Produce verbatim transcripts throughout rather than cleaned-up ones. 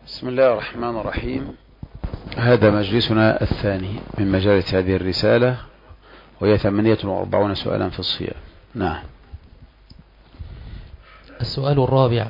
بسم الله الرحمن الرحيم. هذا مجلسنا الثاني من مجالس هذه الرسالة، وهي ثمانية وأربعون سؤالا في الصيام. نعم. السؤال الرابع: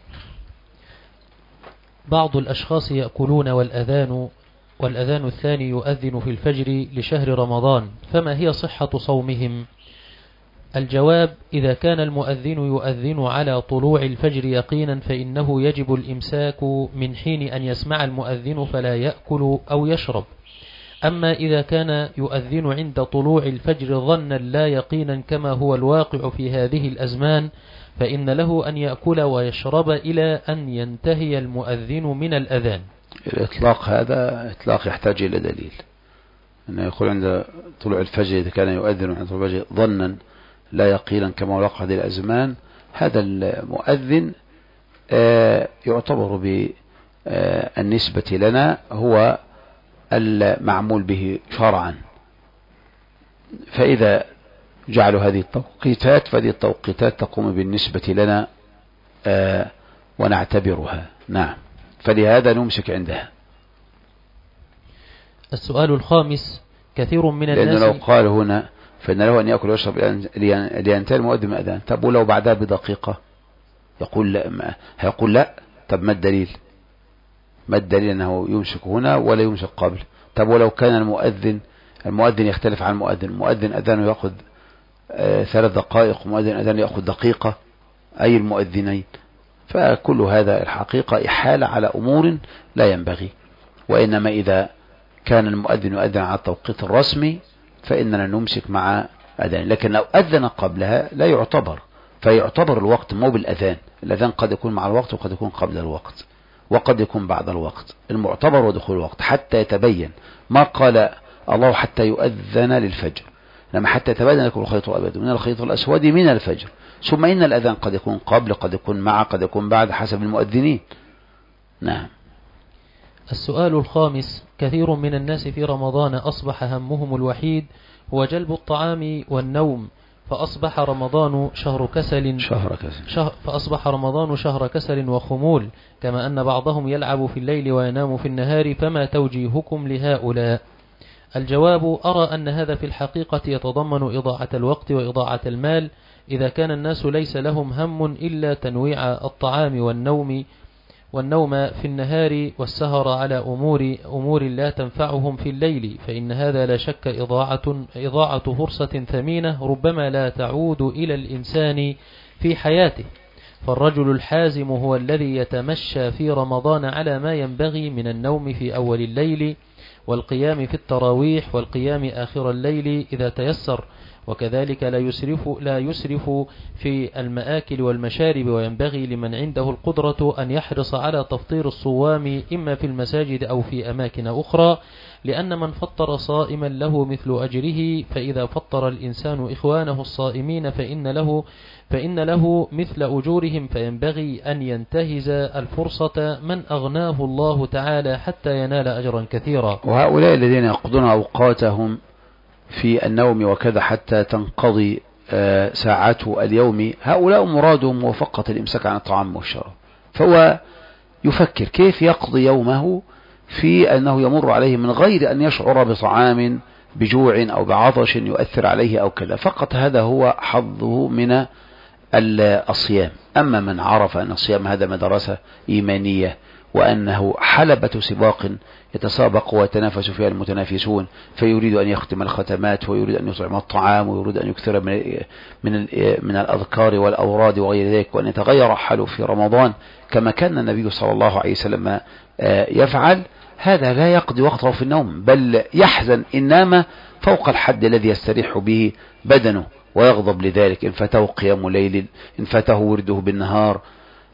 بعض الأشخاص يأكلون والأذان والأذان الثاني يؤذن في الفجر لشهر رمضان، فما هي صحة صومهم؟ الجواب: إذا كان المؤذن يؤذن على طلوع الفجر يقينا فإنه يجب الإمساك من حين أن يسمع المؤذن فلا يأكل أو يشرب. أما إذا كان يؤذن عند طلوع الفجر ظنا لا يقينا كما هو الواقع في هذه الأزمان، فإن له أن يأكل ويشرب إلى أن ينتهي المؤذن من الأذان. الإطلاق هذا إطلاق يحتاج إلى دليل، أنه يقول عند طلوع الفجر إذا كان يؤذن عند طلوع الفجر ظنا لا يقينا كما وقع هذه الأزمان، هذا المؤذن يعتبر بالنسبة لنا هو المعمول به شرعا. فإذا جعلوا هذه التوقيتات فهذه التوقيتات تقوم بالنسبة لنا ونعتبرها. نعم، فلهذا نمسك عندها. السؤال الخامس: كثير من الناس، لأنه لو قال هنا فإن له أن يأكل ويشرب لينتهي المؤذن من الأذان، طب ولو بعدها بدقيقة يقول لا، ما هيقول لا. طب ما الدليل؟ ما الدليل أنه يمسك هنا ولا يمسك قبل؟ طب ولو كان المؤذن المؤذن يختلف عن المؤذن، المؤذن أذانه يأخذ آه ثلاث دقائق ومؤذن أذانه يأخذ دقيقة، أي المؤذنين؟ فكل هذا الحقيقة إحالة على أمور لا ينبغي. وإنما إذا كان المؤذن يؤذن على التوقيت الرسمي فإننا نمسك مع أذان، لكن لو أذن قبلها لا يعتبر، فيعتبر الوقت مو بالأذان. الأذان قد يكون مع الوقت وقد يكون قبل الوقت وقد يكون بعد الوقت. المعتبر ودخول الوقت حتى يتبين، ما قال الله حتى يؤذن للفجر، لما حتى يتبين لكم الخيط الأبيض من الخيط الأسود من الفجر. ثم إن الأذان قد يكون قبل قد يكون مع قد يكون بعد حسب المؤذنين. نعم. السؤال الخامس: كثير من الناس في رمضان أصبح همهم الوحيد هو جلب الطعام والنوم، فأصبح رمضان شهر كسل شهر كسل شهر فأصبح رمضان شهر كسل وخمول، كما أن بعضهم يلعب في الليل وينام في النهار، فما توجيهكم لهؤلاء؟ الجواب: أرى أن هذا في الحقيقة يتضمن إضاعة الوقت وإضاعة المال، إذا كان الناس ليس لهم هم إلا تنويع الطعام والنوم والنوم في النهار والسهر على أمور أمور لا تنفعهم في الليل، فإن هذا لا شك إضاعة إضاعة فرصة ثمينة ربما لا تعود إلى الإنسان في حياته. فالرجل الحازم هو الذي يتمشى في رمضان على ما ينبغي من النوم في أول الليل والقيام في التراويح والقيام آخر الليل إذا تيسر، وكذلك لا يسرف لا يسرف في المآكل والمشارب، وينبغي لمن عنده القدرة أن يحرص على تفطير الصوام إما في المساجد أو في أماكن أخرى، لأن من فطر صائما له مثل أجره، فإذا فطر الإنسان إخوانه الصائمين فإن له فإن له مثل أجورهم، فينبغي أن ينتهز الفرصة من أغناه الله تعالى حتى ينال أجرا كثيرا. وهؤلاء الذين يقضون أوقاتهم في النوم وكذا حتى تنقضي ساعته اليوم، هؤلاء مرادهم هو فقط الإمساك عن الطعام والشراب، فهو يفكر كيف يقضي يومه في أنه يمر عليه من غير أن يشعر بطعام بجوع أو بعطش يؤثر عليه أو كذا، فقط هذا هو حظه من الصيام. أما من عرف أن الصيام هذا مدرسة إيمانية وأنه حلبة سباق يتسابق ويتنافس فيها المتنافسون، فيريد أن يختم الختمات ويريد أن يطعم الطعام ويريد أن يكثر من من من الأذكار والأوراد وغير ذلك، وأن يتغير حاله في رمضان كما كان النبي صلى الله عليه وسلم يفعل، هذا لا يقضي وقته في النوم، بل يحزن إن نام فوق الحد الذي يستريح به بدنه ويغضب لذلك إن فاته قيام ليل، إن فاته ورده بالنهار.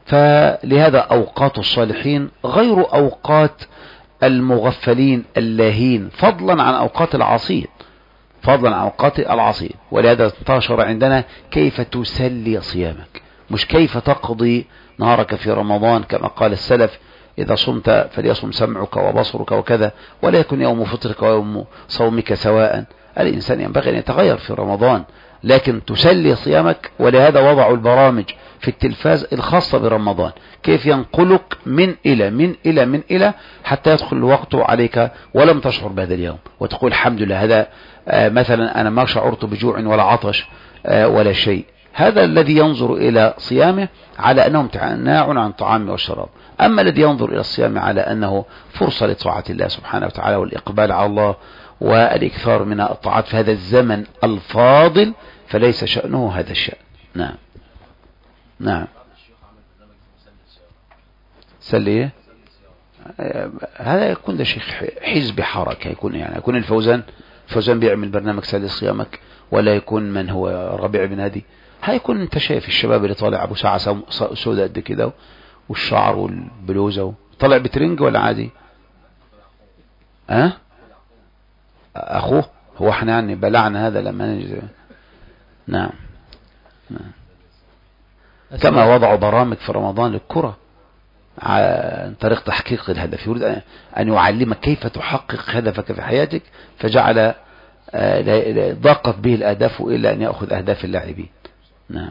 فلهذا أوقات الصالحين غير أوقات المغفلين اللاهين، فضلا عن أوقات العاصين فضلا عن أوقات العاصين. ولهذا انتشر عندنا كيف تسلي صيامك، مش كيف تقضي نهارك في رمضان، كما قال السلف: إذا صمت فليصم سمعك وبصرك وكذا، ولا يكن يوم فطرك ويوم صومك سواء. الإنسان ينبغي أن يتغير في رمضان، لكن تسلي صيامك. ولهذا وضعوا البرامج في التلفاز الخاصة برمضان، كيف ينقلك من إلى من إلى من إلى حتى يدخل الوقت عليك ولم تشعر بهذا اليوم، وتقول الحمد لله هذا آه مثلا أنا ما شعرت بجوع ولا عطش آه ولا شيء. هذا الذي ينظر إلى صيامه على أنه امتناع عن الطعام والشراب. أما الذي ينظر إلى الصيام على أنه فرصة لطاعة الله سبحانه وتعالى والإقبال على الله والإكثار من الطاعات في هذا الزمن الفاضل، فليس شأنه هذا الشأن. نعم نعم. سلي هذا يكون ده شيخ حزب حركة، يكون يعني يكون الفوزان فوزان بيعمل برنامج سلي صيامك، ولا يكون من هو ربيع بن هادي. هيكون انت شايف الشباب اللي طالع ابو ساعة سوداء قد كده والشعر والبلوزة، طالع بترنج ولا عادي؟ ها أه؟ اخوه هو احنا يعني بلعنا هذا لما نجي. نعم. نعم. كما وضعوا برامج في رمضان للكرة عن طريق تحقيق الهدف، يريد أن يعلمك كيف تحقق هدفك في حياتك، فجعل ضاقت به الأهداف إلا أن يأخذ أهداف اللاعبين. نعم.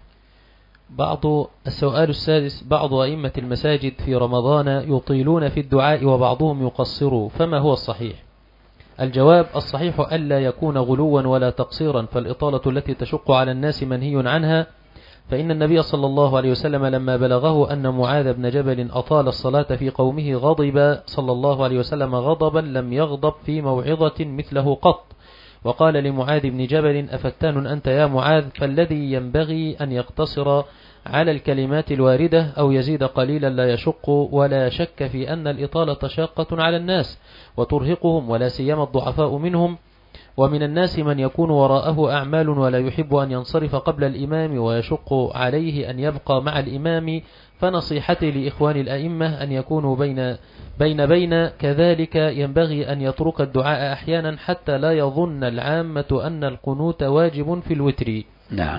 بعض السؤال السادس: بعض أئمة المساجد في رمضان يطيلون في الدعاء وبعضهم يقصروا، فما هو الصحيح؟ الجواب: الصحيح ألا يكون غلوا ولا تقصيرا، فالإطالة التي تشق على الناس منهي عنها، فإن النبي صلى الله عليه وسلم لما بلغه أن معاذ بن جبل أطال الصلاة في قومه غضب صلى الله عليه وسلم غضبا لم يغضب في موعظة مثله قط، وقال لمعاذ بن جبل: أفتان أنت يا معاذ؟ فالذي ينبغي أن يقتصر على الكلمات الواردة أو يزيد قليلا لا يشق، ولا شك في أن الإطالة شاقة على الناس وترهقهم، ولا سيما الضعفاء منهم. ومن الناس من يكون وراءه أعمال ولا يحب أن ينصرف قبل الإمام ويشق عليه أن يبقى مع الإمام، فنصيحتي لإخوان الأئمة أن يكونوا بين بين بين كذلك ينبغي أن يترك الدعاء أحيانا حتى لا يظن العامة أن القنوت واجب في الوتر. نعم.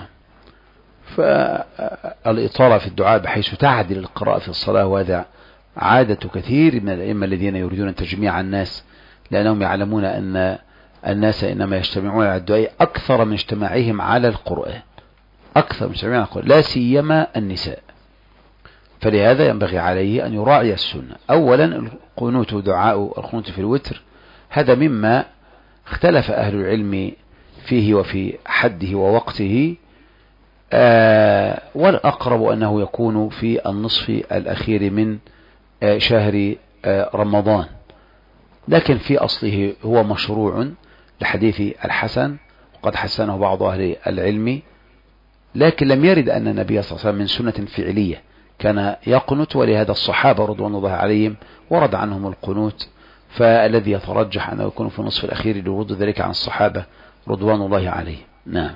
فالإطالة في الدعاء بحيث تعدل القراءة في الصلاة، وهذا عادة كثير من الأئمة الذين يريدون تجميع الناس، لأنهم يعلمون أن الناس إنما يجتمعون على الدعاء أكثر من اجتماعهم على القرآن، أكثر من اجتماعهم على القرآن، لا سيما النساء. فلهذا ينبغي عليه أن يراعي السنة. أولا القنوت دعاء القنوت في الوتر، هذا مما اختلف أهل العلم فيه وفي حده ووقته، آه والأقرب أنه يكون في النصف الأخير من آه شهر آه رمضان، لكن في أصله هو مشروع لحديث الحسن، وقد حسنه بعض أهل العلم، لكن لم يرد أن النبي صلى الله عليه وسلم من سنة فعلية كان يقنت، ولهذا الصحابة رضوان الله عليهم ورد عنهم القنوت، فالذي يترجح أنه يكون في النصف الأخير لورود ذلك عن الصحابة رضوان الله عليهم. نعم.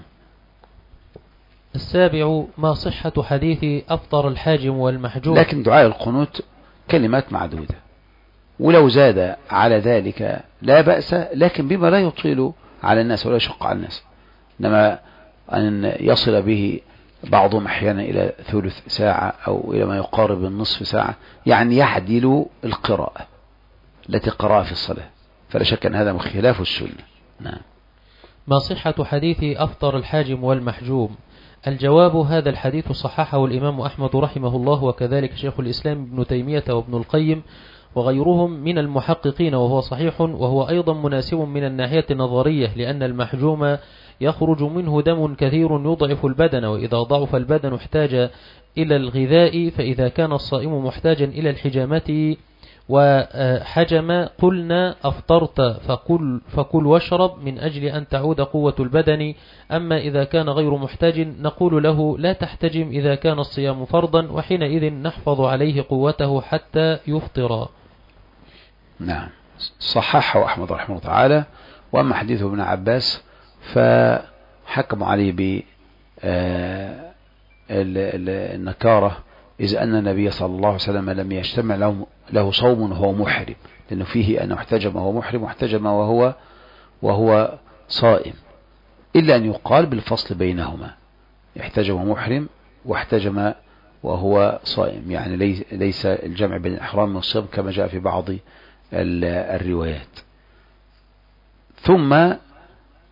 السابع: ما صحة حديث أفطر الحاجم والمحجوم؟ لكن دعاء القنوت كلمات معدودة، ولو زاد على ذلك لا بأس، لكن بما لا يطيل على الناس ولا يشق على الناس، إنما أن يصل به بعضهم أحيانا إلى ثلث ساعة أو إلى ما يقارب النصف ساعة، يعني يعدل القراءة التي قرأها في الصلاة، فلا شك أن هذا خلاف السنة. نعم. ما صحة حديث أفطر الحاجم والمحجوم؟ الجواب: هذا الحديث صححه الإمام أحمد رحمه الله، وكذلك شيخ الإسلام ابن تيمية وابن القيم وغيرهم من المحققين، وهو صحيح، وهو أيضا مناسب من الناحية النظرية، لأن المحجوم يخرج منه دم كثير يضعف البدن، وإذا ضعف البدن احتاج إلى الغذاء، فإذا كان الصائم محتاجا إلى الحجامة وحجم قلنا أفطرت فكل, فكل واشرب من أجل أن تعود قوة البدن. أما إذا كان غير محتاج نقول له لا تحتجم إذا كان الصيام فرضا، وحينئذ نحفظ عليه قوته حتى يفطر. نعم. صححه أحمد رحمه الله تعالى. وأما حديث ابن عباس فحكم عليه بالنكارة، إذ أن النبي صلى الله عليه وسلم لم يجتمع له, له صوم وهو محرم، لأنه فيه أنه احتجم وهو محرم واحتجم وهو, وهو صائم، إلا أن يقال بالفصل بينهما، احتجم محرم واحتجم وهو صائم، يعني ليس الجمع بين الإحرام والصيام كما جاء في بعض الروايات. ثم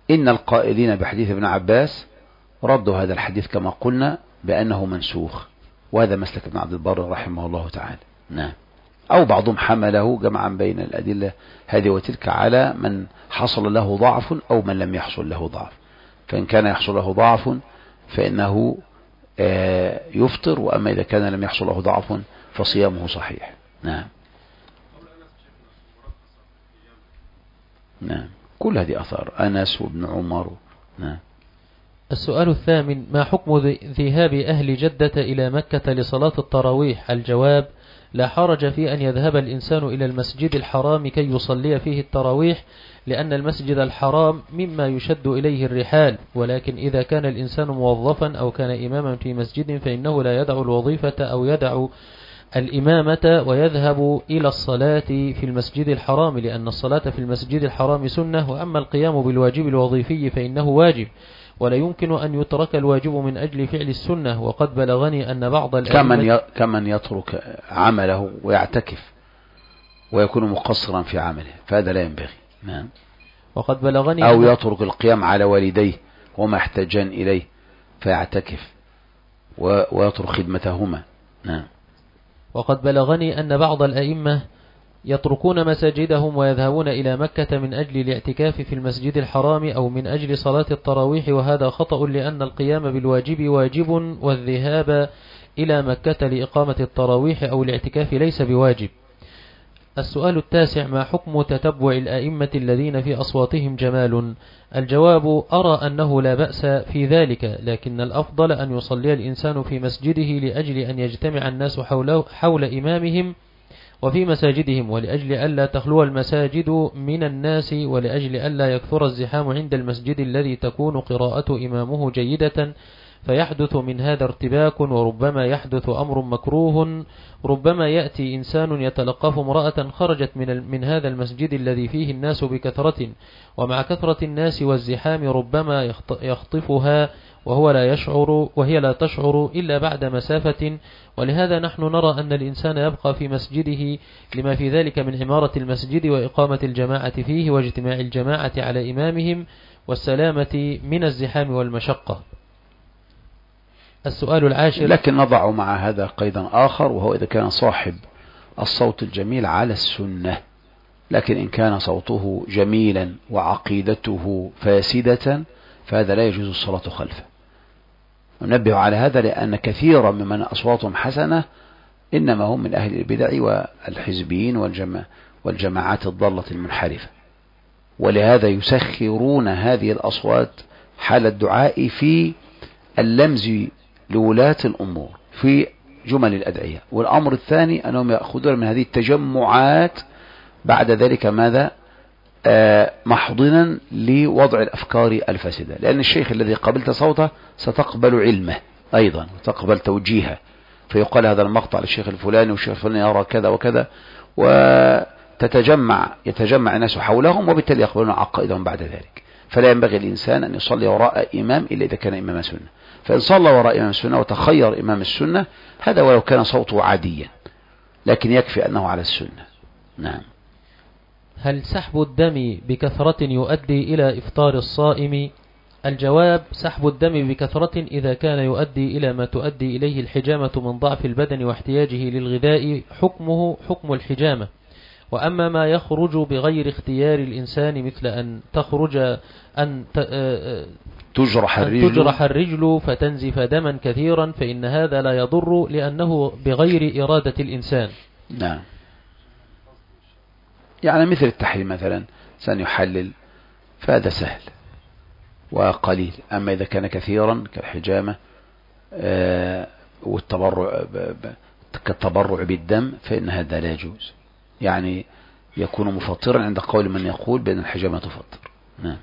إن القائلين بحديث ابن عباس ردوا هذا الحديث كما قلنا بأنه منسوخ، وهذا مسلك ابن عبد البر رحمه الله تعالى. نعم. أو بعضهم حمله جمعا بين الأدلة هذه وتلك على من حصل له ضعف أو من لم يحصل له ضعف، فإن كان يحصل له ضعف فإنه يفطر، وأما إذا كان لم يحصل له ضعف فصيامه صحيح. نعم. نعم. كل هذه أثار أنس وابن عمر. نعم. السؤال الثامن: ما حكم ذهاب أهل جدة إلى مكة لصلاة التراويح؟ الجواب: لا حرج في أن يذهب الإنسان إلى المسجد الحرام كي يصلي فيه التراويح، لأن المسجد الحرام مما يشد إليه الرحال، ولكن إذا كان الإنسان موظفا أو كان إماما في مسجد فإنه لا يدع الوظيفة أو يدع الإمامة ويذهب إلى الصلاة في المسجد الحرام، لأن الصلاة في المسجد الحرام سنة، وأما القيام بالواجب الوظيفي فإنه واجب، ولا يمكن أن يترك الواجب من أجل فعل السنة. وقد بلغني أن بعض الأئمة كمن يترك عمله ويعتكف ويكون مقصرا في عمله، فهذا لا ينبغي. نعم. وقد بلغني أو يترك القيام على والديه وما يحتاجان إليه فيعتكف ويترك خدمتهما. نعم. وقد بلغني أن بعض الأئمة يتركون مساجدهم ويذهبون إلى مكة من أجل الاعتكاف في المسجد الحرام أو من أجل صلاة التراويح، وهذا خطأ، لأن القيام بالواجب واجب، والذهاب إلى مكة لإقامة التراويح أو الاعتكاف ليس بواجب. السؤال التاسع: ما حكم تتبع الأئمة الذين في أصواتهم جمال؟ الجواب: أرى أنه لا بأس في ذلك، لكن الأفضل أن يصلي الإنسان في مسجده لأجل أن يجتمع الناس حول, حول إمامهم وفي مساجدهم، ولأجل ألا تخلو المساجد من الناس، ولأجل ألا يكثر الزحام عند المسجد الذي تكون قراءة إمامه جيدة، فيحدث من هذا ارتباك، وربما يحدث أمر مكروه، ربما يأتي إنسان يتلقف امرأة خرجت من, من هذا المسجد الذي فيه الناس بكثرة، ومع كثرة الناس والزحام ربما يخطفها وهو لا يشعر وهي لا تشعر إلا بعد مسافة، ولهذا نحن نرى أن الإنسان يبقى في مسجده لما في ذلك من عمارة المسجد وإقامة الجماعة فيه واجتماع الجماعة على إمامهم والسلامة من الزحام والمشقة. السؤال العاشر: لكن نضع مع هذا قيدا آخر، وهو إذا كان صاحب الصوت الجميل على السنة، لكن إن كان صوته جميلا وعقيدته فاسدة فهذا لا يجوز الصلاة خلفه. ننبه على هذا لأن كثيرا ممن أصواتهم حسنة إنما هم من أهل البدع والحزبيين والجماع والجماعات الضالة المنحرفة، ولهذا يسخرون هذه الأصوات حال الدعاء في اللمز لولاة الأمور في جمل الأدعية. والأمر الثاني أنهم يأخذون من هذه التجمعات بعد ذلك ماذا؟ آه محضنا لوضع الأفكار الفاسدة، لأن الشيخ الذي قبلت صوته ستقبل علمه أيضا وتقبل توجيهه، فيقال هذا المقطع للشيخ الفلاني والشيخ الفلاني يرى كذا وكذا، وتتجمع يتجمع الناس حولهم وبالتالي يقبلون عقائدهم بعد ذلك. فلا ينبغي الإنسان أن يصلي وراء إمام إلا إذا كان إمام السنة، فإن صلى وراء إمام السنة وتخير إمام السنة هذا ولو كان صوته عاديا، لكن يكفي أنه على السنة. نعم. هل سحب الدم بكثرة يؤدي إلى إفطار الصائم؟ الجواب: سحب الدم بكثرة إذا كان يؤدي إلى ما تؤدي إليه الحجامة من ضعف البدن واحتياجه للغذاء حكمه حكم الحجامة، وأما ما يخرج بغير اختيار الإنسان مثل أن تخرج أن تجرح الرجل, أن تجرح الرجل فتنزف دما كثيرا فإن هذا لا يضر لأنه بغير إرادة الإنسان. نعم. يعني مثل التحليل مثلا سنحلل فهذا سهل وقليل، أما إذا كان كثيرا كالحجامة والتبرع كالتبرع بالدم فإن هذا لا يجوز، يعني يكون مفطرا عند قول من يقول بأن الحجامة تفطر. نعم.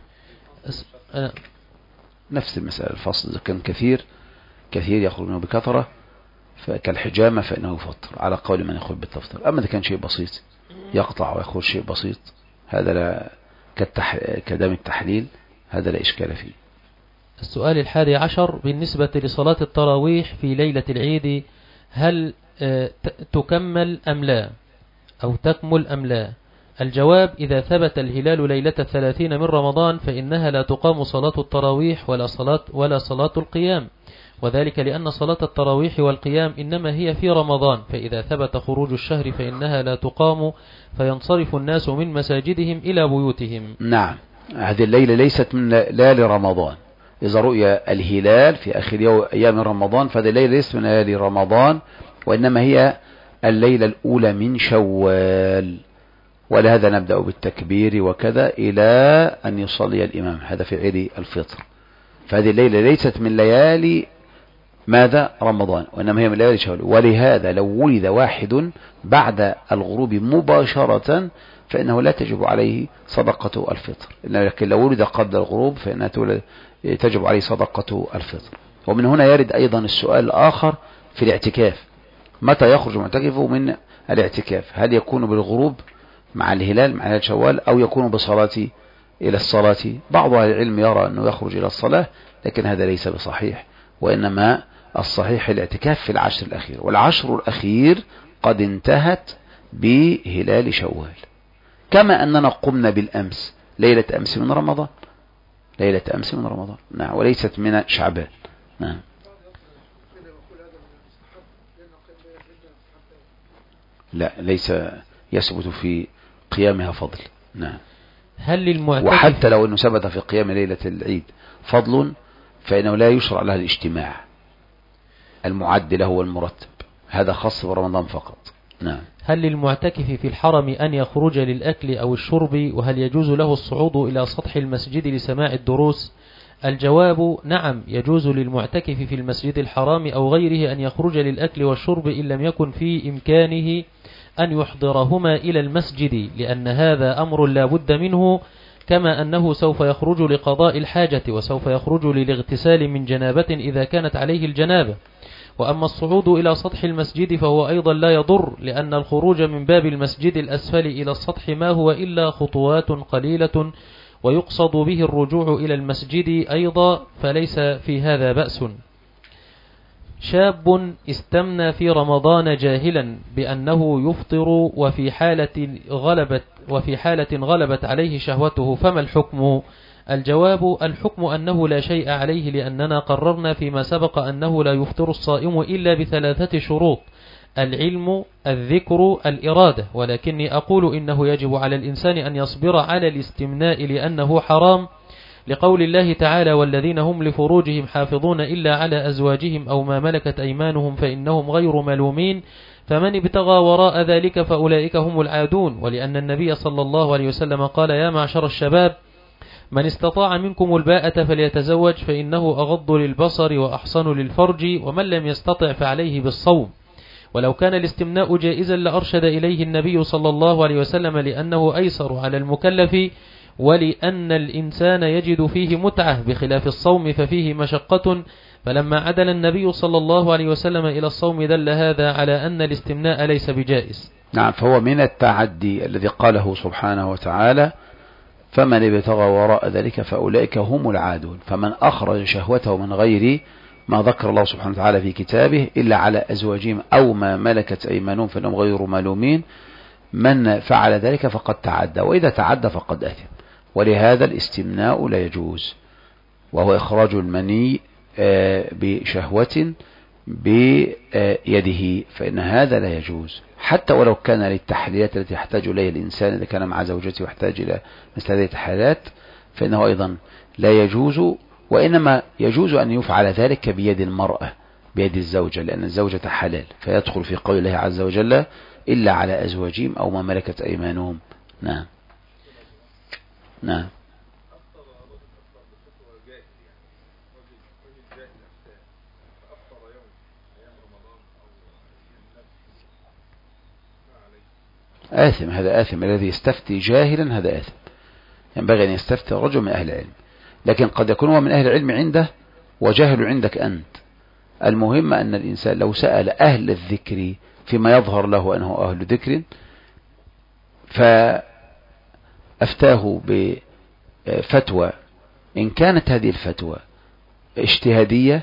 نفس المسألة الفصل، إذا كان كثير كثير يخرج منه بكثرة كالحجامة فإنه يفطر على قول من يقول بالتفطير. أما إذا كان شيء بسيط يقطع ويخرج شيء بسيط هذا لا كالتح... كدم التحليل هذا لا إشكال فيه. السؤال الحادي عشر: بالنسبة لصلاة التراويح في ليلة العيد هل تكمل أم لا أو تكمل أم لا؟ الجواب: إذا ثبت الهلال ليلة الثلاثين من رمضان فإنها لا تقام صلاة التراويح ولا صلاة, ولا صلاة القيام، وذلك لأن صلاة التراويح والقيام إنما هي في رمضان، فإذا ثبت خروج الشهر فإنها لا تقام، فينصرف الناس من مساجدهم إلى بيوتهم. نعم، هذه الليلة ليست من ليالي رمضان. إذا رؤي الهلال في آخر يوم أيام رمضان فهذه الليلة ليست من ليالي رمضان، وإنما هي الليلة الأولى من شوال، ولهذا نبدأ بالتكبير وكذا إلى أن يصلي الإمام، هذا في عيد الفطر. فهذه الليلة ليست من ليالي ماذا رمضان، وإنما هي من ليالي شوال. ولهذا لو ولد واحد بعد الغروب مباشرة فإنه لا تجب عليه صدقة الفطر، لكن لو ولد قبل الغروب فإنها تجب عليه صدقة الفطر. ومن هنا يرد أيضا السؤال الآخر في الاعتكاف: متى يخرج معتكف من الاعتكاف؟ هل يكون بالغروب مع الهلال مع هلال شوال، أو يكون بصلاة إلى الصلاة؟ بعض أهل العلم يرى أنه يخرج إلى الصلاة، لكن هذا ليس بصحيح، وإنما الصحيح الاعتكاف في العشر الأخير، والعشر الأخير قد انتهت بهلال شوال، كما أننا قمنا بالأمس ليلة أمس من رمضان، ليلة أمس من رمضان، نعم، وليست من شعبان. نعم. لا، ليس يثبت في قيامها فضل. نعم. هل للمعتكف، وحتى لو أنه ثبت في قيام ليلة العيد فضل فإنه لا يشرع لها الاجتماع المعد له والمرتب، هذا خاص برمضان فقط. نعم. هل للمعتكف في الحرم أن يخرج للأكل أو الشرب، وهل يجوز له الصعود إلى سطح المسجد لسماع الدروس؟ الجواب: نعم، يجوز للمعتكف في المسجد الحرام أو غيره أن يخرج للأكل والشرب إن لم يكن في إمكانه أن يحضرهما إلى المسجد، لأن هذا أمر لا بد منه، كما أنه سوف يخرج لقضاء الحاجة، وسوف يخرج للاغتسال من جنابة إذا كانت عليه الجنابة. وأما الصعود إلى سطح المسجد فهو أيضا لا يضر، لأن الخروج من باب المسجد الأسفل إلى السطح ما هو إلا خطوات قليلة، ويقصد به الرجوع إلى المسجد أيضا، فليس في هذا بأس. شاب استمنى في رمضان جاهلا بأنه يفطر وفي حالة غلبت وفي حالة غلبت عليه شهوته، فما الحكم؟ الجواب: الحكم أنه لا شيء عليه، لأننا قررنا فيما سبق أنه لا يفطر الصائم إلا بثلاثة شروط: العلم، الذكر، الإرادة. ولكني أقول إنه يجب على الإنسان أن يصبر على الاستمناء لأنه حرام، لقول الله تعالى: والذين هم لفروجهم حافظون إلا على أزواجهم أو ما ملكت أيمانهم فإنهم غير ملومين، فمن ابتغى وراء ذلك فأولئك هم العادون. ولأن النبي صلى الله عليه وسلم قال: يا معشر الشباب، من استطاع منكم الباءة فليتزوج، فإنه أغض للبصر وأحصن للفرج، ومن لم يستطع فعليه بالصوم. ولو كان الاستمناء جائزا لأرشد إليه النبي صلى الله عليه وسلم، لأنه أيسر على المكلف، ولأن الإنسان يجد فيه متعة، بخلاف الصوم ففيه مشقة. فلما عدل النبي صلى الله عليه وسلم إلى الصوم دل هذا على أن الاستمناء ليس بجائز. نعم، فهو من التعدي الذي قاله سبحانه وتعالى: فمن ابتغى وراء ذلك فأولئك هم العادون. فمن أخرج شهوته من غير ما ذكر الله سبحانه وتعالى في كتابه إلا على أزواجهم أو ما ملكت أيمانهم فإنهم غير ملومين، من فعل ذلك فقد تعدى، وإذا تعدى فقد أثم. ولهذا الاستمناء لا يجوز، وهو إخراج المني بشهوة بيده، فإن هذا لا يجوز، حتى ولو كان للتحليلات التي يحتاج إليها الإنسان إذا كان مع زوجته ويحتاج إلى مثل هذه التحليلات، فإنه أيضا لا يجوز. وإنما يجوز أن يفعل ذلك بيد المرأة، بيد الزوجة، لأن الزوجة حلال، فيدخل في قول الله عز وجل: إلا على أزواجهم أو ما ملكت أيمانهم. نعم. نعم. آثم، هذا آثم، الذي يستفتي جاهلا هذا آثم، ينبغي أن يستفتي رجل من أهل العلم، لكن قد يكون هو من أهل العلم عنده وجاهل عندك أنت. المهم أن الإنسان لو سأل أهل الذكر فيما يظهر له أنه أهل ذكر فأفتاه بفتوى، إن كانت هذه الفتوى اجتهادية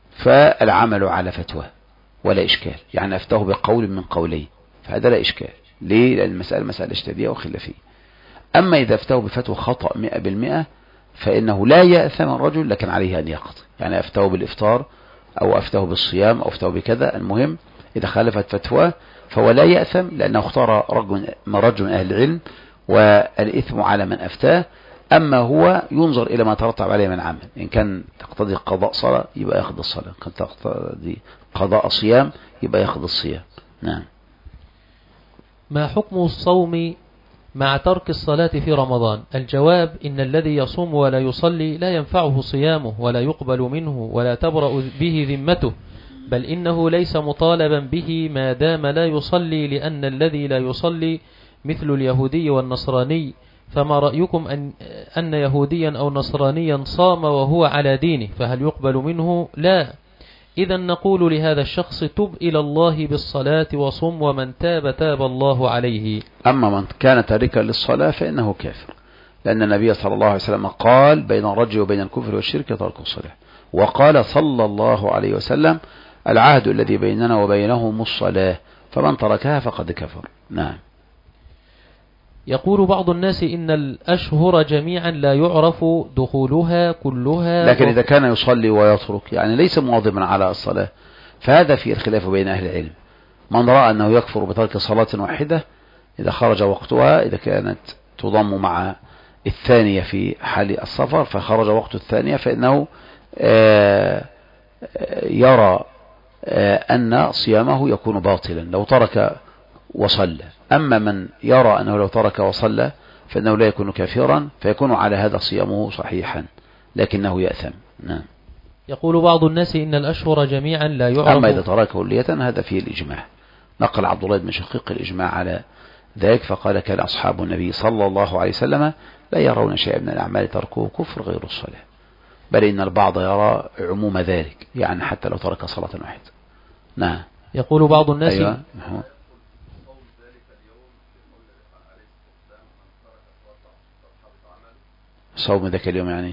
فالعمل على فتوى ولا إشكال، يعني أفتاه بقول من قولين فهذا لا إشكال. ليه؟ لأن المسألة مسألة اجتهادية وخلافية. أما إذا أفتاه بفتوى خطأ مئة بالمئة فإنه لا يأثم الرجل، لكن عليه أن يقضي. يعني أفتاه بالإفطار أو أفتاه بالصيام أو أفتاه بكذا، المهم إذا خالفت فتواه فهو لا يأثم، لأنه اختار رجل من أهل العلم، والإثم على من أفتاه. أما هو ينظر إلى ما ترتب عليه من عمل، إن كان تقتضي قضاء صلاة يبقى يأخذ الصلاة، إن كان تقتضي قضاء صيام يبقى يأخذ الصيام. نعم. ما حكم الصوم مع ترك الصلاة في رمضان؟ الجواب: إن الذي يصوم ولا يصلي لا ينفعه صيامه ولا يقبل منه ولا تبرأ به ذمته، بل إنه ليس مطالبا به ما دام لا يصلي، لأن الذي لا يصلي مثل اليهودي والنصراني. فما رأيكم أن, أن يهوديا أو نصرانيا صام وهو على دينه، فهل يقبل منه؟ لا. إذا نقول لهذا الشخص: تب إلى الله بالصلاة وصم، ومن تاب تاب الله عليه. أما من كان تاركا للصلاة فإنه كافر، لأن النبي صلى الله عليه وسلم قال: بين الرجل وبين الكفر والشرك ترك الصلاة. وقال صلى الله عليه وسلم: العهد الذي بيننا وبينهم الصلاة، فمن تركها فقد كفر. نعم. يقول بعض الناس إن الأشهر جميعا لا يعرف دخولها كلها، لكن إذا كان يصلي ويترك، يعني ليس مواظبا على الصلاة، فهذا فيه الخلاف بين أهل العلم. من رأى أنه يكفر بترك صلاة واحدة إذا خرج وقتها، إذا كانت تضم مع الثانية في حال السفر فخرج وقت الثانية، فإنه يرى أن صيامه يكون باطلا لو ترك وصلى. أما من يرى أنه لو ترك وصلى فإنه لا يكون كافرا، فيكون على هذا صيامه صحيحا لكنه يأثم. نعم. يقول بعض الناس إن الأشهر جميعا لا يعرف. أما إذا تركه كلية هذا فيه الإجماع. نقل عبد الله بن شقيق الإجماع على ذلك، فقال: كان أصحاب النبي صلى الله عليه وسلم لا يرون شيئا من الأعمال تركه كفر غير الصلاة، بل إن البعض يرى عموم ذلك، يعني حتى لو ترك صلاة واحدة. نعم. يقول بعض الناس. أيوة. صوم ذاك اليوم يعني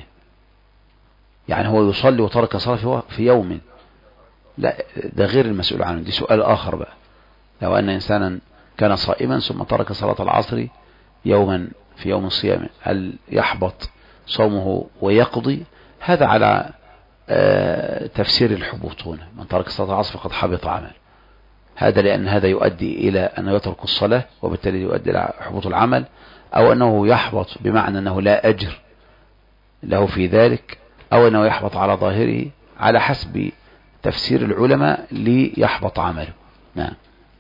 يعني هو يصلي وترك صلاة في يوم؟ لا، ده غير المسؤول عنه، دي سؤال آخر بقى. لو أن إنسانا كان صائما ثم ترك صلاة العصر يوما في يوم الصيام، هل يحبط صومه ويقضي؟ هذا على آه تفسير الحبوط هنا. من ترك صلاة العصر فقد حبط عمل، هذا لأن هذا يؤدي إلى أنه يترك الصلاة وبالتالي يؤدي إلى حبوط العمل، أو أنه يحبط بمعنى أنه لا أجر له في ذلك، أو أنه يحبط على ظاهره على حسب تفسير العلماء ليحبط عمله. نعم.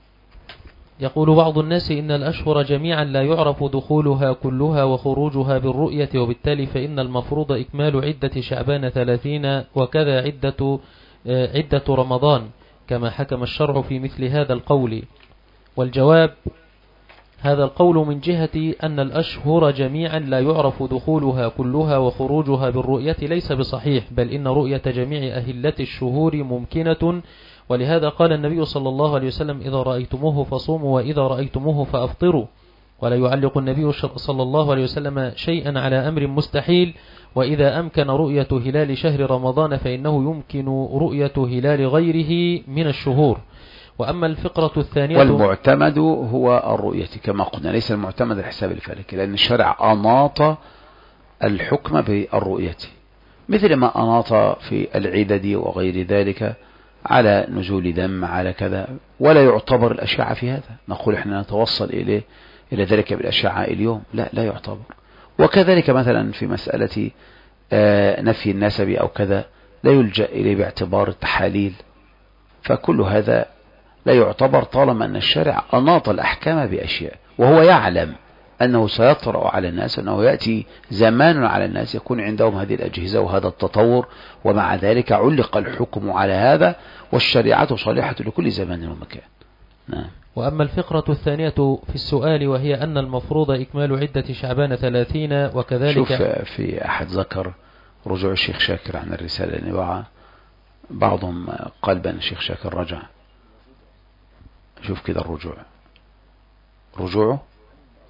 يقول بعض الناس إن الأشهر جميعا لا يعرف دخولها كلها وخروجها بالرؤية، وبالتالي فإن المفروض إكمال عدة شعبان ثلاثين وكذا عدة, عدة رمضان، كما حكم الشرع في مثل هذا القول. والجواب: هذا القول من جهة أن الأشهر جميعا لا يعرف دخولها كلها وخروجها بالرؤية ليس بصحيح، بل إن رؤية جميع أهلة الشهور ممكنة، ولهذا قال النبي صلى الله عليه وسلم: إذا رأيتموه فصوموا وإذا رأيتموه فأفطروا. ولا يعلق النبي صلى الله عليه وسلم شيئا على أمر مستحيل، وإذا أمكن رؤية هلال شهر رمضان فإنه يمكن رؤية هلال غيره من الشهور. وأما الفقرة الثانية، والمعتمد هو الرؤية كما قلنا، ليس المعتمد الحساب الفلكي، لأن الشرع أناط الحكم بالرؤية، مثل ما أناط في العدد وغير ذلك على نزول دم على كذا، ولا يعتبر الأشعة في هذا. نقول إحنا نتوصل إليه إلى ذلك بالأشعة اليوم، لا لا يعتبر. وكذلك مثلا في مسألة نفي النسب أو كذا لا يلجأ إليه باعتبار التحاليل، فكل هذا لا يعتبر طالما أن الشارع أناط الأحكام بأشياء، وهو يعلم أنه سيطرأ على الناس، أنه يأتي زمان على الناس يكون عندهم هذه الأجهزة وهذا التطور، ومع ذلك علق الحكم على هذا، والشريعة صالحة لكل زمان ومكان. نعم. وأما الفقرة الثانية في السؤال، وهي أن المفروض إكمال عدة شعبان ثلاثين وكذلك. شوف في أحد ذكر رجوع الشيخ شاكر عن الرسالة النبوة، بعضهم قال بأن الشيخ شاكر رجع. شوف كده الرجوع، رجوعه.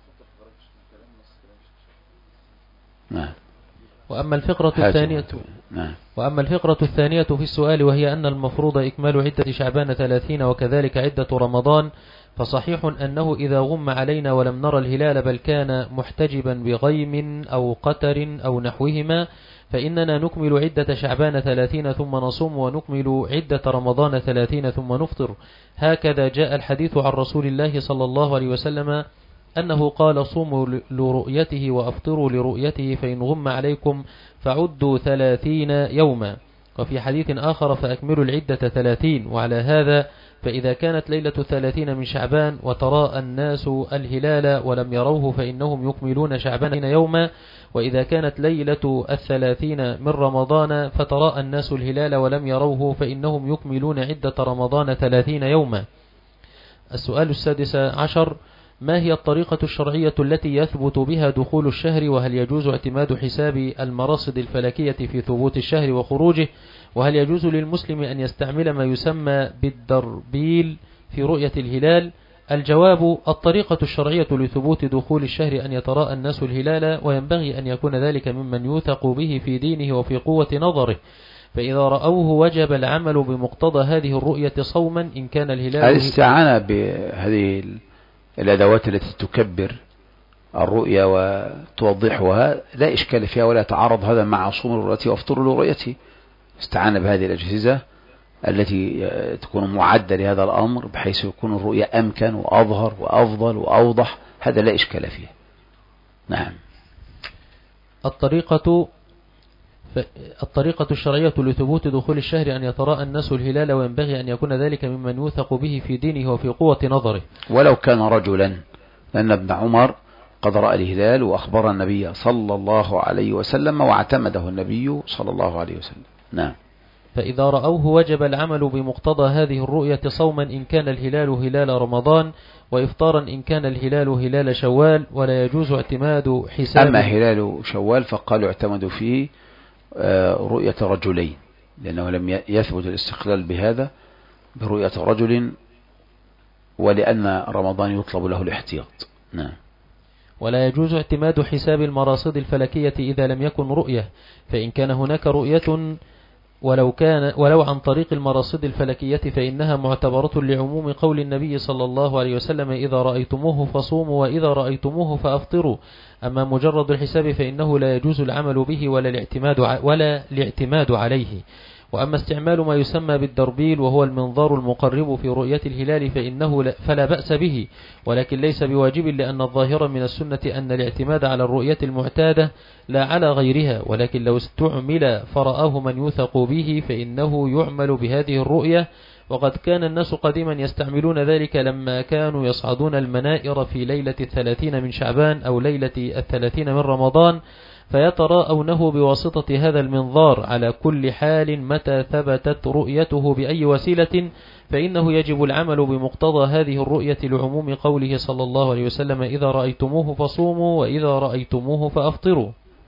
نعم. وأما الفقرة الثانية نعم. وأما الفقرة الثانية في السؤال وهي أن المفروض إكمال عدة شعبان ثلاثين وكذلك عدة رمضان، فصحيح أنه إذا غم علينا ولم نرى الهلال بل كان محتجبا بغيم أو قتر أو نحوهما فإننا نكمل عدة شعبان ثلاثين ثم نصوم، ونكمل عدة رمضان ثلاثين ثم نفطر. هكذا جاء الحديث عن رسول الله صلى الله عليه وسلم أنه قال: صوموا لرؤيته وأفطروا لرؤيته، فإن غم عليكم فعدوا ثلاثين يوما. وفي حديث آخر: فأكملوا العدة ثلاثين. وعلى هذا فإذا كانت ليلة الثلاثين من شعبان وتراءى الناس الهلال ولم يروه فإنهم يكملون شعبان يوما، وإذا كانت ليلة الثلاثين من رمضان فتراءى الناس الهلال ولم يروه فإنهم يكملون عدة رمضان ثلاثين يوما. السؤال السادس عشر: ما هي الطريقة الشرعية التي يثبت بها دخول الشهر؟ وهل يجوز اعتماد حساب المراصد الفلكية في ثبوت الشهر وخروجه؟ وهل يجوز للمسلم أن يستعمل ما يسمى بالدربيل في رؤية الهلال؟ الجواب: الطريقة الشرعية لثبوت دخول الشهر أن يتراءى الناس الهلال، وينبغي أن يكون ذلك ممن يوثق به في دينه وفي قوة نظره، فإذا رأوه وجب العمل بمقتضى هذه الرؤية صوما إن كان الهلال. الاستعانة بهذه الأدوات التي تكبر الرؤية وتوضحها لا إشكال فيها ولا تعارض هذا مع صوم الرؤية وافطر لرؤيته. استعان بهذه الأجهزة التي تكون معدة لهذا الأمر بحيث يكون الرؤية أمكن وأظهر وأفضل وأوضح، هذا لا إشكال فيه. نعم. الطريقة الطريقة الشرعية لثبوت دخول الشهر أن يتراءى الناس الهلال، وينبغي أن يكون ذلك ممن يوثق به في دينه وفي قوة نظره، ولو كان رجلا، لأن ابن عمر قد رأى الهلال وأخبر النبي صلى الله عليه وسلم واعتمده النبي صلى الله عليه وسلم. نعم. فإذا رأوه وجب العمل بمقتضى هذه الرؤية صوما إن كان الهلال هلال رمضان، وإفطارا إن كان الهلال هلال شوال، ولا يجوز اعتماد حساب. أما هلال شوال فقالوا اعتمدوا فيه رؤية رجلين، لأنه لم يثبت الاستقلال بهذا برؤية رجل، ولأن رمضان يطلب له الاحتياط. نعم. ولا يجوز اعتماد حساب المراصد الفلكية إذا لم يكن رؤية، فإن كان هناك رؤية ولو كان ولو عن طريق المراصد الفلكية فإنها معتبرة لعموم قول النبي صلى الله عليه وسلم: إذا رأيتموه فصوموا وإذا رأيتموه فأفطروا. أما مجرد الحساب فإنه لا يجوز العمل به ولا الاعتماد ولا الاعتماد عليه. وأما استعمال ما يسمى بالدربيل وهو المنظار المقرب في رؤية الهلال فإنه فلا بأس به، ولكن ليس بواجب، لأن الظاهر من السنة أن الاعتماد على الرؤية المعتادة لا على غيرها، ولكن لو استعمل فرآه من يوثق به فإنه يعمل بهذه الرؤية. وقد كان الناس قديما يستعملون ذلك لما كانوا يصعدون المنائر في ليلة الثلاثين من شعبان أو ليلة الثلاثين من رمضان، فيتراءونه بواسطة هذا المنظار. على كل حال متى ثبتت رؤيته بأي وسيلة فإنه يجب العمل بمقتضى هذه الرؤية لعموم قوله صلى الله عليه وسلم: إذا رأيتموه فصوموا وإذا رأيتموه فأفطروا.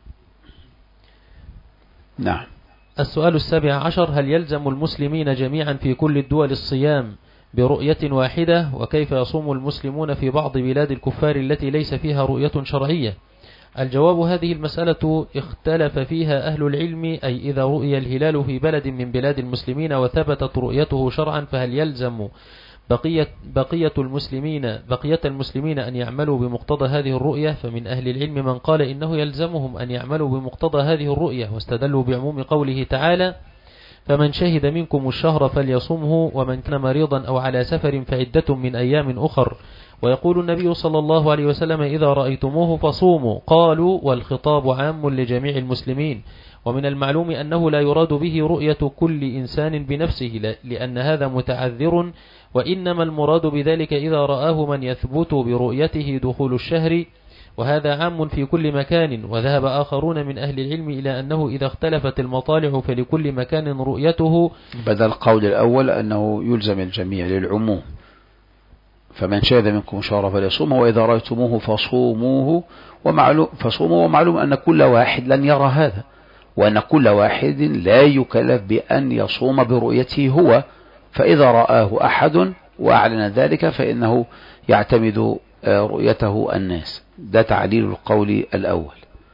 نعم. السؤال السابع عشر: هل يلزم المسلمين جميعا في كل الدول الصيام برؤية واحدة؟ وكيف يصوم المسلمون في بعض بلاد الكفار التي ليس فيها رؤية شرعية؟ الجواب: هذه المسألة اختلف فيها أهل العلم، أي إذا رؤي الهلال في بلد من بلاد المسلمين وثبتت رؤيته شرعا فهل يلزم بقية, بقية المسلمين بقية المسلمين أن يعملوا بمقتضى هذه الرؤية؟ فمن أهل العلم من قال إنه يلزمهم أن يعملوا بمقتضى هذه الرؤية، واستدلوا بعموم قوله تعالى: فمن شهد منكم الشهر فليصمه ومن كان مريضا أو على سفر فعدة من أيام أخر. ويقول النبي صلى الله عليه وسلم: إذا رأيتموه فصوموا. قالوا: والخطاب عام لجميع المسلمين. ومن المعلوم أنه لا يراد به رؤية كل إنسان بنفسه، لأن هذا متعذر، وإنما المراد بذلك إذا رآه من يثبت برؤيته دخول الشهر، وهذا عام في كل مكان. وذهب آخرون من أهل العلم إلى أنه إذا اختلفت المطالع فلكل مكان رؤيته، بدل القول الأول أنه يلزم الجميع للعموم: فمن شهد منكم شهر فليصومه وإذا رأيتموه فصوموه ومعلوم فصوموا ومعلوم أن كل واحد لن يرى هذا، وأن كل واحد لا يكلف بأن يصوم برؤيته هو، فإذا رآه أحد وأعلن ذلك فإنه يعتمد رؤيته الناس. ده تعليل القول الأول.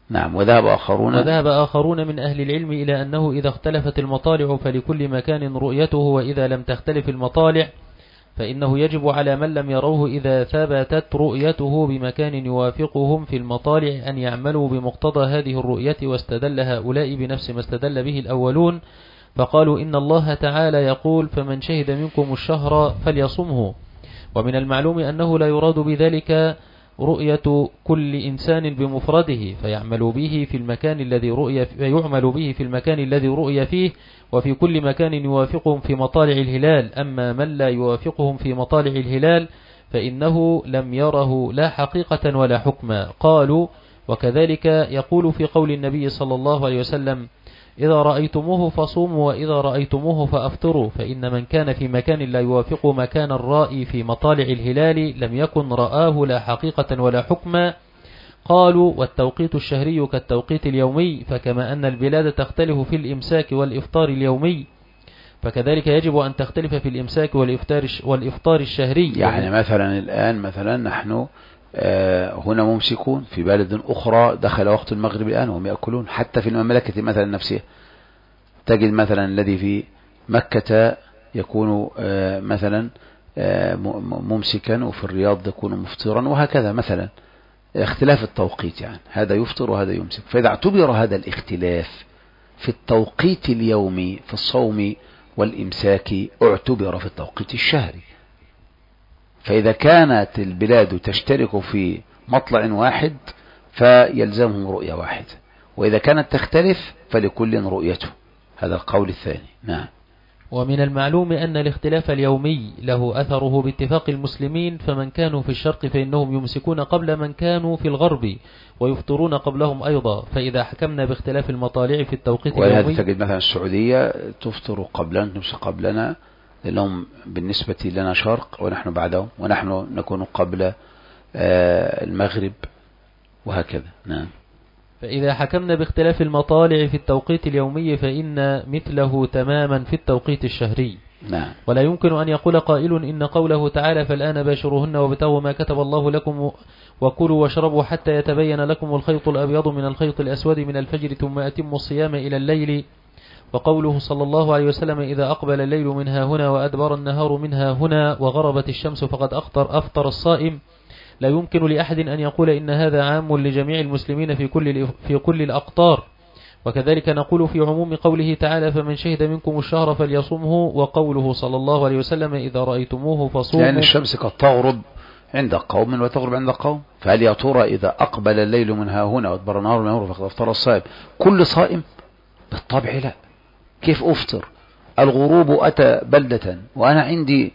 نعم. وذهب آخرون وذهب آخرون من أهل العلم إلى أنه إذا اختلفت المطالع فلكل مكان رؤيته، وإذا لم تختلف المطالع فإنه يجب على من لم يروه إذا ثبتت رؤيته بمكان يوافقهم في المطالع أن يعملوا بمقتضى هذه الرؤية. واستدل هؤلاء بنفس ما استدل به الأولون، فقالوا إن الله تعالى يقول فمن شهد منكم الشهر فليصمه. ومن المعلوم أنه لا يراد بذلك رؤية كل إنسان بمفرده فيعمل به في المكان الذي رؤي فيعمل به في المكان الذي رؤي فيه، وفي كل مكان يوافقهم في مطالع الهلال. أما من لا يوافقهم في مطالع الهلال فإنه لم يره لا حقيقة ولا حكما. قالوا وكذلك يقول في قول النبي صلى الله عليه وسلم إذا رأيتموه فصوموا وإذا رأيتموه فأفطروا، فإن من كان في مكان لا يوافق مكان الرائي في مطالع الهلال لم يكن رآه لا حقيقة ولا حكما. قالوا والتوقيت الشهري كالتوقيت اليومي، فكما أن البلاد تختلف في الإمساك والإفطار اليومي فكذلك يجب أن تختلف في الإمساك والإفطار والإفطار الشهري. يعني مثلا الآن مثلا نحن هنا ممسكون، في بلد أخرى دخل وقت المغرب الآن وهم يأكلون. حتى في المملكة مثلا نفسها تجد مثلا الذي في مكة يكون مثلا ممسكا وفي الرياض يكون مفطرا، وهكذا مثلا اختلاف التوقيت، يعني هذا يفطر وهذا يمسك. فإذا اعتبر هذا الاختلاف في التوقيت اليومي في الصوم والإمساك اعتبر في التوقيت الشهري. فإذا كانت البلاد تشترك في مطلع واحد فيلزمهم رؤية واحدة، وإذا كانت تختلف فلكل رؤيته. هذا القول الثاني. نعم. ومن المعلوم أن الاختلاف اليومي له أثره باتفاق المسلمين، فمن كانوا في الشرق فإنهم يمسكون قبل من كانوا في الغرب ويفطرون قبلهم أيضا. فإذا حكمنا باختلاف المطالع في التوقيت اليومي، ولهذا تجد مثلا السعودية تفطر قبلنا تمسك قبلنا، لأنهم بالنسبة لنا شرق ونحن بعدهم، ونحن نكون قبل المغرب وهكذا. نعم. فإذا حكمنا باختلاف المطالع في التوقيت اليومي فإن مثله تماما في التوقيت الشهري. نعم. ولا يمكن أن يقول قائل إن قوله تعالى فالآن باشروهن وابتغوا ما كتب الله لكم وكلوا واشربوا حتى يتبين لكم الخيط الأبيض من الخيط الأسود من الفجر ثم أتموا الصيام إلى الليل، وقوله صلى الله عليه وسلم إذا أقبل الليل منها هنا وأدبر النهار منها هنا وغربت الشمس فقد أفطر أفطر الصائم، لا يمكن لأحد أن يقول إن هذا عام لجميع المسلمين في كل في كل الأقطار. وكذلك نقول في عموم قوله تعالى فمن شهد منكم الشهر فليصمه، وقوله صلى الله عليه وسلم إذا رأيتموه فصوموا، لأن الشمس قد تغرب عند قوم وتغرب عند قوم. فهل يا ترى إذا أقبل الليل منها هنا وأدبر النهار منها هنا فقد أفطر الصائم كل صائم؟ بالطبع لا. كيف أفطر؟ الغروب أتى بلدة وأنا عندي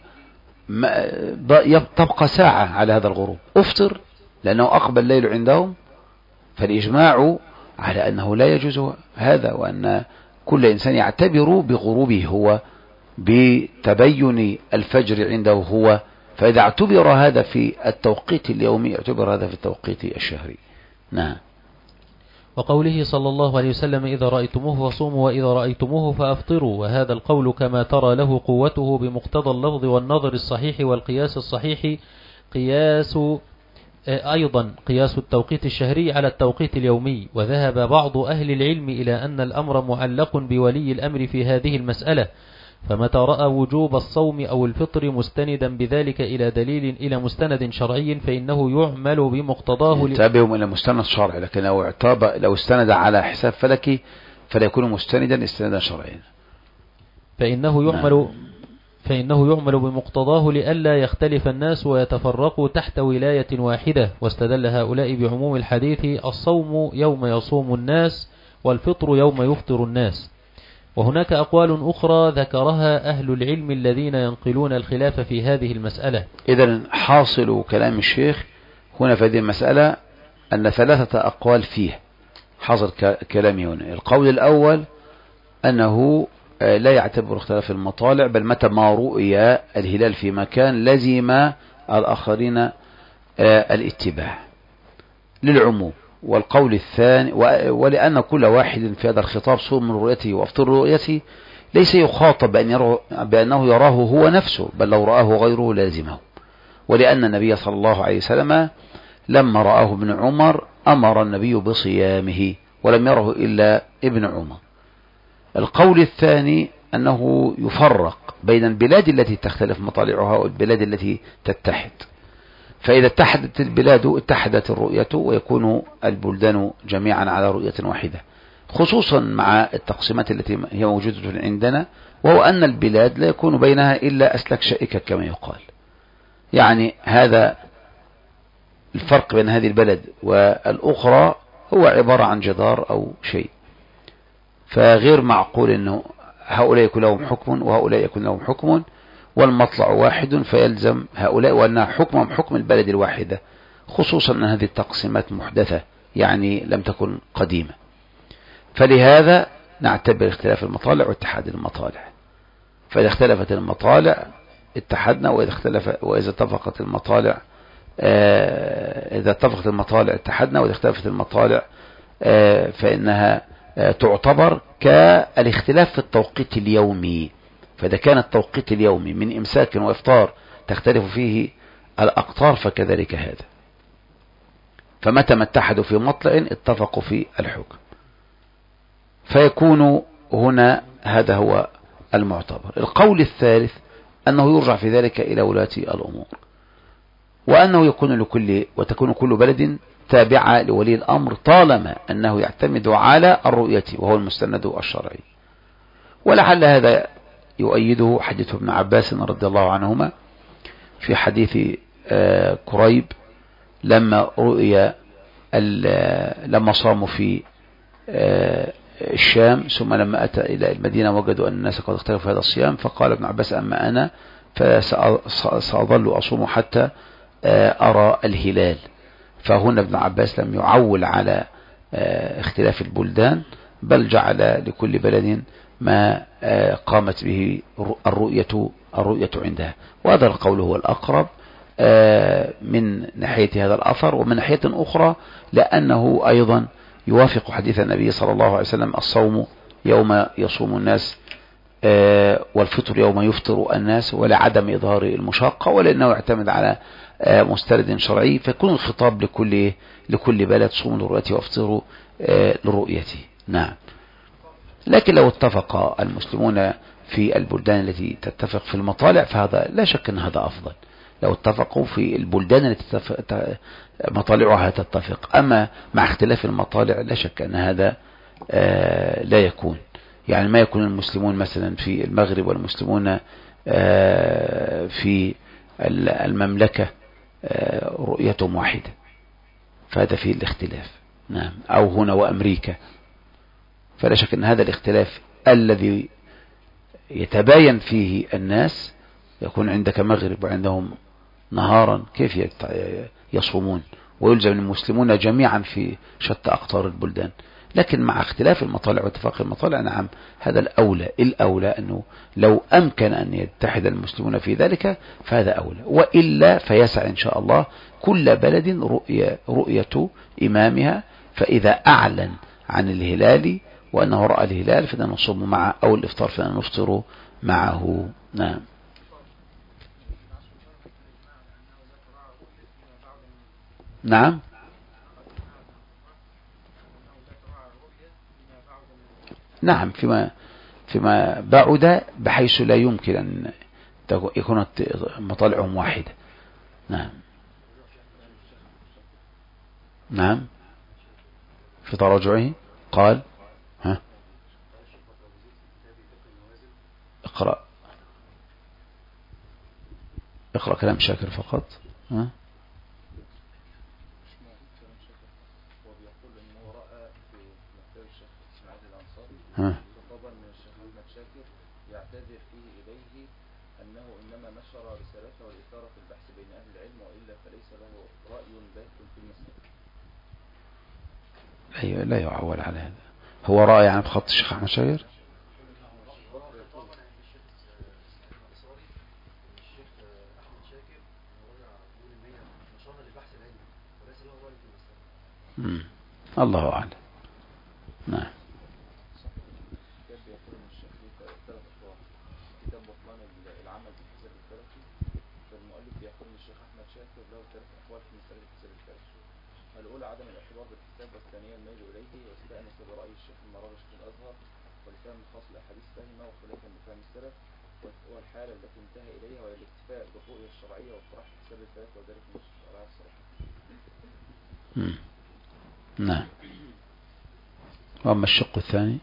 تبقى ساعة على هذا الغروب، أفطر لأنه أقبل الليل عندهم. فالإجماع على أنه لا يجوز هذا، وأن كل إنسان يعتبر بغروبه هو بتبين الفجر عنده هو. فإذا اعتبر هذا في التوقيت اليومي اعتبر هذا في التوقيت الشهري. نعم. وقوله صلى الله عليه وسلم إذا رأيتموه فصوموا وإذا رأيتموه فأفطروا، وهذا القول كما ترى له قوته بمقتضى اللفظ والنظر الصحيح والقياس الصحيح، قياس أيضا قياس التوقيت الشهري على التوقيت اليومي. وذهب بعض أهل العلم إلى أن الأمر معلق بولي الأمر في هذه المسألة، فمتى رأى وجوب الصوم أو الفطر مستندا بذلك إلى دليل إلى مستند شرعي فإنه يعمل بمقتضاه. انتبهوا إلى مستند شرعي، لكن لو اعتاب لو استند على حساب فلكي فلا يكون مستندا استنادا شرعيا. فإنه يعمل فإنه يعمل بمقتضاه لئلا يختلف الناس ويتفرقوا تحت ولاية واحدة. واستدل هؤلاء بعموم الحديث الصوم يوم يصوم الناس والفطر يوم يفطر الناس. وهناك أقوال أخرى ذكرها أهل العلم الذين ينقلون الخلاف في هذه المسألة. إذن حاصل كلام الشيخ هنا في هذه المسألة أن ثلاثة أقوال فيه. حاصل كلامه هنا القول الأول أنه لا يعتبر اختلاف المطالع، بل متى ما رؤي الهلال في مكان لزم الآخرين الاتباع للعموم. والقول الثاني ولأن كل واحد في هذا الخطاب صوم من رؤيته وافطر رؤيته ليس يخاطب بأن بأنه يراه هو نفسه، بل لو رآه غيره لازمه. ولأن النبي صلى الله عليه وسلم لما رآه ابن عمر أمر النبي بصيامه ولم يره إلا ابن عمر. القول الثاني أنه يفرق بين البلاد التي تختلف مطالعها والبلاد التي تتحد، فإذا اتحدت البلاد اتحدت الرؤية ويكون البلدان جميعا على رؤية واحدة، خصوصا مع التقسيمات التي هي موجودة عندنا، وهو أن البلاد لا يكون بينها إلا أسلك شائكة كما يقال. يعني هذا الفرق بين هذه البلد والأخرى هو عبارة عن جدار أو شيء، فغير معقول أنه هؤلاء يكون لهم حكم وهؤلاء يكون لهم حكم والمطلع واحد، فيلزم هؤلاء وأنها حكمهم حكم البلد الواحدة، خصوصا أن هذه التقسيمات محدثة يعني لم تكن قديمة. فلهذا نعتبر اختلاف المطالع واتحاد المطالع، فإذا اختلفت المطالع اتحدنا، وإذا اختلف وإذا اتفقت المطالع آه إذا اتفقت المطالع اتحدنا، وإذا اختلفت المطالع آه فإنها آه تعتبر كالاختلاف في التوقيت اليومي. فإذا كان التوقيت اليومي من إمساك وإفطار تختلف فيه الأقطار فكذلك هذا، فمتى ما اتحدوا في مطلع اتفقوا في الحكم، فيكون هنا هذا هو المعتبر. القول الثالث أنه يرجع في ذلك إلى ولاة الأمور، وأنه يكون لكل وتكون كل بلد تابعة لولي الأمر طالما أنه يعتمد على الرؤية وهو المستند الشرعي. ولعل هذا يؤيده حديث ابن عباس رضي الله عنهما في حديث كريب لما رؤي لما صاموا في الشام، ثم لما أتى إلى المدينة وجدوا أن الناس قد اختلفوا في هذا الصيام، فقال ابن عباس أما أنا فسأظل أصوم حتى أرى الهلال. فهنا ابن عباس لم يعول على اختلاف البلدان، بل جعل لكل بلد ما قامت به الرؤية الرؤية عندها، وهذا القول هو الأقرب من ناحية هذا الأثر. ومن ناحية أخرى لأنه أيضا يوافق حديث النبي صلى الله عليه وسلم الصوم يوم يصوم الناس والفطر يوم يفطر الناس، ولا عدم إظهار المشاقة، ولأنه يعتمد على مستند شرعي، فيكون الخطاب لكل لكل بلد صوموا لرؤيته وافطروا لرؤيته. نعم. لكن لو اتفق المسلمون في البلدان التي تتفق في المطالع فهذا لا شك أن هذا أفضل، لو اتفقوا في البلدان التي مطالعها تتفق. أما مع اختلاف المطالع لا شك أن هذا لا يكون، يعني ما يكون المسلمون مثلا في المغرب والمسلمون في المملكة رؤيتهم واحدة، فهذا فيه الاختلاف. نعم. أو هنا وأمريكا، فلا شك أن هذا الاختلاف الذي يتباين فيه الناس يكون عندك مغرب وعندهم نهارا، كيف يصومون؟ ويلزم المسلمون جميعا في شتى أقطار البلدان. لكن مع اختلاف المطالع واتفاق المطالع نعم هذا الأولى. الأولى أنه لو أمكن أن يتحد المسلمون في ذلك فهذا أولى، وإلا فيسع إن شاء الله كل بلد رؤية, رؤية إمامها، فإذا أعلن عن الهلال وأنه رأى الهلال فإننا نصوم معه، أو الإفطار فإننا نفطر معه. نعم. نعم. نعم. فيما فيما بعد بحيث لا يمكن أن يكون مطالعهم واحدة. نعم. نعم. في تراجعه قال ها اقرأ اقرأ كلام شاكر فقط. ها ها خطابا من الشيخ أحمد شاكر يعتذر فيه إليه أنه إنما نشر رسالته والإثارة في البحث بين أهل العلم، وإلا فليس له رأي بات في المسألة. أيوة لا يعول على هذا. هو رأي عن خط الشيخ أحمد شاكر. مم. الله أعلم. نعم. الأولى عدم الاعتبار بالحساب، والثانية الميل إليه، واستأنس برأي الشيخ المراغش في الأزهر ولفهم خاص الأحاديث فهمه وخلافا بفهم السلف، والحالة التي انتهى إليها وهي الاكتفاء بالرؤية الشرعية واقتراح حساب الفلك وذلك من الشرائع الصحيحة. نعم. وأما الشق الثاني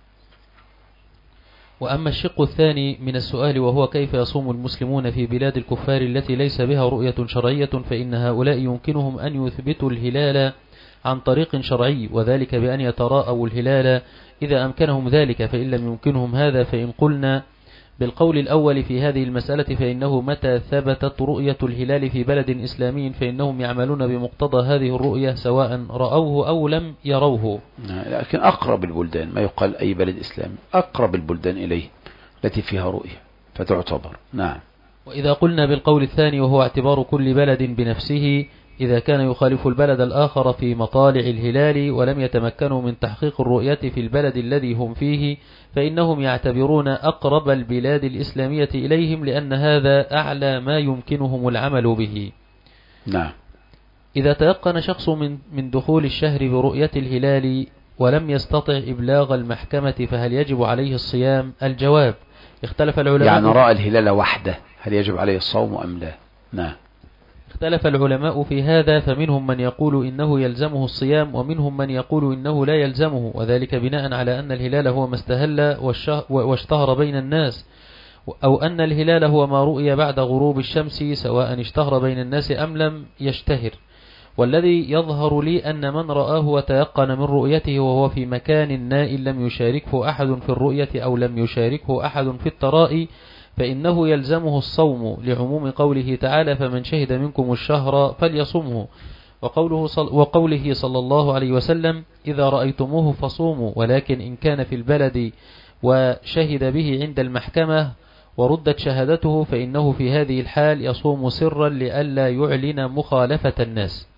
وأما الشق الثاني من السؤال وهو كيف يصوم المسلمون في بلاد الكفار التي ليس بها رؤية شرعية، فإن هؤلاء يمكنهم أن يثبتوا الهلال عن طريق شرعي، وذلك بأن يتراءوا الهلال إذا أمكنهم ذلك، فإن لم يمكنهم هذا فإن قلنا بالقول الأول في هذه المسألة فإنه متى ثبتت رؤية الهلال في بلد إسلامي فإنهم يعملون بمقتضى هذه الرؤية سواء رأوه أو لم يروه. لكن أقرب البلدان ما يقال أي بلد إسلامي، أقرب البلدان إليه التي فيها رؤية فتعتبر. نعم. وإذا قلنا بالقول الثاني وهو اعتبار كل بلد بنفسه، إذا كان يخالف البلد الآخر في مطالع الهلال ولم يتمكنوا من تحقيق الرؤية في البلد الذي هم فيه، فإنهم يعتبرون أقرب البلاد الإسلامية إليهم لأن هذا أعلى ما يمكنهم العمل به. نعم. إذا تيقن شخص من من دخول الشهر برؤية الهلال ولم يستطع إبلاغ المحكمة فهل يجب عليه الصيام؟ الجواب: اختلف العلماء. يعني رأى الهلال وحده هل يجب عليه الصوم أم لا؟ نعم. اختلف العلماء في هذا، فمنهم من يقول إنه يلزمه الصيام، ومنهم من يقول إنه لا يلزمه، وذلك بناء على أن الهلال هو ما استهل واشتهر بين الناس، أو أن الهلال هو ما رؤي بعد غروب الشمس سواء اشتهر بين الناس أم لم يشتهر. والذي يظهر لي أن من رآه وتيقن من رؤيته وهو في مكان نائٍ لم يشاركه أحد في الرؤية أو لم يشاركه أحد في التراء فإنه يلزمه الصوم لعموم قوله تعالى: فمن شهد منكم الشهر فليصمه، وقوله صل وقوله صلى الله عليه وسلم: إذا رأيتموه فصوموا، ولكن إن كان في البلد وشهد به عند المحكمة وردت شهادته فإنه في هذه الحال يصوم سرا لئلا يعلن مخالفة الناس.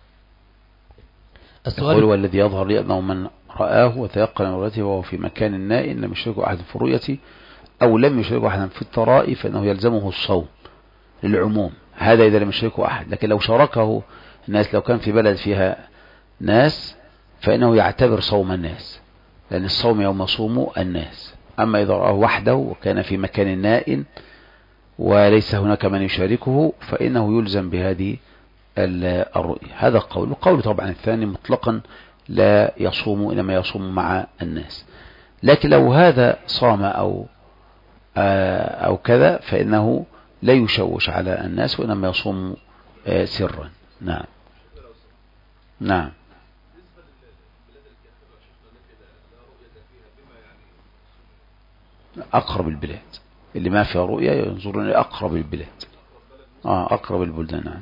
السؤال هو الذي يظهر لي أنه من رآه وتيقن من رؤيته وهو في مكان نائٍ لم يشاركه أحد في رؤيته أو لم يشاركه أحد في التراء فإنه يلزمه الصوم للعموم، هذا إذا لم يشاركه أحد. لكن لو شاركه الناس، لو كان في بلد فيها ناس فإنه يعتبر صوم الناس، لأن الصوم يوم صوموا الناس. أما إذا رآه وحده وكان في مكان نائٍ وليس هناك من يشاركه فإنه يلزم بهذه الرؤية. هذا قول. وقول طبعا الثاني مطلقا لا يصوم إنما يصوم مع الناس. لكن لو هذا صام أو أو كذا فإنه لا يشوش على الناس وإنما يصوم سرا. نعم. نعم. أقرب البلاد اللي ما فيها رؤية ينظرون إلى أقرب البلاد. آه أقرب البلدان. نعم.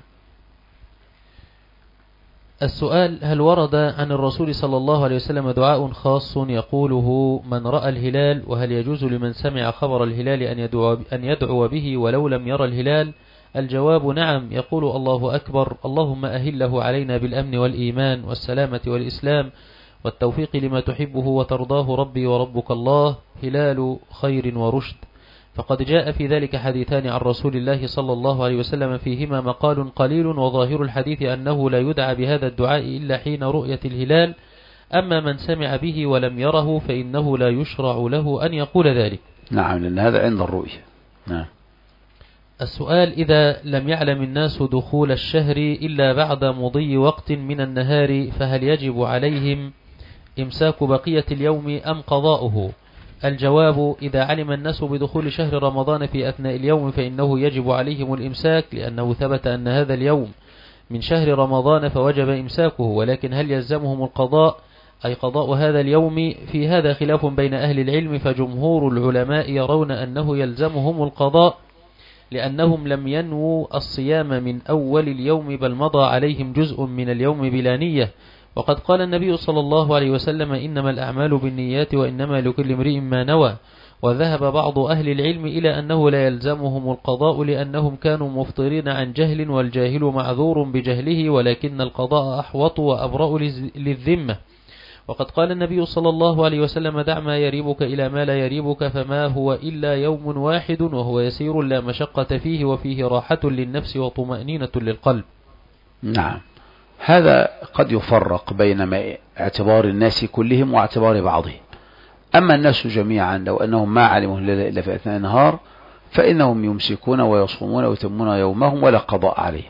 السؤال: هل ورد عن الرسول صلى الله عليه وسلم دعاء خاص يقوله من رأى الهلال، وهل يجوز لمن سمع خبر الهلال أن يدعو, أن يدعو به ولو لم يرى الهلال؟ الجواب: نعم. يقول: الله أكبر، اللهم أهله علينا بالأمن والإيمان والسلامة والإسلام والتوفيق لما تحبه وترضاه ربي وربك الله، هلال خير ورشد. فقد جاء في ذلك حديثان عن رسول الله صلى الله عليه وسلم فيهما مقال قليل، وظاهر الحديث أنه لا يدعى بهذا الدعاء إلا حين رؤية الهلال. أما من سمع به ولم يره فإنه لا يشرع له أن يقول ذلك. نعم، لأن هذا عند الرؤية. نعم. السؤال: إذا لم يعلم الناس دخول الشهر إلا بعد مضي وقت من النهار فهل يجب عليهم إمساك بقية اليوم أم قضاؤه؟ الجواب: إذا علم الناس بدخول شهر رمضان في أثناء اليوم فإنه يجب عليهم الإمساك، لأنه ثبت أن هذا اليوم من شهر رمضان فوجب إمساكه. ولكن هل يلزمهم القضاء أي قضاء هذا اليوم؟ في هذا خلاف بين أهل العلم، فجمهور العلماء يرون أنه يلزمهم القضاء لأنهم لم ينووا الصيام من أول اليوم، بل مضى عليهم جزء من اليوم بلا نية. وقد قال النبي صلى الله عليه وسلم: إنما الأعمال بالنيات وإنما لكل امرئ ما نوى. وذهب بعض أهل العلم إلى أنه لا يلزمهم القضاء لأنهم كانوا مفطرين عن جهل، والجاهل معذور بجهله، ولكن القضاء أحوط وأبرأ للذمة. وقد قال النبي صلى الله عليه وسلم: دع ما يريبك إلى ما لا يريبك، فما هو إلا يوم واحد وهو يسير لا مشقة فيه، وفيه راحة للنفس وطمأنينة للقلب. نعم، هذا قد يفرق بين ما اعتبار الناس كلهم واعتبار بعضهم. أما الناس جميعا لو أنهم ما علموا الهلال إلا في أثناء النهار فإنهم يمسكون ويصومون ويتمون يومهم ولا قضاء عليهم،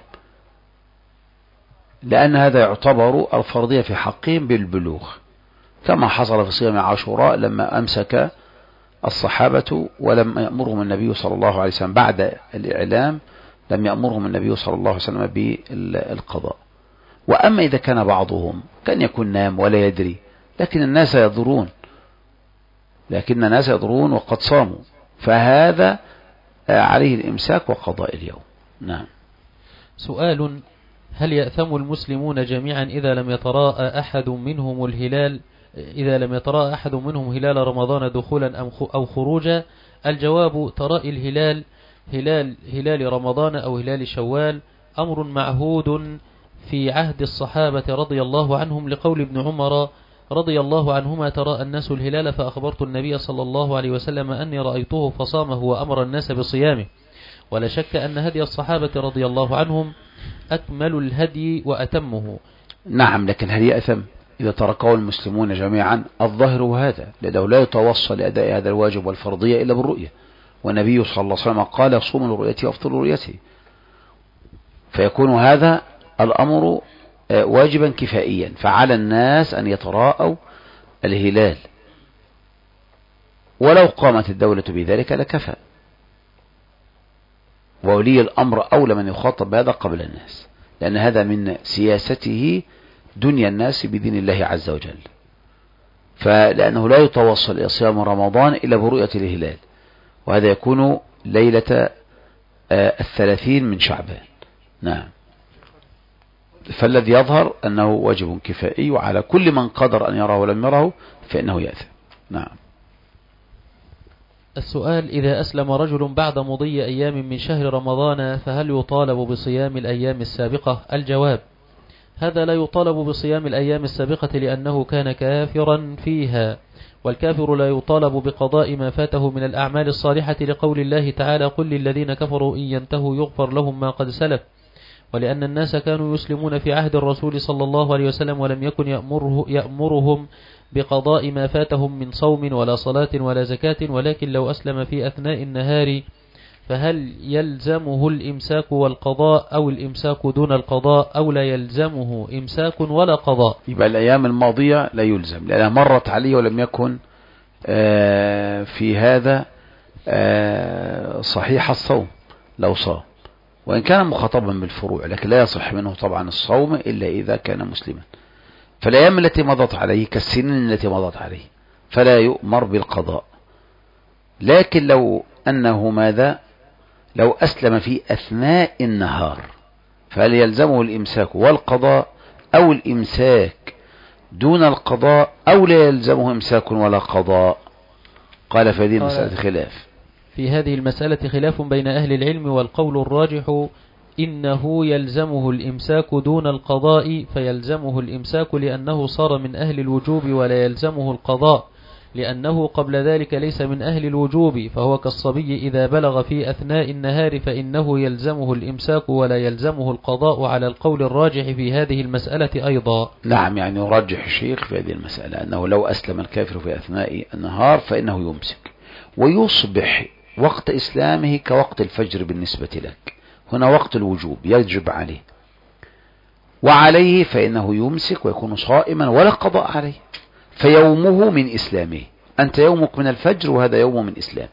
لأن هذا يعتبر الفرضية في حقهم بالبلوغ، كما حصل في صيام عاشوراء لما أمسك الصحابة ولم يأمرهم النبي صلى الله عليه وسلم بعد الإعلام، لم يأمرهم النبي صلى الله عليه وسلم بالقضاء. وأما إذا كان بعضهم كان يكون نام ولا يدري، لكن الناس يضرون لكن الناس يضرون وقد صاموا، فهذا عليه الإمساك وقضاء اليوم. نعم. سؤال: هل يأثم المسلمون جميعا إذا لم يتراءى أحد منهم الهلال إذا لم يتراءى أحد منهم هلال رمضان دخولا أو خروجا؟ الجواب: تراءي الهلال هلال هلال رمضان أو هلال شوال أمر معهود في عهد الصحابة رضي الله عنهم، لقول ابن عمر رضي الله عنهما: تراءى الناس الهلال فأخبرت النبي صلى الله عليه وسلم أني رأيته فصامه وأمر الناس بصيامه. ولا شك أن هدي الصحابة رضي الله عنهم أكمل الهدي وأتمه. نعم، لكن هل يأثم إذا تركه المسلمون جميعا؟ الظاهر هذا، لأنه لا يتوصل لأداء هذا الواجب والفرضية إلا بالرؤية، والنبي صلى الله عليه وسلم قال: صوموا لرؤيته وافطروا لرؤيته، فيكون هذا الأمر واجبا كفائيا، فعلى الناس أن يتراءوا الهلال، ولو قامت الدولة بذلك لكفى، وولي الأمر أولى من يخاطب بهذا قبل الناس، لأن هذا من سياسته دنيا الناس بدين الله عز وجل، فلأنه لا يتوصل إلى صيام رمضان إلا برؤية الهلال، وهذا يكون ليلة الثلاثين من شعبان. نعم. فالذي يظهر أنه واجب كفائي، وعلى كل من قدر أن يراه ولم يره فإنه يأثم. نعم. السؤال: إذا أسلم رجل بعد مضي أيام من شهر رمضان فهل يطالب بصيام الأيام السابقة؟ الجواب: هذا لا يطالب بصيام الأيام السابقة لأنه كان كافرا فيها، والكافر لا يطالب بقضاء ما فاته من الأعمال الصالحة، لقول الله تعالى: قل للذين كفروا إن ينتهوا يغفر لهم ما قد سلف. ولأن الناس كانوا يسلمون في عهد الرسول صلى الله عليه وسلم ولم يكن يأمره يأمرهم بقضاء ما فاتهم من صوم ولا صلاة ولا زكاة، ولكن لو أسلم في أثناء النهار فهل يلزمه الإمساك والقضاء أو الإمساك دون القضاء أو لا يلزمه إمساك ولا قضاء؟ يبقى الأيام الماضية لا يلزم، لأنها مرت عليه ولم يكن في هذا صحيح الصوم لو صام، وإن كان مخاطبا بالفروع، لكن لا يصح منه طبعا الصوم إلا إذا كان مسلما. فالأيام التي مضت عليه كالسنين التي مضت عليه فلا يؤمر بالقضاء، لكن لو أنه ماذا لو أسلم في أثناء النهار فهل يلزمه الإمساك والقضاء أو الإمساك دون القضاء أو لا يلزمه إمساك ولا قضاء؟ قال في هذه المسألة خلاف. في هذه المسألة خلاف بين أهل العلم، والقول الراجح إنه يلزمه الإمساك دون القضاء، فيلزمه الإمساك لأنه صار من أهل الوجوب، ولا يلزمه القضاء لأنه قبل ذلك ليس من أهل الوجوب، فهو كالصبي إذا بلغ في أثناء النهار فإنه يلزمه الإمساك ولا يلزمه القضاء، على القول الراجح في هذه المسألة أيضا. نعم، يعني يرجح الشيخ في هذه المسألة أنه لو أسلم الكافر في أثناء النهار فإنه يمسك، ويصبح وقت إسلامه كوقت الفجر بالنسبة لك، هنا وقت الوجوب يجب عليه، وعليه فإنه يمسك ويكون صائما ولا قضاء عليه، فيومه من إسلامه، أنت يومك من الفجر وهذا يوم من إسلام،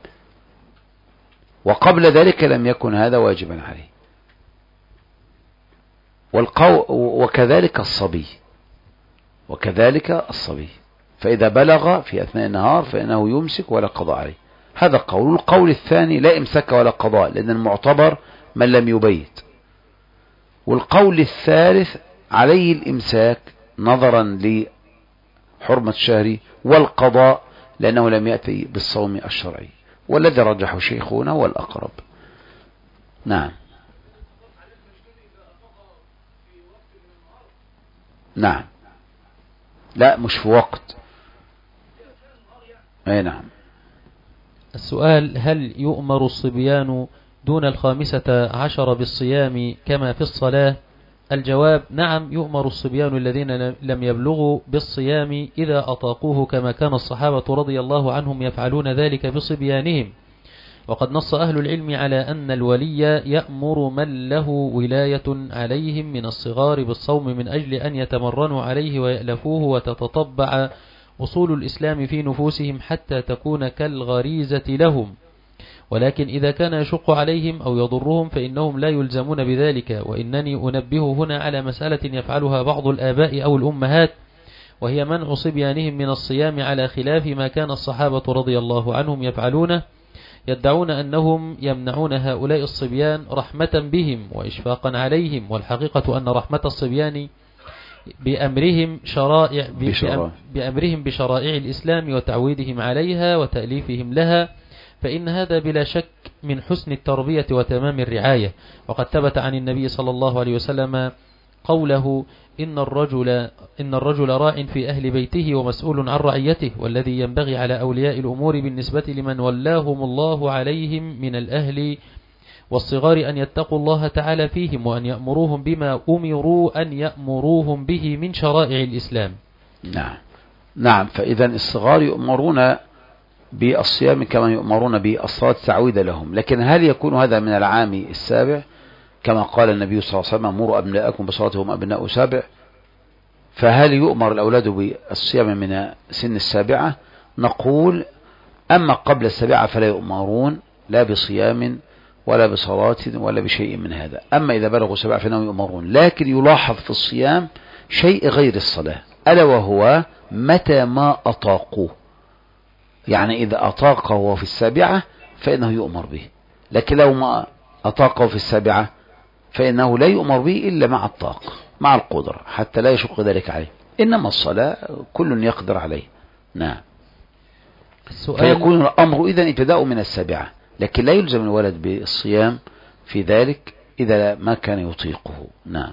وقبل ذلك لم يكن هذا واجبا عليه. والقو وكذلك الصبي وكذلك الصبي فإذا بلغ في أثناء النهار فإنه يمسك ولا قضاء عليه. هذا قول. القول الثاني لا إمساك ولا قضاء، لأن المعتبر من لم يبيت. والقول الثالث عليه الإمساك نظرا لحرمة الشهر، والقضاء لأنه لم يأتي بالصوم الشرعي، والذي رجحه شيخنا والأقرب. نعم. نعم، لا مش في وقت. اي نعم. السؤال: هل يؤمر الصبيان دون الخامسة عشر بالصيام كما في الصلاة؟ الجواب: نعم، يؤمر الصبيان الذين لم يبلغوا بالصيام إذا أطاقوه، كما كان الصحابة رضي الله عنهم يفعلون ذلك بصبيانهم. وقد نص أهل العلم على أن الولي يأمر من له ولاية عليهم من الصغار بالصوم من أجل أن يتمرنوا عليه ويألفوه، وتتطبع أصول الإسلام في نفوسهم حتى تكون كالغريزة لهم. ولكن إذا كان يشق عليهم أو يضرهم فإنهم لا يلزمون بذلك. وإنني أنبه هنا على مسألة يفعلها بعض الآباء أو الأمهات، وهي منع صبيانهم من الصيام على خلاف ما كان الصحابة رضي الله عنهم يفعلونه. يدعون أنهم يمنعون هؤلاء الصبيان رحمة بهم وإشفاقا عليهم، والحقيقة أن رحمة الصبيان بأمرهم شرائع بأمرهم بشرائع الإسلام وتعويدهم عليها وتأليفهم لها، فإن هذا بلا شك من حسن التربية وتمام الرعاية. وقد ثبت عن النبي صلى الله عليه وسلم قوله: إن الرجل, إن الرجل راع في أهل بيته ومسؤول عن رعيته، والذي ينبغي على أولياء الأمور بالنسبة لمن ولاهم الله عليهم من الأهل والصغار أن يتقوا الله تعالى فيهم، وأن يأمروهم بما أمروا أن يأمروهم به من شرائع الإسلام. نعم نعم فإذا الصغار يؤمرون بالصيام كما يؤمرون بالصلاة تعويدا لهم. لكن هل يكون هذا من العام السابع كما قال النبي صلى الله عليه وسلم: مروا أبناءكم بصلاتهم أبناء سابع؟ فهل يؤمر الأولاد بالصيام من سن السابعة؟ نقول: أما قبل السابعة فلا يؤمرون لا بصيام ولا بصلاة ولا بشيء من هذا. أما إذا بلغوا سبعة فإنهم يؤمرون. لكن يلاحظ في الصيام شيء غير الصلاة، ألا وهو متى ما أطاقوه. يعني إذا أطاقه وهو في السابعة فإنه يؤمر به، لكن لو ما أطاقه في السابعة فإنه لا يؤمر به إلا مع الطاقة، مع القدرة، حتى لا يشق ذلك عليه. إنما الصلاة كل يقدر عليه. نعم. فيكون الأمر إذن ابتداء من السابعة، لكن لا يلزم الولد بالصيام في ذلك إذا ما كان يطيقه. نعم.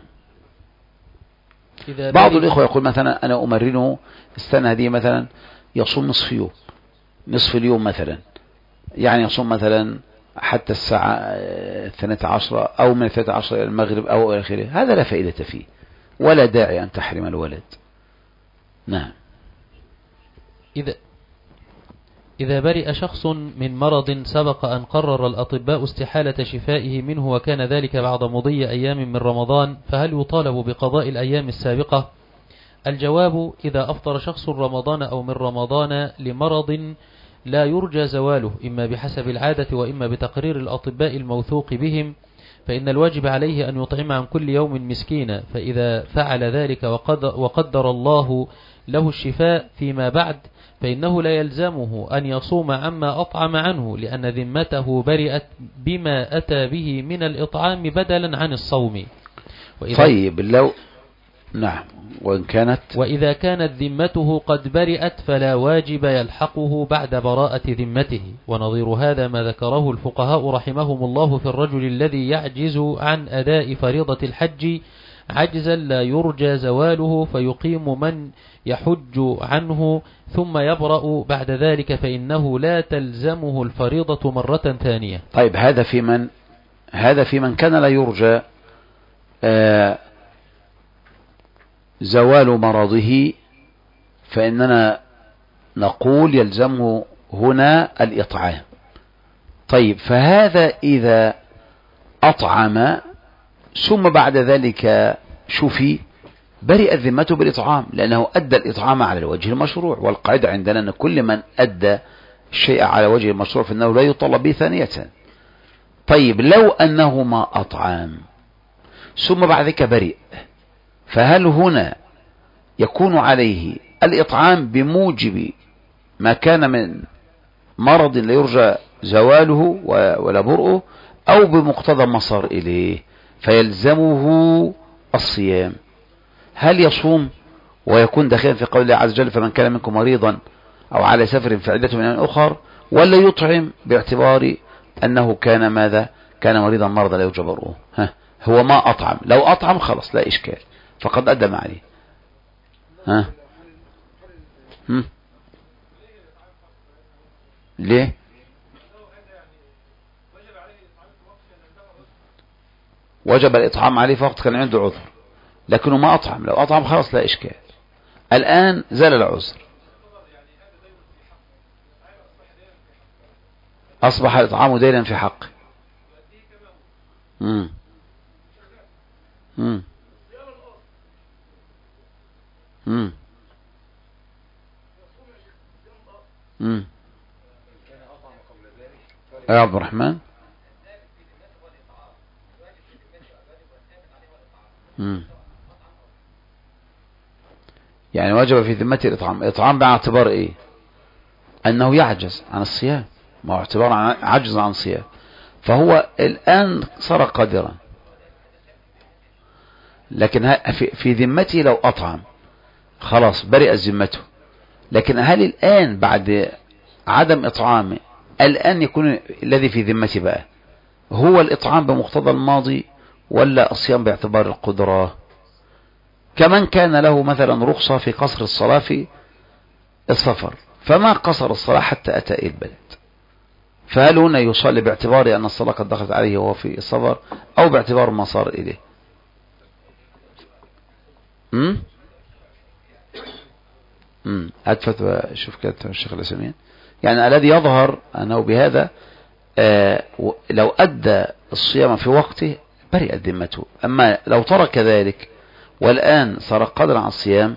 بعض الإخوة يقول مثلا: أنا أمرنه استنى هذه مثلا يصوم نصف يوم، نصف اليوم مثلا، يعني يصوم مثلا حتى الساعة الثانية عشرة أو من الثالثة عشرة إلى المغرب أو إلى آخره. هذا لا فائدة فيه ولا داعي أن تحرم الولد. نعم. إذا إذا برئ شخص من مرض سبق أن قرر الأطباء استحالة شفائه منه، وكان ذلك بعد مضي أيام من رمضان، فهل يطالب بقضاء الأيام السابقة؟ الجواب: إذا أفطر شخص رمضان أو من رمضان لمرض لا يرجى زواله، إما بحسب العادة وإما بتقرير الأطباء الموثوق بهم، فإن الواجب عليه أن يطعم عن كل يوم مسكينا. فإذا فعل ذلك وقدر الله له الشفاء فيما بعد، فإنه لا يلزمه أن يصوم عما أطعم عنه، لأن ذمته برئت بما أتى به من الإطعام بدلا عن الصوم. طيب لو نعم وإن كانت وإذا كانت ذمته قد برئت فلا واجب يلحقه بعد براءة ذمته. ونظير هذا ما ذكره الفقهاء رحمهم الله في الرجل الذي يعجز عن أداء فريضة الحج عجزا لا يرجى زواله، فيقيم من يحج عنه ثم يبرأ بعد ذلك، فإنه لا تلزمه الفريضة مرة ثانية. طيب هذا في من هذا في من كان لا يرجى آه زوال مرضه، فإننا نقول يلزمه هنا الإطعام. طيب فهذا إذا أطعم ثم بعد ذلك شفي برئت ذمته بالإطعام، لأنه أدى الإطعام على الوجه المشروع، والقاعدة عندنا أن كل من أدى الشيء على وجه المشروع فإنه لا يطلب به ثانية. طيب لو أنه ما أطعم ثم بعد ذلك برئ، فهل هنا يكون عليه الإطعام بموجب ما كان من مرض لا يرجى زواله ولا برؤه، أو بمقتضى ما صار إليه فيلزمه الصيام؟ هل يصوم ويكون داخلا في قول الله عز وجل: فمن كان منكم مريضا أو على سفر فعدة من أيام أخر، ولا يطعم باعتبار أنه كان ماذا كان مريضا مرضا لا يرجى برؤه؟ ها هو ما أطعم، لو أطعم خلص لا إشكال فقد أدى ما عليه. ها هم؟ ليه؟ وجب الإطعام عليه فقط كان عنده عذر. لكنه ما أطعم. لو أطعم خلاص لا إشكال. الآن زال العذر، أصبح الإطعام دينا في حقه. مم. مم. مم. مم. يا عبد الرحمن. مم. يعني وجب في ذمته الإطعام. إطعام باعتبار إيه؟ أنه يعجز عن الصيام، ما هو اعتبار عن عجز عن الصيام، فهو الآن صار قادرا، لكن في ذمته لو أطعم خلاص برئت ذمته. لكن هل الآن بعد عدم إطعامه الآن يكون الذي في ذمته بقى هو الإطعام بمقتضى الماضي ولا الصيام باعتبار القدرة؟ كمن كان له مثلا رخصة في قصر الصلاة في السفر فما قصر الصلاة حتى أتى إلى البلد، فهل هنا يصلي باعتبار أن الصلاة قد دخلت عليه وهو في السفر أو باعتبار ما صار إليه؟ امم امم فتوى شوف كده الشيخ الأسمين. يعني الذي يظهر أنه بهذا آه لو أدى الصيام في وقته برئت ذمته، أما لو ترك ذلك والآن صار قادرا على الصيام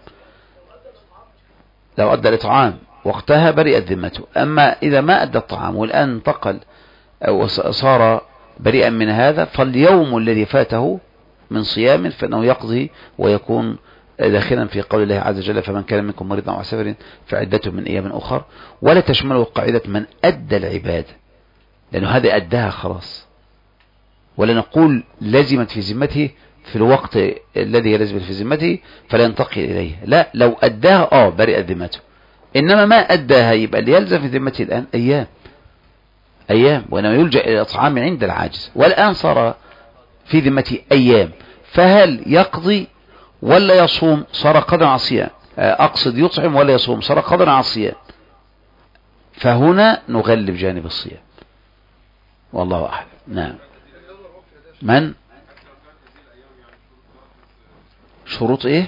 لو أدى الإطعام وقتها برئت ذمته. أما إذا ما أدى الطعام والآن انتقل أو صار بريئا من هذا فاليوم الذي فاته من صيام فإنه يقضي ويكون داخلا في قول الله عز وجل فمن كان منكم مريضا أو على سفر فعدته من أيام أخر، ولا تشمله قاعدة من أدى العبادة لأنه هذا أداها خلاص، ولا نقول لزمت في ذمته في الوقت الذي لزمت في ذمته فلا ينتقل إليه، لا لو أداها آه برئت ذمته، إنما ما أداها يبقى اللي يلزم في ذمته الآن أيام أيام وإنما يلجأ إلى الإطعام عند العاجز، والآن صار في ذمته أيام، فهل يقضي ولا يصوم؟ صار قدرا على الصيام، أقصد يطعم ولا يصوم، صار قدرا على الصيام، فهنا نغلب جانب الصيام والله أعلم. نعم. من شروط إيه؟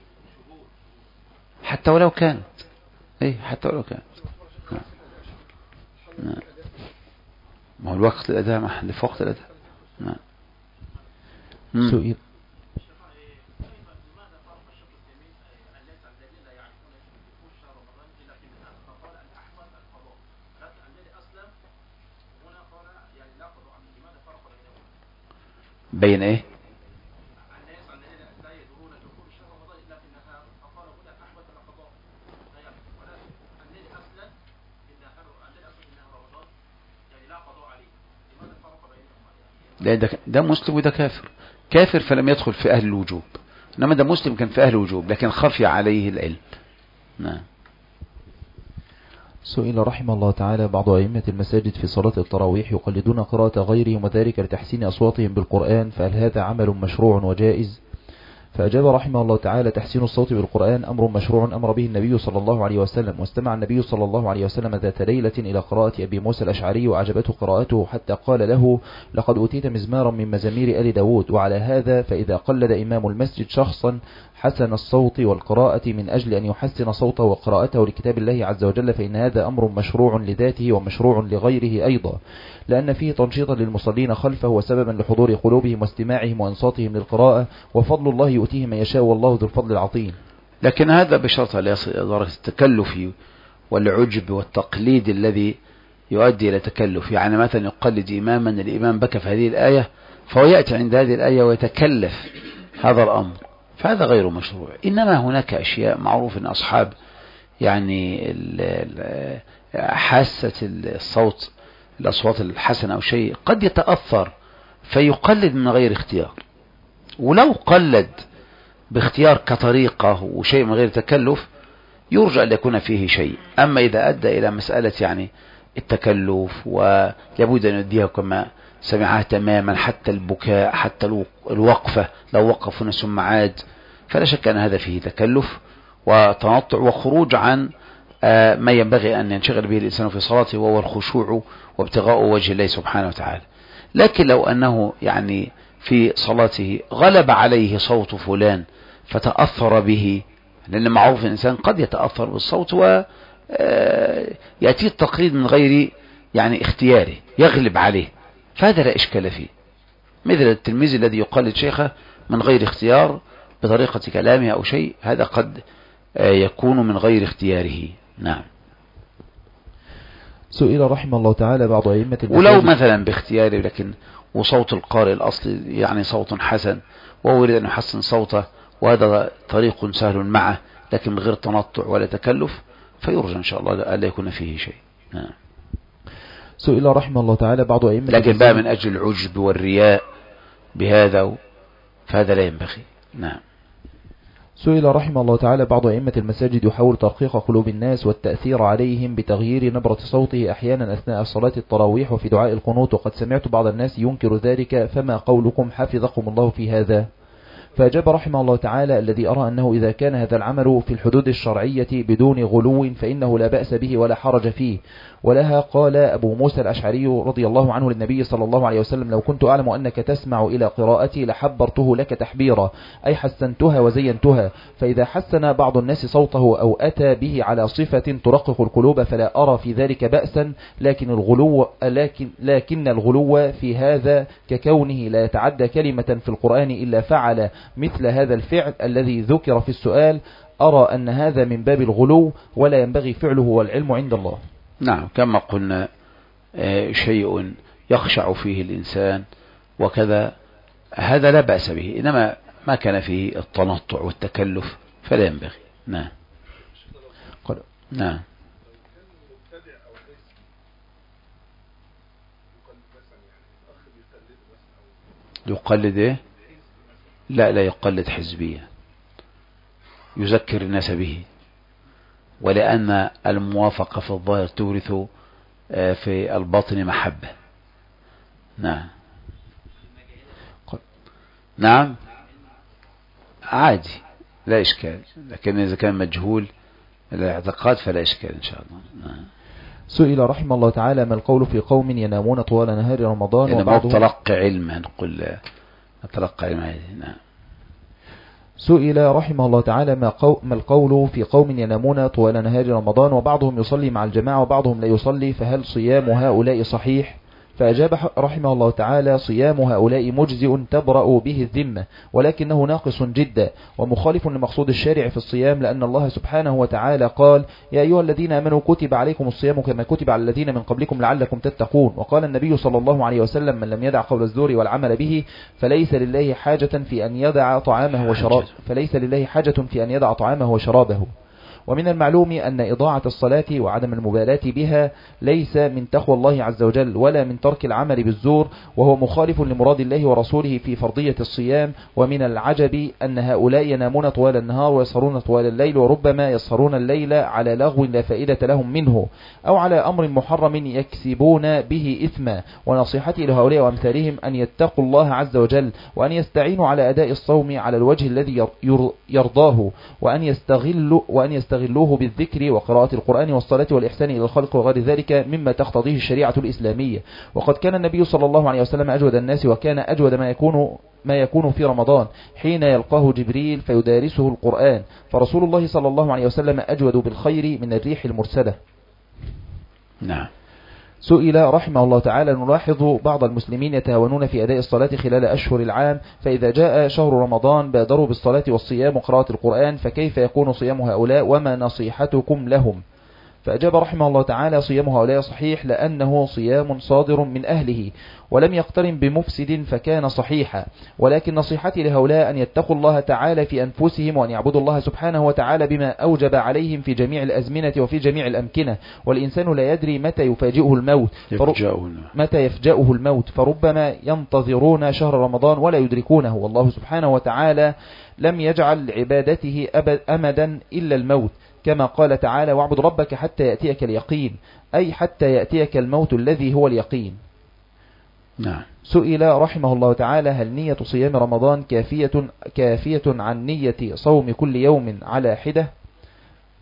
حتى ولو كانت إيه حتى ولو كانت نعم. نعم. ما هو الوقت الأداء محل في وقت الأداء. نعم. سؤال بين ايه؟ لا ده, ده مسلم وده كافر. كافر فلم يدخل في أهل الوجوب، إنما ده مسلم كان في أهل الوجوب لكن خفي عليه العلم. نعم. سئل رحمه الله تعالى بعض أئمة المساجد في صلاة التراويح يقلدون قراءة غيرهم وذلك لتحسين أصواتهم بالقرآن، فهل هذا عمل مشروع وجائز؟ فأجاب رحمه الله تعالى تحسين الصوت بالقرآن أمر مشروع أمر به النبي صلى الله عليه وسلم، واستمع النبي صلى الله عليه وسلم ذات ليلة إلى قراءة أبي موسى الأشعري وعجبته قراءته حتى قال له لقد أوتيت مزمارا من مزامير آل داود. وعلى هذا فإذا قلد إمام المسجد شخصا حسن الصوت والقراءة من أجل أن يحسن صوته وقراءته لكتاب الله عز وجل فإن هذا أمر مشروع لذاته ومشروع لغيره أيضا، لأن فيه تنشيطا للمصلين خلفه وسببا لحضور قلوبهم واستماعهم وإنصاتهم للقراءة، وفضل الله يؤتيه من يشاء والله ذو الفضل العظيم. لكن هذا بشرط لا يصل إلى درجة التكلف والعجب والتقليد الذي يؤدي إلى تكلف. يعني مثلا يقلد إماما الإمام بكى في هذه الآية فهو يأتي عند هذه الآية ويتكلف هذا الأمر، فهذا غير مشروع. إنما هناك أشياء معروف أن أصحاب يعني حاسة الصوت الأصوات الحسنة أو شيء قد يتأثر فيقلد من غير اختيار، ولو قلد باختيار كطريقة وشيء من غير تكلف يرجى أن يكون فيه شيء. أما إذا أدى إلى مسألة يعني التكلف ولابد أن يديها كما سمعها تماما حتى البكاء حتى الوقفة لو وقفنا ثم عاد، فلا شك أن هذا فيه تكلف وتنطع وخروج عن ما ينبغي أن ينشغل به الإنسان في صلاته وهو الخشوع وابتغاء وجه الله سبحانه وتعالى. لكن لو أنه يعني في صلاته غلب عليه صوت فلان فتأثر به، لأن معروف الإنسان قد يتأثر بالصوت ويأتي التقليد من غير يعني اختياره يغلب عليه، فهذا لا إشكال فيه، مثل التلميذ الذي يقلد شيخه من غير اختيار بطريقة كلامه أو شيء، هذا قد يكون من غير اختياره. نعم. سئل رحمه الله تعالى بعض أئمة المساجد، ولو مثلا باختياره لكن وصوت القارئ الأصلي يعني صوت حسن وهو يريد أن يحسن صوته، وهذا طريق سهل معه لكن من غير تنطع ولا تكلف، فيرجى إن شاء الله ألا يكون فيه شيء. نعم. سئل رحمه الله تعالى بعض أئمة لكن بقى من أجل العجب والرياء بهذا فهذا لا ينبغي. نعم. سئل رحمه الله تعالى بعض أئمة المساجد يحاول ترقيق قلوب الناس والتأثير عليهم بتغيير نبرة صوته أحيانا أثناء صلاة التراويح وفي دعاء القنوت، وقد سمعت بعض الناس ينكر ذلك، فما قولكم حفظكم الله في هذا؟ فأجاب رحمه الله تعالى: الذي أرى أنه إذا كان هذا العمل في الحدود الشرعية بدون غلو فإنه لا بأس به ولا حرج فيه. ولها قال أبو موسى الأشعري رضي الله عنه للنبي صلى الله عليه وسلم: لو كنت أعلم أنك تسمع إلى قراءتي لحبرته لك تحبيرا، أي حسنتها وزينتها. فإذا حسن بعض الناس صوته أو أتى به على صفة ترقق القلوب فلا أرى في ذلك بأسا، لكن الغلو, لكن لكن الغلو في هذا ككونه لا يتعدى كلمة في القرآن إلا فعل مثل هذا الفعل الذي ذكر في السؤال، أرى أن هذا من باب الغلو ولا ينبغي فعله والعلم عند الله. نعم، كما قلنا شيء يخشع فيه الإنسان وكذا هذا لا بأس به، إنما ما كان فيه التنطع والتكلف فلا ينبغي. نعم. نعم. يقلد ايه؟ لا لا يقلد حزبيا، يذكر الناس به، ولأن الموافقة في الظاهر تورث في الباطن محبة. نعم. نعم عادي لا إشكال، لكن إذا كان مجهول الاعتقاد فلا إشكال إن شاء الله. نعم. سئل رحمه الله تعالى: ما القول في قوم ينامون طوال نهار رمضان وبعضهم تلقى علما، نقول تلقى علما. نعم. سئل رحمه الله تعالى: ما, قو ما القول في قوم ينامون طوال نهار رمضان وبعضهم يصلي مع الجماعة وبعضهم لا يصلي، فهل صيام هؤلاء صحيح؟ فأجاب رحمه الله تعالى: صيام هؤلاء مجزئ تبرأ به الذمة، ولكنه ناقص جدا ومخالف لمقصود الشارع في الصيام، لأن الله سبحانه وتعالى قال: يا أيها الذين آمنوا كتب عليكم الصيام كما كتب على الذين من قبلكم لعلكم تتقون. وقال النبي صلى الله عليه وسلم: من لم يدع قول الزور والعمل به فليس لله حاجة في أن يدع طعامه وشرابه فليس لله حاجة في أن يدع طعامه وشرابه. ومن المعلوم أن إضاعة الصلاة وعدم المبالاة بها ليس من تقوى الله عز وجل ولا من ترك العمل بالزور، وهو مخالف لمراد الله ورسوله في فرضية الصيام. ومن العجب أن هؤلاء ينامون طوال النهار ويسهرون طوال الليل، وربما يسهرون الليل على لغو لا فائدة لهم منه أو على أمر محرم يكسبون به إثما. ونصيحتي لهؤلاء وأمثالهم أن يتقوا الله عز وجل، وأن يستعينوا على أداء الصوم على الوجه الذي يرضاه، وأن يستغلوا وأن يستغلوا يستغلوه بالذكر وقراءة القرآن والصلاة والإحسان إلى الخلق وغير ذلك مما تقتضيه الشريعة الإسلامية. وقد كان النبي صلى الله عليه وسلم أجود الناس، وكان أجود ما يكون ما يكون في رمضان حين يلقاه جبريل فيدارسه القرآن، فرسول الله صلى الله عليه وسلم أجود بالخير من الريح المرسلة. نعم. سئل رحمه الله تعالى: نلاحظ بعض المسلمين يتهاونون في أداء الصلاة خلال أشهر العام، فإذا جاء شهر رمضان بادروا بالصلاة والصيام وقراءة القرآن، فكيف يكون صيام هؤلاء وما نصيحتكم لهم؟ فأجاب رحمه الله تعالى: صيام هؤلاء صحيح لأنه صيام صادر من أهله ولم يقترن بمفسد فكان صحيحا، ولكن نصيحتي لهؤلاء أن يتقوا الله تعالى في أنفسهم وأن يعبدوا الله سبحانه وتعالى بما أوجب عليهم في جميع الأزمنة وفي جميع الأمكنة، والإنسان لا يدري متى يفاجئه الموت متى يفجأه الموت فربما ينتظرون شهر رمضان ولا يدركونه، والله سبحانه وتعالى لم يجعل لعبادته أمدا إلا الموت، كما قال تعالى: واعبد ربك حتى يأتيك اليقين، أي حتى يأتيك الموت الذي هو اليقين. نعم. سئل رحمه الله تعالى: هل نية صيام رمضان كافية كافية عن نية صوم كل يوم على حدة؟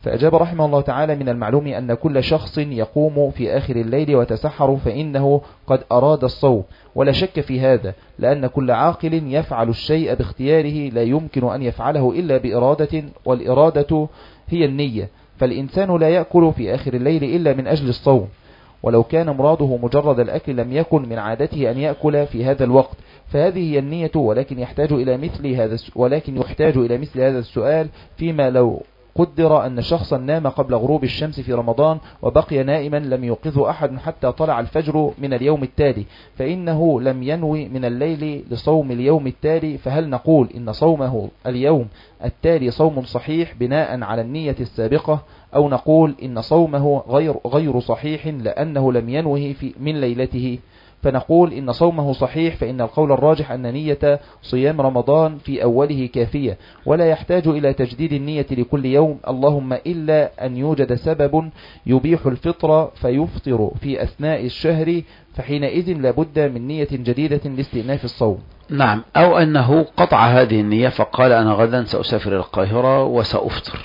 فأجاب رحمه الله تعالى: من المعلوم أن كل شخص يقوم في آخر الليل وتسحر فإنه قد أراد الصوم، ولا شك في هذا، لأن كل عاقل يفعل الشيء باختياره لا يمكن أن يفعله إلا بإرادة، والإرادة هي النية. فالإنسان لا يأكل في آخر الليل إلا من أجل الصوم، ولو كان مراده مجرد الأكل لم يكن من عادته أن يأكل في هذا الوقت، فهذه هي النية. ولكن يحتاج إلى مثل هذا ولكن يحتاج إلى مثل هذا السؤال فيما لو قدر أن شخصا نام قبل غروب الشمس في رمضان وبقي نائما لم يوقظه أحد حتى طلع الفجر من اليوم التالي، فإنه لم ينوي من الليل لصوم اليوم التالي، فهل نقول إن صومه اليوم التالي صوم صحيح بناء على النية السابقة، أو نقول إن صومه غير غير صحيح لأنه لم ينوه في من ليلته؟ فنقول إن صومه صحيح، فإن القول الراجح أن نية صيام رمضان في أوله كافية، ولا يحتاج إلى تجديد النية لكل يوم، اللهم إلا أن يوجد سبب يبيح الفطر فيفطر في أثناء الشهر، فحينئذ لابد من نية جديدة لاستئناف الصوم. نعم، أو أنه قطع هذه النية فقال أنا غدا سأسافر إلى القاهرة وسأفطر،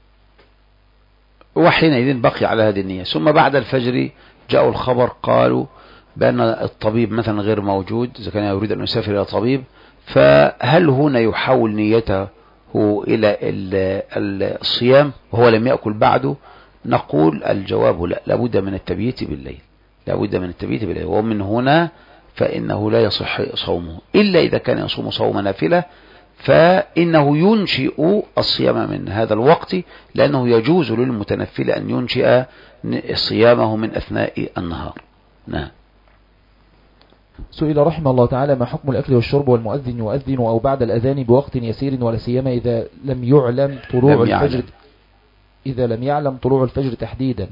وحينئذ بقي على هذه النية، ثم بعد الفجر جاءوا الخبر قالوا بأن الطبيب مثلا غير موجود، إذا كان يريد أن يسافر إلى طبيب، فهل هنا يحول نيته إلى الصيام وهو لم يأكل بعده؟ نقول الجواب لا، لابد من التبييت بالليل، لابد من التبييت بالليل، ومن هنا فإنه لا يصح صومه إلا إذا كان يصوم صوم نافلة، فإنه ينشئ الصيام من هذا الوقت، لأنه يجوز للمتنفل أن ينشئ صيامه من أثناء النهار. نعم. سئل رحمه الله تعالى: ما حكم الأكل والشرب والمؤذن يؤذن أو بعد الأذان بوقت يسير، ولا سيما إذا لم يعلم طلوع لم الفجر يعلم. إذا لم يعلم طلوع الفجر تحديدا؟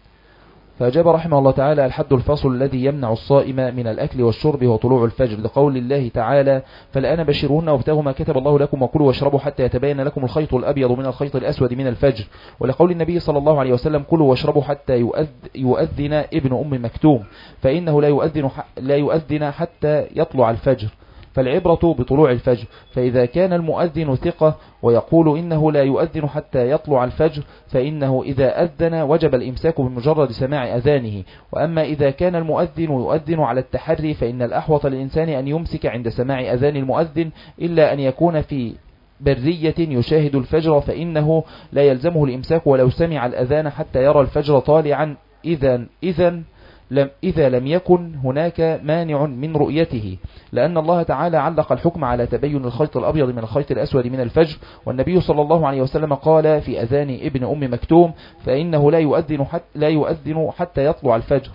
فأجاب رحمه الله تعالى: الحد الفاصل الذي يمنع الصائم من الأكل والشرب هو طلوع الفجر، لقول الله تعالى: فالآن بشروهن وابتغوا ما كتب الله لكم وكلوا واشربوا حتى يتبين لكم الخيط الأبيض من الخيط الأسود من الفجر، ولقول النبي صلى الله عليه وسلم: كلوا واشربوا حتى يؤذن ابن أم مكتوم، فإنه لا يؤذن لا يؤذن حتى يطلع الفجر، فالعبرة بطلوع الفجر. فإذا كان المؤذن ثقة ويقول إنه لا يؤذن حتى يطلع الفجر، فإنه إذا أذن وجب الإمساك بمجرد سماع أذانه. وأما إذا كان المؤذن يؤذن على التحري، فإن الأحوط للإنسان أن يمسك عند سماع أذان المؤذن، إلا أن يكون في برية يشاهد الفجر، فإنه لا يلزمه الإمساك ولو سمع الأذان حتى يرى الفجر طالعا، إذن إذن لم إذا لم يكن هناك مانع من رؤيته، لأن الله تعالى علق الحكم على تبين الخيط الأبيض من الخيط الأسود من الفجر، والنبي صلى الله عليه وسلم قال في أذان ابن أم مكتوم: فإنه لا يؤذن حتى, لا يؤذن حتى يطلع الفجر.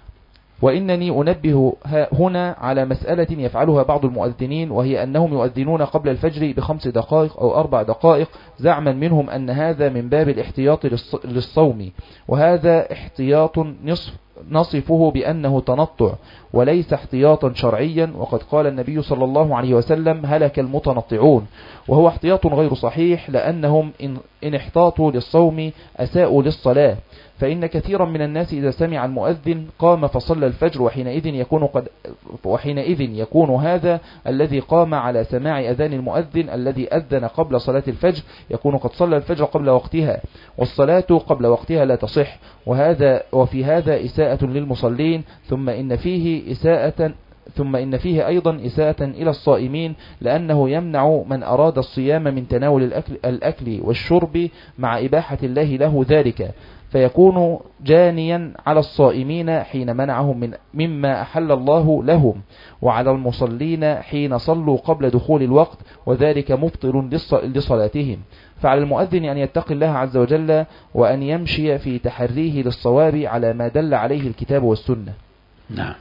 وإنني أنبه هنا على مسألة يفعلها بعض المؤذنين، وهي أنهم يؤذنون قبل الفجر بخمس دقائق أو أربع دقائق، زعما منهم أن هذا من باب الاحتياط للصوم، وهذا احتياط نصف نصفه بأنه تنطع وليس احتياطا شرعيا، وقد قال النبي صلى الله عليه وسلم: هلك المتنطعون، وهو احتياط غير صحيح، لأنهم إن, إن احتاطوا للصوم أساءوا للصلاة، فإن كثيرا من الناس إذا سمع المؤذن قام فصلى الفجر، وحينئذ يكون قد وحينئذ يكون هذا الذي قام على سماع أذان المؤذن الذي أذن قبل صلاة الفجر يكون قد صلى الفجر قبل وقتها، والصلاة قبل وقتها لا تصح، وهذا وفي هذا إساءة للمصلين، ثم إن فيه إساءة ثم إن فيه أيضا إساءة إلى الصائمين، لأنه يمنع من أراد الصيام من تناول الأكل, الأكل والشرب مع إباحة الله له ذلك، فيكون جانيا على الصائمين حين منعهم من مما أحل الله لهم، وعلى المصلين حين صلوا قبل دخول الوقت، وذلك مبطل لصلاتهم. فعلى المؤذن أن يتقي الله عز وجل، وأن يمشي في تحريه للصواب على ما دل عليه الكتاب والسنة. نعم.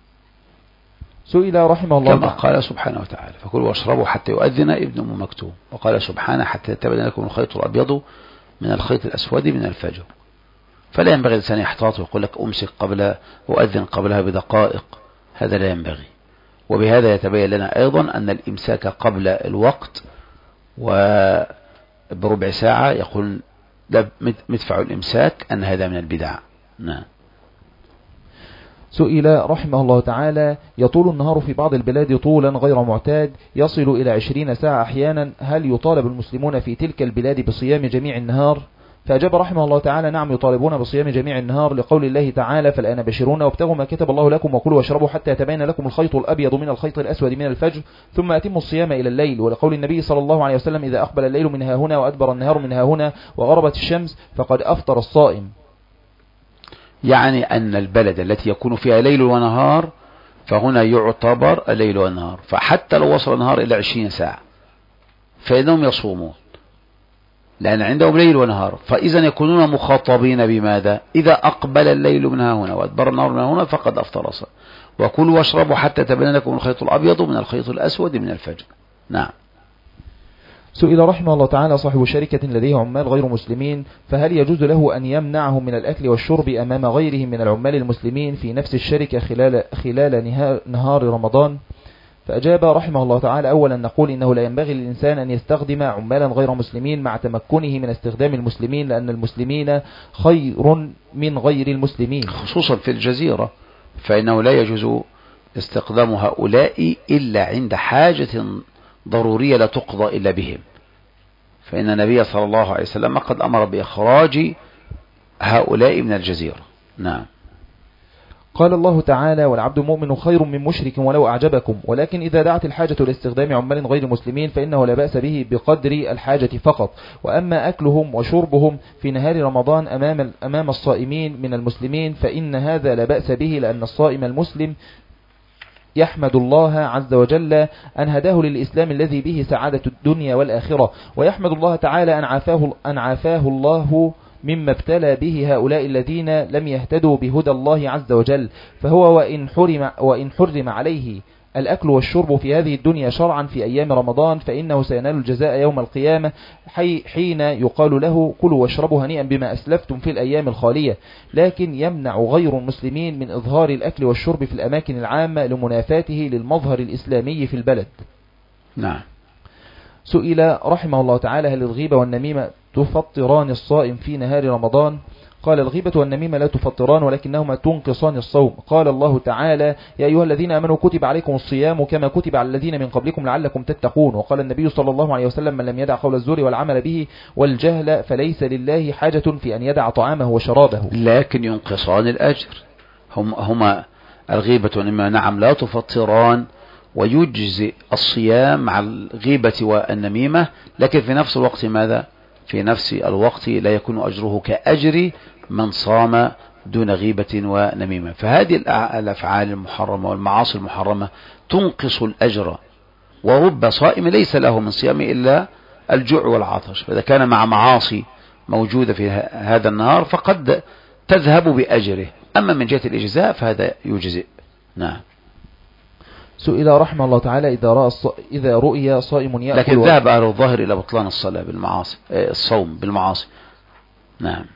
سئل رحمه الله كما قال سبحانه وتعالى: فكلوا واشربوا حتى يؤذن ابن أم مكتوم، وقال سبحانه: حتى يتبين لكم الخيط الأبيض من الخيط الأسود من الفجر. فلا ينبغي الإنسان يحتاط ويقول لك أمسك قبل وأذن قبلها بدقائق، هذا لا ينبغي. وبهذا يتبين لنا أيضا أن الإمساك قبل الوقت وبربع ساعة يقول مدفع الإمساك أن هذا من البدع. نعم. سئل رحمه الله تعالى: يطول النهار في بعض البلاد طولا غير معتاد يصل إلى عشرين ساعة أحيانا، هل يطالب المسلمون في تلك البلاد بصيام جميع النهار؟ فأجاب رحمه الله تعالى نعم يطالبون بصيام جميع النهار لقول الله تعالى فالآن بشرون وابتغوا ما كتب الله لكم وكلوا واشربوا حتى يتبين لكم الخيط الأبيض من الخيط الأسود من الفجر ثم أتموا الصيام إلى الليل، ولقول النبي صلى الله عليه وسلم إذا أقبل الليل من ها هنا وأدبر النهار من ها هنا وغربت الشمس فقد أفطر الصائم. يعني أن البلد التي يكون فيها ليل ونهار فهنا يعتبر الليل والنهار، فحتى لو وصل النهار إلى عشرين ساعة فإنهم يصومون لأن عندهم ليل ونهار، فإذا يكونون مخاطبين بماذا؟ إذا أقبل الليل من هنا وأدبر النهار من هنا فقد أفطر الصائم، وكلوا واشربوا حتى تبين لكم الخيط الأبيض من الخيط الأسود من الفجر. نعم. سئل رحمه الله تعالى صاحب شركة لديه عمال غير مسلمين فهل يجوز له أن يمنعهم من الأكل والشرب أمام غيرهم من العمال المسلمين في نفس الشركة خلال, خلال نهار رمضان؟ فأجاب رحمه الله تعالى أولا نقول إنه لا ينبغي للإنسان أن يستخدم عمالا غير مسلمين مع تمكنه من استخدام المسلمين، لأن المسلمين خير من غير المسلمين، خصوصا في الجزيرة، فإنه لا يجوز استخدام هؤلاء إلا عند حاجة ضرورية لا تقضى إلا بهم، فإن النبي صلى الله عليه وسلم قد أمر بإخراج هؤلاء من الجزيرة. نعم. قال الله تعالى والعبد مؤمن خير من مشرك ولو أعجبكم، ولكن إذا دعت الحاجة لاستخدام عمال غير مسلمين فإنه لا بأس به بقدر الحاجة فقط، وأما أكلهم وشربهم في نهار رمضان أمام, أمام الصائمين من المسلمين فإن هذا لا بأس به، لأن الصائم المسلم يحمد الله عز وجل أن هداه للإسلام الذي به سعادة الدنيا والآخرة، ويحمد الله تعالى أن عافاه, أن عافاه الله مما ابتلى به هؤلاء الذين لم يهتدوا بهدى الله عز وجل، فهو وإن حرم, وإن حرم عليه الأكل والشرب في هذه الدنيا شرعا في أيام رمضان فإنه سينال الجزاء يوم القيامة حين يقال له كلوا واشربوا هنيئا بما أسلفتم في الأيام الخالية، لكن يمنع غير المسلمين من إظهار الأكل والشرب في الأماكن العامة لمنافاته للمظهر الإسلامي في البلد. نعم. سئل رحمه الله تعالى هل الغيبة والنميمة تفطران الصائم في نهار رمضان؟ قال الغيبة والنميمة لا تفطران ولكنهما تنقصان الصوم. قال الله تعالى يا أيها الذين آمنوا كتب عليكم الصيام كما كتب على الذين من قبلكم لعلكم تتقون. وقال النبي صلى الله عليه وسلم من لم يدع قول الزور والعمل به والجهل فليس لله حاجة في أن يدع طعامه وشرابه. لكن ينقصان الأجر. هم هما الغيبة والنميمة نعم لا تفطران، ويجزئ الصيام مع الغيبة والنميمة، لكن في نفس الوقت ماذا؟ في نفس الوقت لا يكون أجره كأجر من صام دون غيبة ونميمة. فهذه الأفعال المحرمة والمعاصي المحرمة تنقص الأجر، ورب صائم ليس له من صيامه إلا الجوع والعطش، فإذا كان مع معاصي موجودة في هذا النهار فقد تذهب بأجره، أما من جهة الإجزاء فهذا يجزئ. نعم. سئل رحمه الله تعالى إذا رأى إذا رؤي صائم يأكل، لكن ذهب أهل الظاهر إلى بطلان الصلاة بالمعاصي، الصوم بالمعاصي. نعم.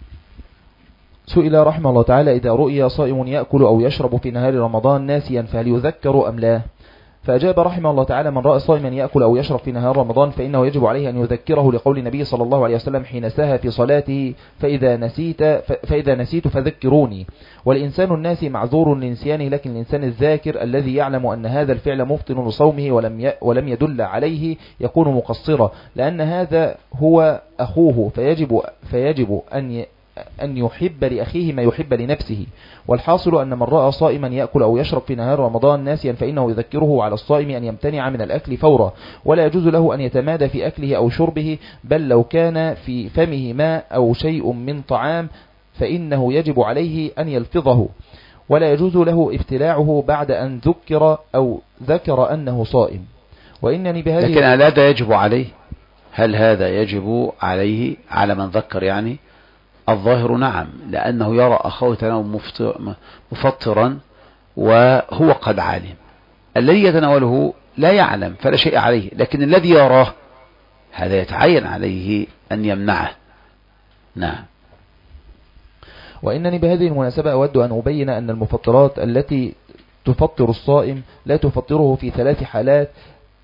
سئل رحمه الله تعالى إذا رؤي صائم يأكل أو يشرب في نهار رمضان ناسيا فهل يذكر أم لا؟ فأجاب رحمه الله تعالى من رأى صائما يأكل أو يشرب في نهار رمضان فإنه يجب عليه أن يذكره لقول النبي صلى الله عليه وسلم حين ساهى في صلاته فإذا نسيت فإذا نسيت فذكروني. والإنسان الناسي معذور لنسيانه، لكن الإنسان الذاكر الذي يعلم أن هذا الفعل مبطل لصومه ولم ولم يدل عليه يكون مقصرا، لأن هذا هو أخوه فيجب فيجب أن أن يحب لأخيه ما يحب لنفسه. والحاصل أن من رأى صائما يأكل أو يشرب في نهار رمضان ناسيا فإنه يذكره على الصائم أن يمتنع من الأكل فورا، ولا يجوز له أن يتمادى في أكله أو شربه، بل لو كان في فمه ماء أو شيء من طعام فإنه يجب عليه أن يلفظه، ولا يجوز له ابتلاعه بعد أن ذكر أو ذكر أنه صائم. وإنني بهذه لكن هل هذا يجب عليه؟ هل هذا يجب عليه على من ذكر؟ يعني الظاهر نعم، لأنه يرى أخوه يتناول مفطرا وهو قد علم، الذي يتناوله لا يعلم فلا شيء عليه، لكن الذي يراه هذا يتعين عليه أن يمنعه. نعم. وإنني بهذه المناسبة أود أن أبين أن المفطرات التي تفطر الصائم لا تفطره في ثلاث حالات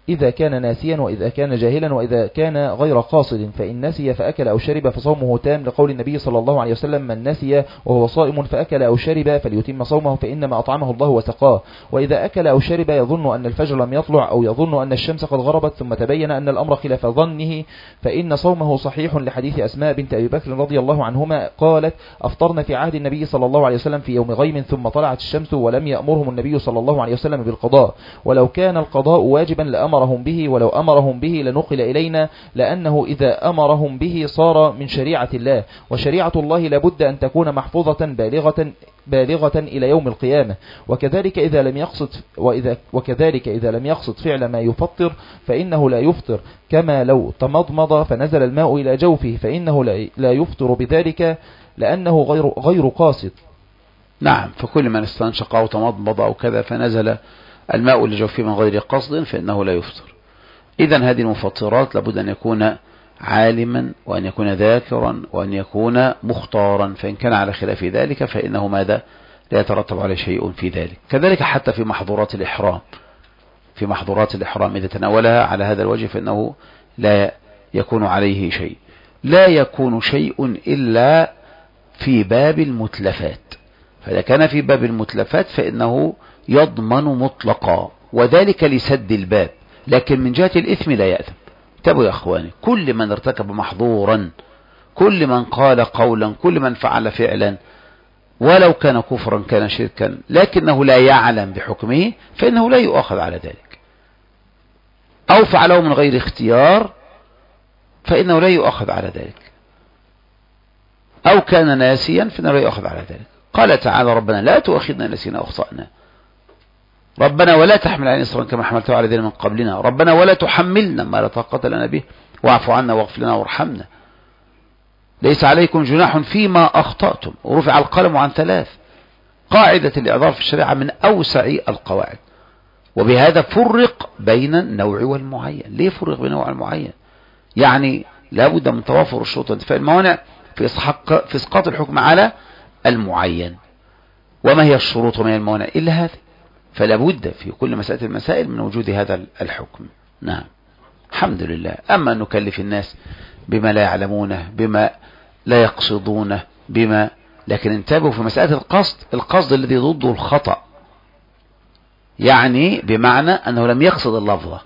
إذا كان ناسيا وإذا كان جاهلا وإذا كان غير قاصد، فإن نسي فأكل أو شرب فصومه تام، لقول النبي صلى الله عليه وسلم: من نسي وهو صائم فأكل أو شرب فليتم صومه فإنما أطعمه الله وسقاه. وإذا أكل أو شرب يظن أن الفجر لم يطلع أو يظن أن الشمس قد غربت ثم تبين أن الأمر خلاف ظنه فإن صومه صحيح، لحديث أسماء بنت أبي بكر رضي الله عنهما قالت: أفطرن في عهد النبي صلى الله عليه وسلم في يوم غيم ثم طلعت الشمس ولم يأمرهم النبي صلى الله عليه وسلم بالقضاء، ولو كان القضاء واجبا لأمرهم به، ولو أمرهم به لنقل إلينا، لأنه إذا أمرهم به صار من شريعة الله، وشريعة الله لابد أن تكون محفوظة بالغة بالغة إلى يوم القيامة. وكذلك إذا لم يقصد وإذا وكذلك إذا لم يقصد فعل ما يفطر فإنه لا يفطر، كما لو تمضمض فنزل الماء إلى جوفه فإنه لا يفطر بذلك لأنه غير غير قاصد. نعم، فكل من استنشق أو تمضمض أو كذا فنزل الماء لجوفه من غير قصد فإنه لا يفطر. إذن هذه المفطرات لابد أن يكون عالما وأن يكون ذاكرا وأن يكون مختارا، فإن كان على خلاف ذلك فإنه ماذا؟ لا يترتب عليه شيء في ذلك. كذلك حتى في محظورات الإحرام، في محظورات الإحرام إذا تناولها على هذا الوجه فإنه لا يكون عليه شيء. لا يكون شيء إلا في باب المتلفات، فإذا كان في باب المتلفات فإنه يضمن مطلقا، وذلك لسد الباب، لكن من جهة الإثم لا يأثم. انتبهوا يا أخواني، كل من ارتكب محظورا، كل من قال قولا، كل من فعل فعلا، ولو كان كفرا كان شركا لكنه لا يعلم بحكمه فإنه لا يؤخذ على ذلك، أو فعله من غير اختيار فإنه لا يؤخذ على ذلك، أو كان ناسيا فإنه لا يؤخذ على ذلك. قال تعالى: ربنا لا تؤاخذنا إن نسينا أو أخطأنا، ربنا ولا تحمل علينا إصرا كما حملته على الذين من قبلنا، ربنا ولا تحملنا ما لا طاقة لنا به واعف عنا واغفر لنا وارحمنا، ليس عليكم جناح فيما أخطأتم، ورفع القلم عن ثلاث. قاعدة الإعذار في الشريعة من أوسع القواعد، وبهذا فرق بين النوع والمعين. ليه فرق بين النوع والمعين؟ يعني لابد من توافر الشروط وانتفاء الموانع في في إسقاط الحكم على المعين. وما هي الشروط وما هي الموانع إلا هذا؟ فلا بد في كل مسألة المسائل من وجود هذا الحكم. نعم، الحمد لله. أما أن نكلف الناس بما لا يعلمونه، بما لا يقصدونه، بما لكن انتبهوا في مسألة القصد، القصد الذي ضده الخطأ، يعني بمعنى أنه لم يقصد اللفظة،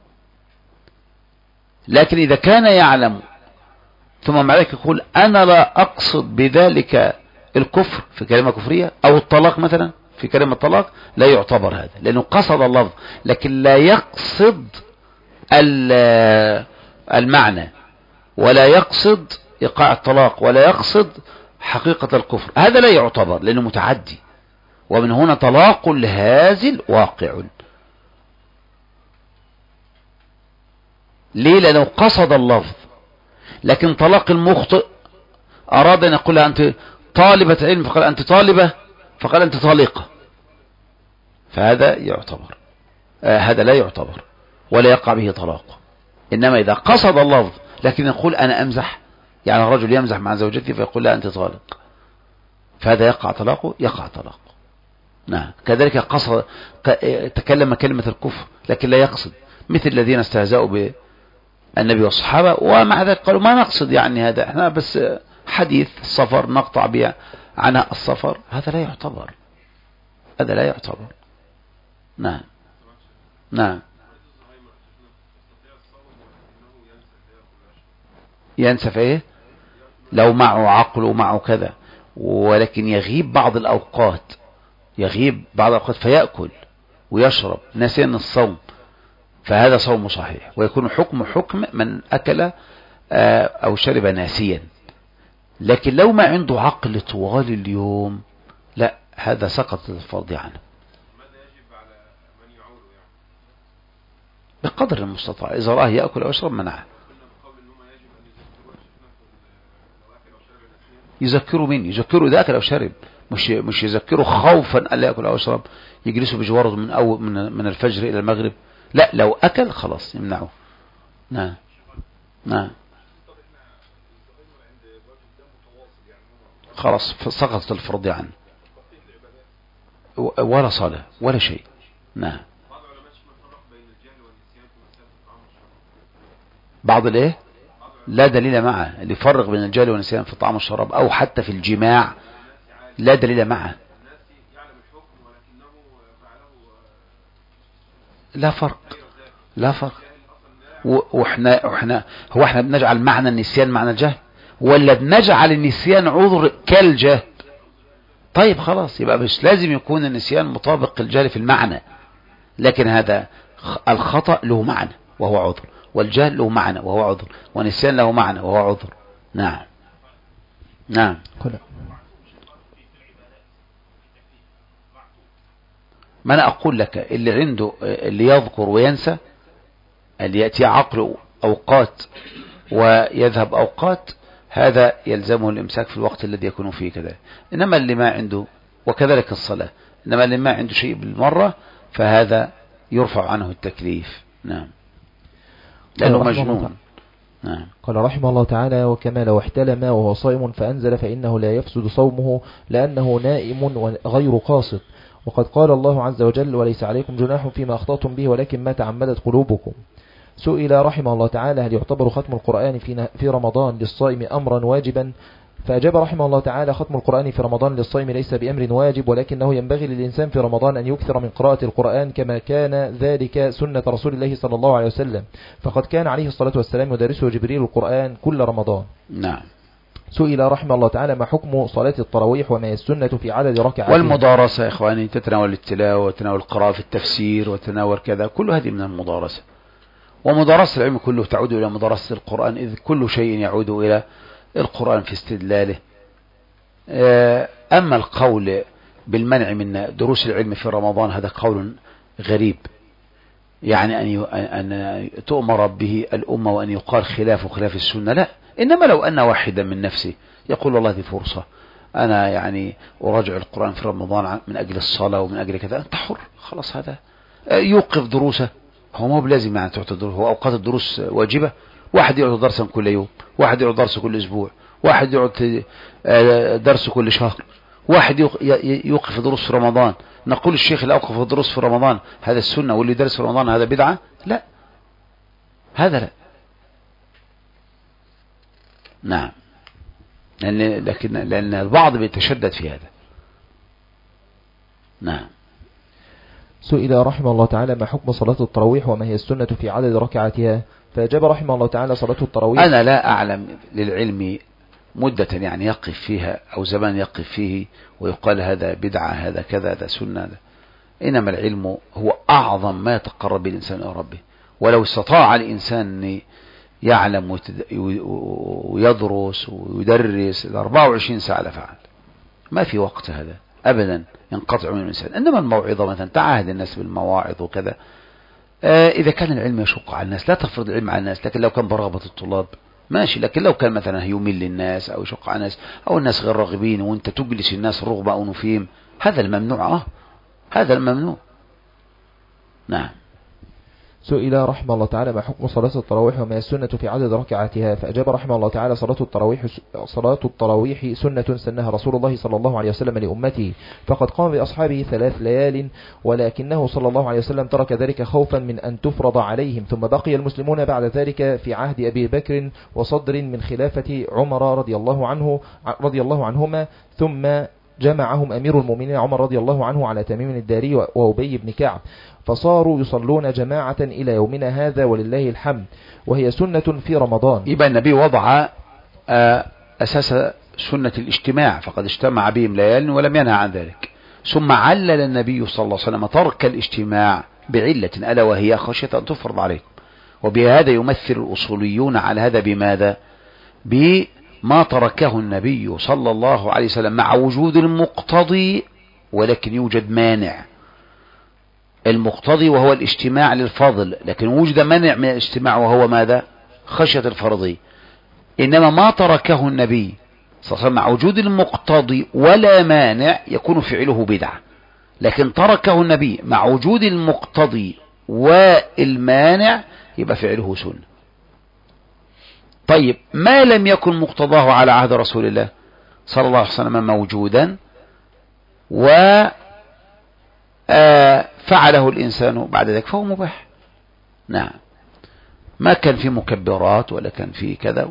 لكن إذا كان يعلم ثم مع ذلك يقول أنا لا أقصد بذلك الكفر في كلمة كفرية، أو الطلاق مثلا في كلمة الطلاق، لا يعتبر هذا، لأنه قصد اللفظ لكن لا يقصد المعنى، ولا يقصد إيقاع الطلاق، ولا يقصد حقيقة الكفر، هذا لا يعتبر لأنه متعدي. ومن هنا طلاق الهازل واقع. ليه؟ لأنه قصد اللفظ. لكن طلاق المخطئ أراد أن يقول أنت طالبة علم فقال أنت طالبة، فقال أنت طالقة، فهذا يعتبر آه هذا لا يعتبر ولا يقع به طلاق. إنما إذا قصد اللفظ لكن يقول أنا أمزح، يعني الرجل يمزح مع زوجته فيقول لا أنت طالق، فهذا يقع طلاقه، يقع طلاقه. نعم. كذلك قصد تكلم كلمة الكفر لكن لا يقصد، مثل الذين استهزأوا بالنبي والصحابة ومع ذلك قالوا ما نقصد يعني هذا، احنا بس حديث السفر نقطع بها عناء السفر، هذا لا يعتبر، هذا لا يعتبر. نعم نعم. ينسى في ايه؟ لو معه عقل ومعه كذا، ولكن يغيب بعض الأوقات، يغيب بعض الأوقات فيأكل ويشرب ناسيا الصوم، فهذا صوم صحيح، ويكون حكم حكم من أكل أو شرب ناسيا. لكن لو ما عنده عقل طوال اليوم لا، هذا سقط الفرض عنه. بقدر المستطاع، إذا راه يأكل أو يشرب منعه. يذكروا مين؟ يذكروا إذا أكل أو شرب، مش مش يذكروا خوفا ألا يأكل أو يشرب، يجلسوا بجواره من أو من من الفجر إلى المغرب، لا، لو أكل خلاص يمنعه. نعم نعم. خلاص سقطت الفرض عنه، ولا صلاة ولا شيء. نعم. بعض الايه لا دليل معه، اللي يفرق بين الجهل والنسيان في الطعام والشراب او حتى في الجماع لا دليل معه. لا فرق، لا فرق. واحنا واحنا هو احنا بنجعل معنى النسيان معنى الجهل، ولا بنجعل النسيان عذر كالجهل؟ طيب خلاص، يبقى مش لازم يكون النسيان مطابق الجهل في المعنى، لكن هذا الخطأ له معنى وهو عذر، والجهل له معنى وهو عذر، والنسيان له معنى وهو عذر. نعم نعم. ما أنا أقول لك اللي عنده اللي يذكر وينسى، اللي يأتي عقله أوقات ويذهب أوقات، هذا يلزمه الإمساك في الوقت الذي يكون فيه كذا. إنما اللي ما عنده، وكذلك الصلاة، إنما اللي ما عنده شيء بالمرة فهذا يرفع عنه التكليف. نعم، لأنه مجنون. نعم. قال رحمه الله تعالى: وكما لو احتلم وهو صائم فأنزل فإنه لا يفسد صومه لأنه نائم وغير قاصد. وقد قال الله عز وجل: وليس عليكم جناح فيما أخطأتم به ولكن ما تعمدت قلوبكم. سئل رحمه الله تعالى: هل يعتبر ختم القرآن في في رمضان للصائم أمرا واجبا؟ فأجاب رحمه الله تعالى: ختم القرآن في رمضان للصائم ليس بأمر واجب، ولكنه ينبغي للإنسان في رمضان أن يكثر من قراءة القرآن كما كان ذلك سنة رسول الله صلى الله عليه وسلم، فقد كان عليه الصلاة والسلام يدرسه جبريل القرآن كل رمضان. نعم. سئل رحمه الله تعالى: ما حكم صلاة التراويح وما هي السنة في عدد ركعات؟ والمدارسة يا إخواني، تتناول التلاوة وتناول القراءة في التفسير وتناول كذا، كل هذه من المدارسة. ومدارسة العلم كله تعود إلى مدارسة القرآن، إذ كل شيء يعود إلى القرآن في استدلاله. أما القول بالمنع من دروس العلم في رمضان هذا قول غريب، يعني أن أن تؤمر به الأمة وأن يقال خلاف خلاف السنة، لا. إنما لو أن واحدا من نفسه يقول والله دي فرصة، أنا يعني أراجع القرآن في رمضان من أجل الصلاة ومن أجل كذا، أنت حر، خلاص. هذا يوقف دروسه، هو ما بلازم يعني تعطي دروس، هو أوقات الدروس واجبة. واحد يعطي درسا كل يوم، واحد يعطي درس كل أسبوع، واحد يعطي درس كل شهر، واحد يوقف دروس في رمضان. نقول الشيخ اللي أوقف دروس في رمضان هذا السنة، واللي درس في رمضان هذا بدعة؟ لا، هذا لا. نعم. لأن لكن لأن البعض بيتشدد في هذا. نعم. سئل رحمه الله تعالى: ما حكم صلاة التراويح وما هي السنة في عدد ركعاتها؟ فأجاب رحمه الله تعالى: صلاة التراويح، أنا لا أعلم للعلم مدة يعني يقف فيها أو زمان يقف فيه ويقال هذا بدعة هذا كذا هذا سنة هذا. إنما العلم هو أعظم ما يتقرب الإنسان إلى ربه، ولو استطاع الإنسان أن يعلم ويدرس ويدرس أربعة وعشرين ساعة لفعل، ما في وقت هذا أبدا ينقطع من الإنسان. إنما الموعظة مثلا تعاهد الناس بالمواعظ وكذا، آه إذا كان العلم يشق على الناس لا تفرض العلم على الناس، لكن لو كان برغبة الطلاب ماشي. لكن لو كان مثلا يمل للناس أو يشق على الناس أو الناس غير راغبين وأنت تجلس الناس رغبة أو نفيم، هذا الممنوع. آه هذا الممنوع. نعم. سئل رحمه الله تعالى: ما حكم صلاة التراويح وما هي السنة في عدد ركعاتها؟ فأجاب رحمه الله تعالى: صلاة التراويح صلاة التراويح سنة سنها رسول الله صلى الله عليه وسلم لأمته، فقد قام بأصحابه ثلاث ليال، ولكنه صلى الله عليه وسلم ترك ذلك خوفا من أن تفرض عليهم، ثم بقي المسلمون بعد ذلك في عهد أبي بكر وصدر من خلافة عمر رضي الله عنه رضي الله عنهما، ثم جمعهم أمير المؤمنين عمر رضي الله عنه على تميم الداري وأبي بن كعب، فصاروا يصلون جماعة إلى يومنا هذا ولله الحمد، وهي سنة في رمضان. يبقى النبي وضع أساس سنة الاجتماع، فقد اجتمع بهم ليال ولم ينهى عن ذلك. ثم علل النبي صلى الله عليه وسلم ترك الاجتماع بعلة ألا وهي خشية أن تفرض عليكم، وبهذا يمثل الأصوليون على هذا بماذا؟ بما تركه النبي صلى الله عليه وسلم مع وجود المقتضي، ولكن يوجد مانع. المقتضي وهو الاجتماع للفضل، لكن وجد منع من الاجتماع وهو ماذا؟ خشية الفرضي. إنما ما تركه النبي صلى الله عليه وسلم مع وجود المقتضي ولا مانع يكون فعله بدعة، لكن تركه النبي مع وجود المقتضي والمانع يبقى فعله سنة. طيب ما لم يكن مقتضاه على عهد رسول الله صلى الله عليه وسلم موجودا و فعله الإنسان بعد ذلك فهو مباح. نعم. ما كان في مكبرات ولا كان في كذا.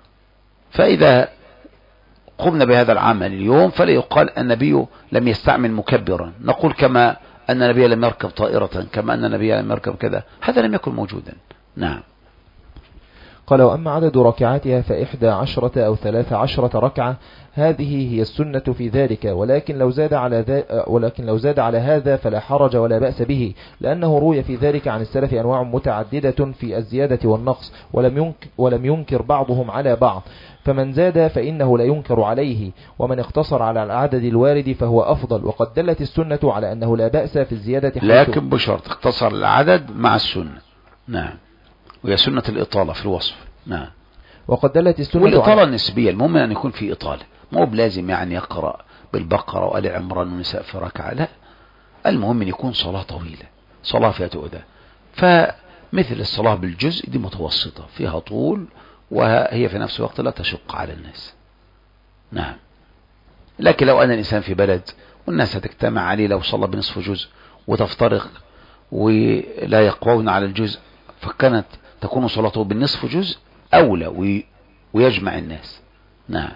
فإذا قمنا بهذا العمل اليوم فلا يقال النبي لم يستعمل مكبرا، نقول كما أن النبي لم يركب طائرة، كما أن النبي لم يركب كذا، هذا لم يكن موجودا. نعم. قال: وأما عدد ركعاتها فإحدى عشرة أو ثلاث عشرة ركعة، هذه هي السنة في ذلك، ولكن لو زاد على ذا ولكن لو زاد على هذا فلا حرج ولا بأس به، لأنه روي في ذلك عن السلف أنواع متعددة في الزيادة والنقص، ولم ينكر, ولم ينكر بعضهم على بعض، فمن زاد فإنه لا ينكر عليه، ومن اقتصر على العدد الوارد فهو أفضل. وقد دلت السنة على أنه لا بأس في الزيادة، لكن بشرط اقتصر العدد مع السنة. نعم. وهي سنة الإطالة في الوصف. نعم. وقد دلت السنة والإطالة النسبية، المهم أن يكون في إطالة، مو بلازم يعني يقرأ بالبقرة وآل عمران والنساء في ركعة، لا، المهم أن يكون صلاة طويلة، صلاة فيها تؤذى. فمثل الصلاة بالجزء دي متوسطة فيها طول، وهي في نفس الوقت لا تشق على الناس. نعم. لكن لو أن الإنسان في بلد والناس هتجتمع عليه، لو صلى بنصف جزء وتفترق ولا يقوون على الجزء، فكانت تكون صلاته بالنصف جزء أولى ويجمع الناس. نعم.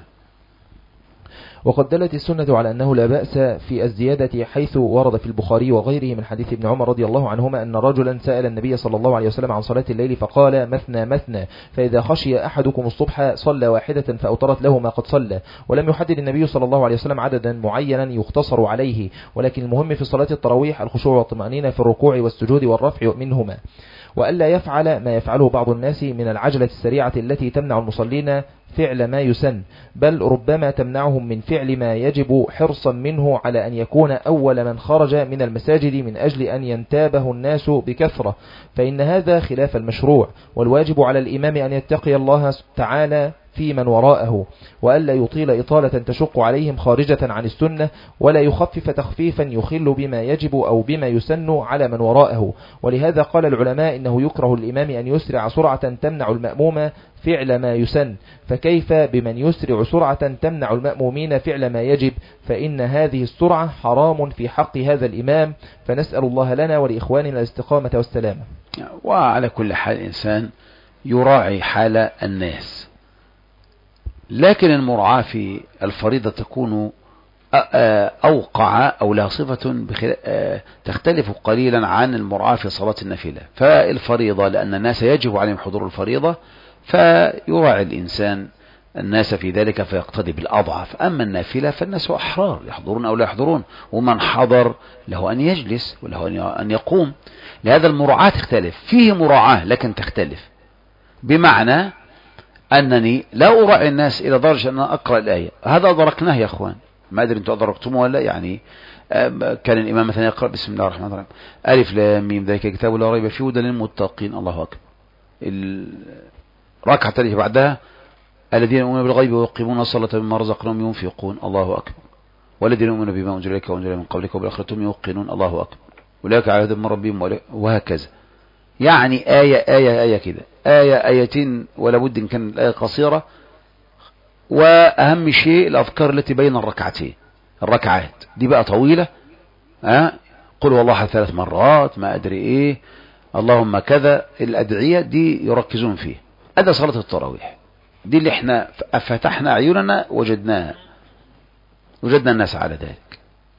وقد دلت السنة على أنه لا بأس في الزيادة، حيث ورد في البخاري وغيره من حديث ابن عمر رضي الله عنهما أن رجلا سأل النبي صلى الله عليه وسلم عن صلاة الليل فقال: مثنى مثنى، فإذا خشي أحدكم الصبح صلى واحدة فأوترت له ما قد صلى. ولم يحدد النبي صلى الله عليه وسلم عددا معينا يختصر عليه، ولكن المهم في صلاة التراويح الخشوع والطمأنينة في الركوع والسجود والرفع منهما، وألا يفعل ما يفعله بعض الناس من العجلة السريعة التي تمنع المصلين فعل ما يسن، بل ربما تمنعهم من فعل ما يجب حرصا منه على أن يكون أول من خرج من المساجد من أجل أن ينتابه الناس بكثرة، فإن هذا خلاف المشروع. والواجب على الإمام أن يتقي الله تعالى في من وراءه، وألا يطيل إطالة تشق عليهم خارجة عن السنة، ولا يخفف تخفيفا يخل بما يجب أو بما يسن على من وراءه. ولهذا قال العلماء إنه يكره الإمام أن يسرع سرعة تمنع المأموم فعل ما يسن، فكيف بمن يسرع سرعة تمنع المأمومين فعل ما يجب؟ فإن هذه السرعة حرام في حق هذا الإمام، فنسأل الله لنا ولإخواننا الاستقامة والسلامة. وعلى كل حال الإنسان يراعي حال الناس، لكن المراعاة في الفريضة تكون أوقع أو لها صفة تختلف قليلا عن المراعاة في صلاة النافلة. فالفريضة لأن الناس يجب عليهم حضور الفريضة، فيراعي الإنسان الناس في ذلك فيقتدي بالأضعف. أما النافلة فالناس أحرار يحضرون أو لا يحضرون، ومن حضر له أن يجلس وله أن يقوم. لهذا المراعاة تختلف، فيه مراعاة لكن تختلف، بمعنى أنني لا أراعي الناس إلى درجة أن أقرأ الآية. هذا أدركناه يا أخوان، ما أدري أنتم أدركتموه ولا. يعني كان الإمام مثلا يقرأ بسم الله الرحمن الرحيم ألف لام ميم ذلك الكتاب لا ريب فيه هدى للمتقين، الله أكبر. الركعة التي بعدها الذين يؤمنون بالغيب ويقيمون الصلاة مما رزقناهم ينفقون، الله أكبر. والذين يؤمنون بما أنزل إليك وأنزل من قبلك وبالآخرة هم يوقنون، الله أكبر. أولئك على هدى من ربهم، وهكذا. يعني آية آية آية كده، آية آيتين، ولا بد إن كان الآية قصيرة. وأهم شيء الأذكار التي بين الركعتين، الركعات دي بقى طويلة، ها قل والله ثلاث مرات، ما أدري إيه، اللهم كذا، الأدعية دي يركزون فيه. هذا صلاة التراويح دي اللي احنا فتحنا عيوننا وجدناها، وجدنا الناس على ذلك.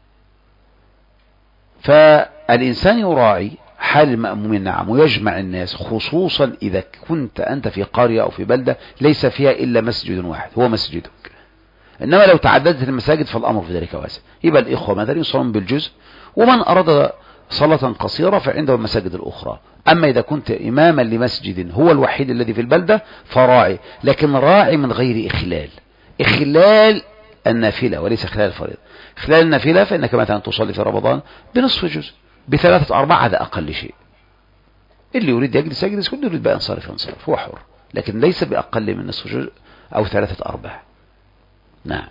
فالإنسان يراعي حال المأمومين، نعم، ويجمع الناس، خصوصا إذا كنت أنت في قرية أو في بلدة ليس فيها إلا مسجد واحد هو مسجدك. إنما لو تعددت المساجد فالأمر في ذلك واسع، يبقى الإخوة مثلا يصلون بالجزء، ومن أراد صلاة قصيرة فعنده المساجد الأخرى. أما إذا كنت إماما لمسجد هو الوحيد الذي في البلدة فراعي، لكن راعي من غير إخلال، إخلال النافلة وليس خلال الفريضة. خلال النافلة فإنك مثلا تصلي في رمضان بنصف جزء، بثلاثة أرباع، هذا أقل شيء. اللي يريد يجلس يجلس، كل يريد بقى ينصرف ينصرف، هو حر، لكن ليس بأقل من نصف جزء أو ثلاثة أرباع. نعم.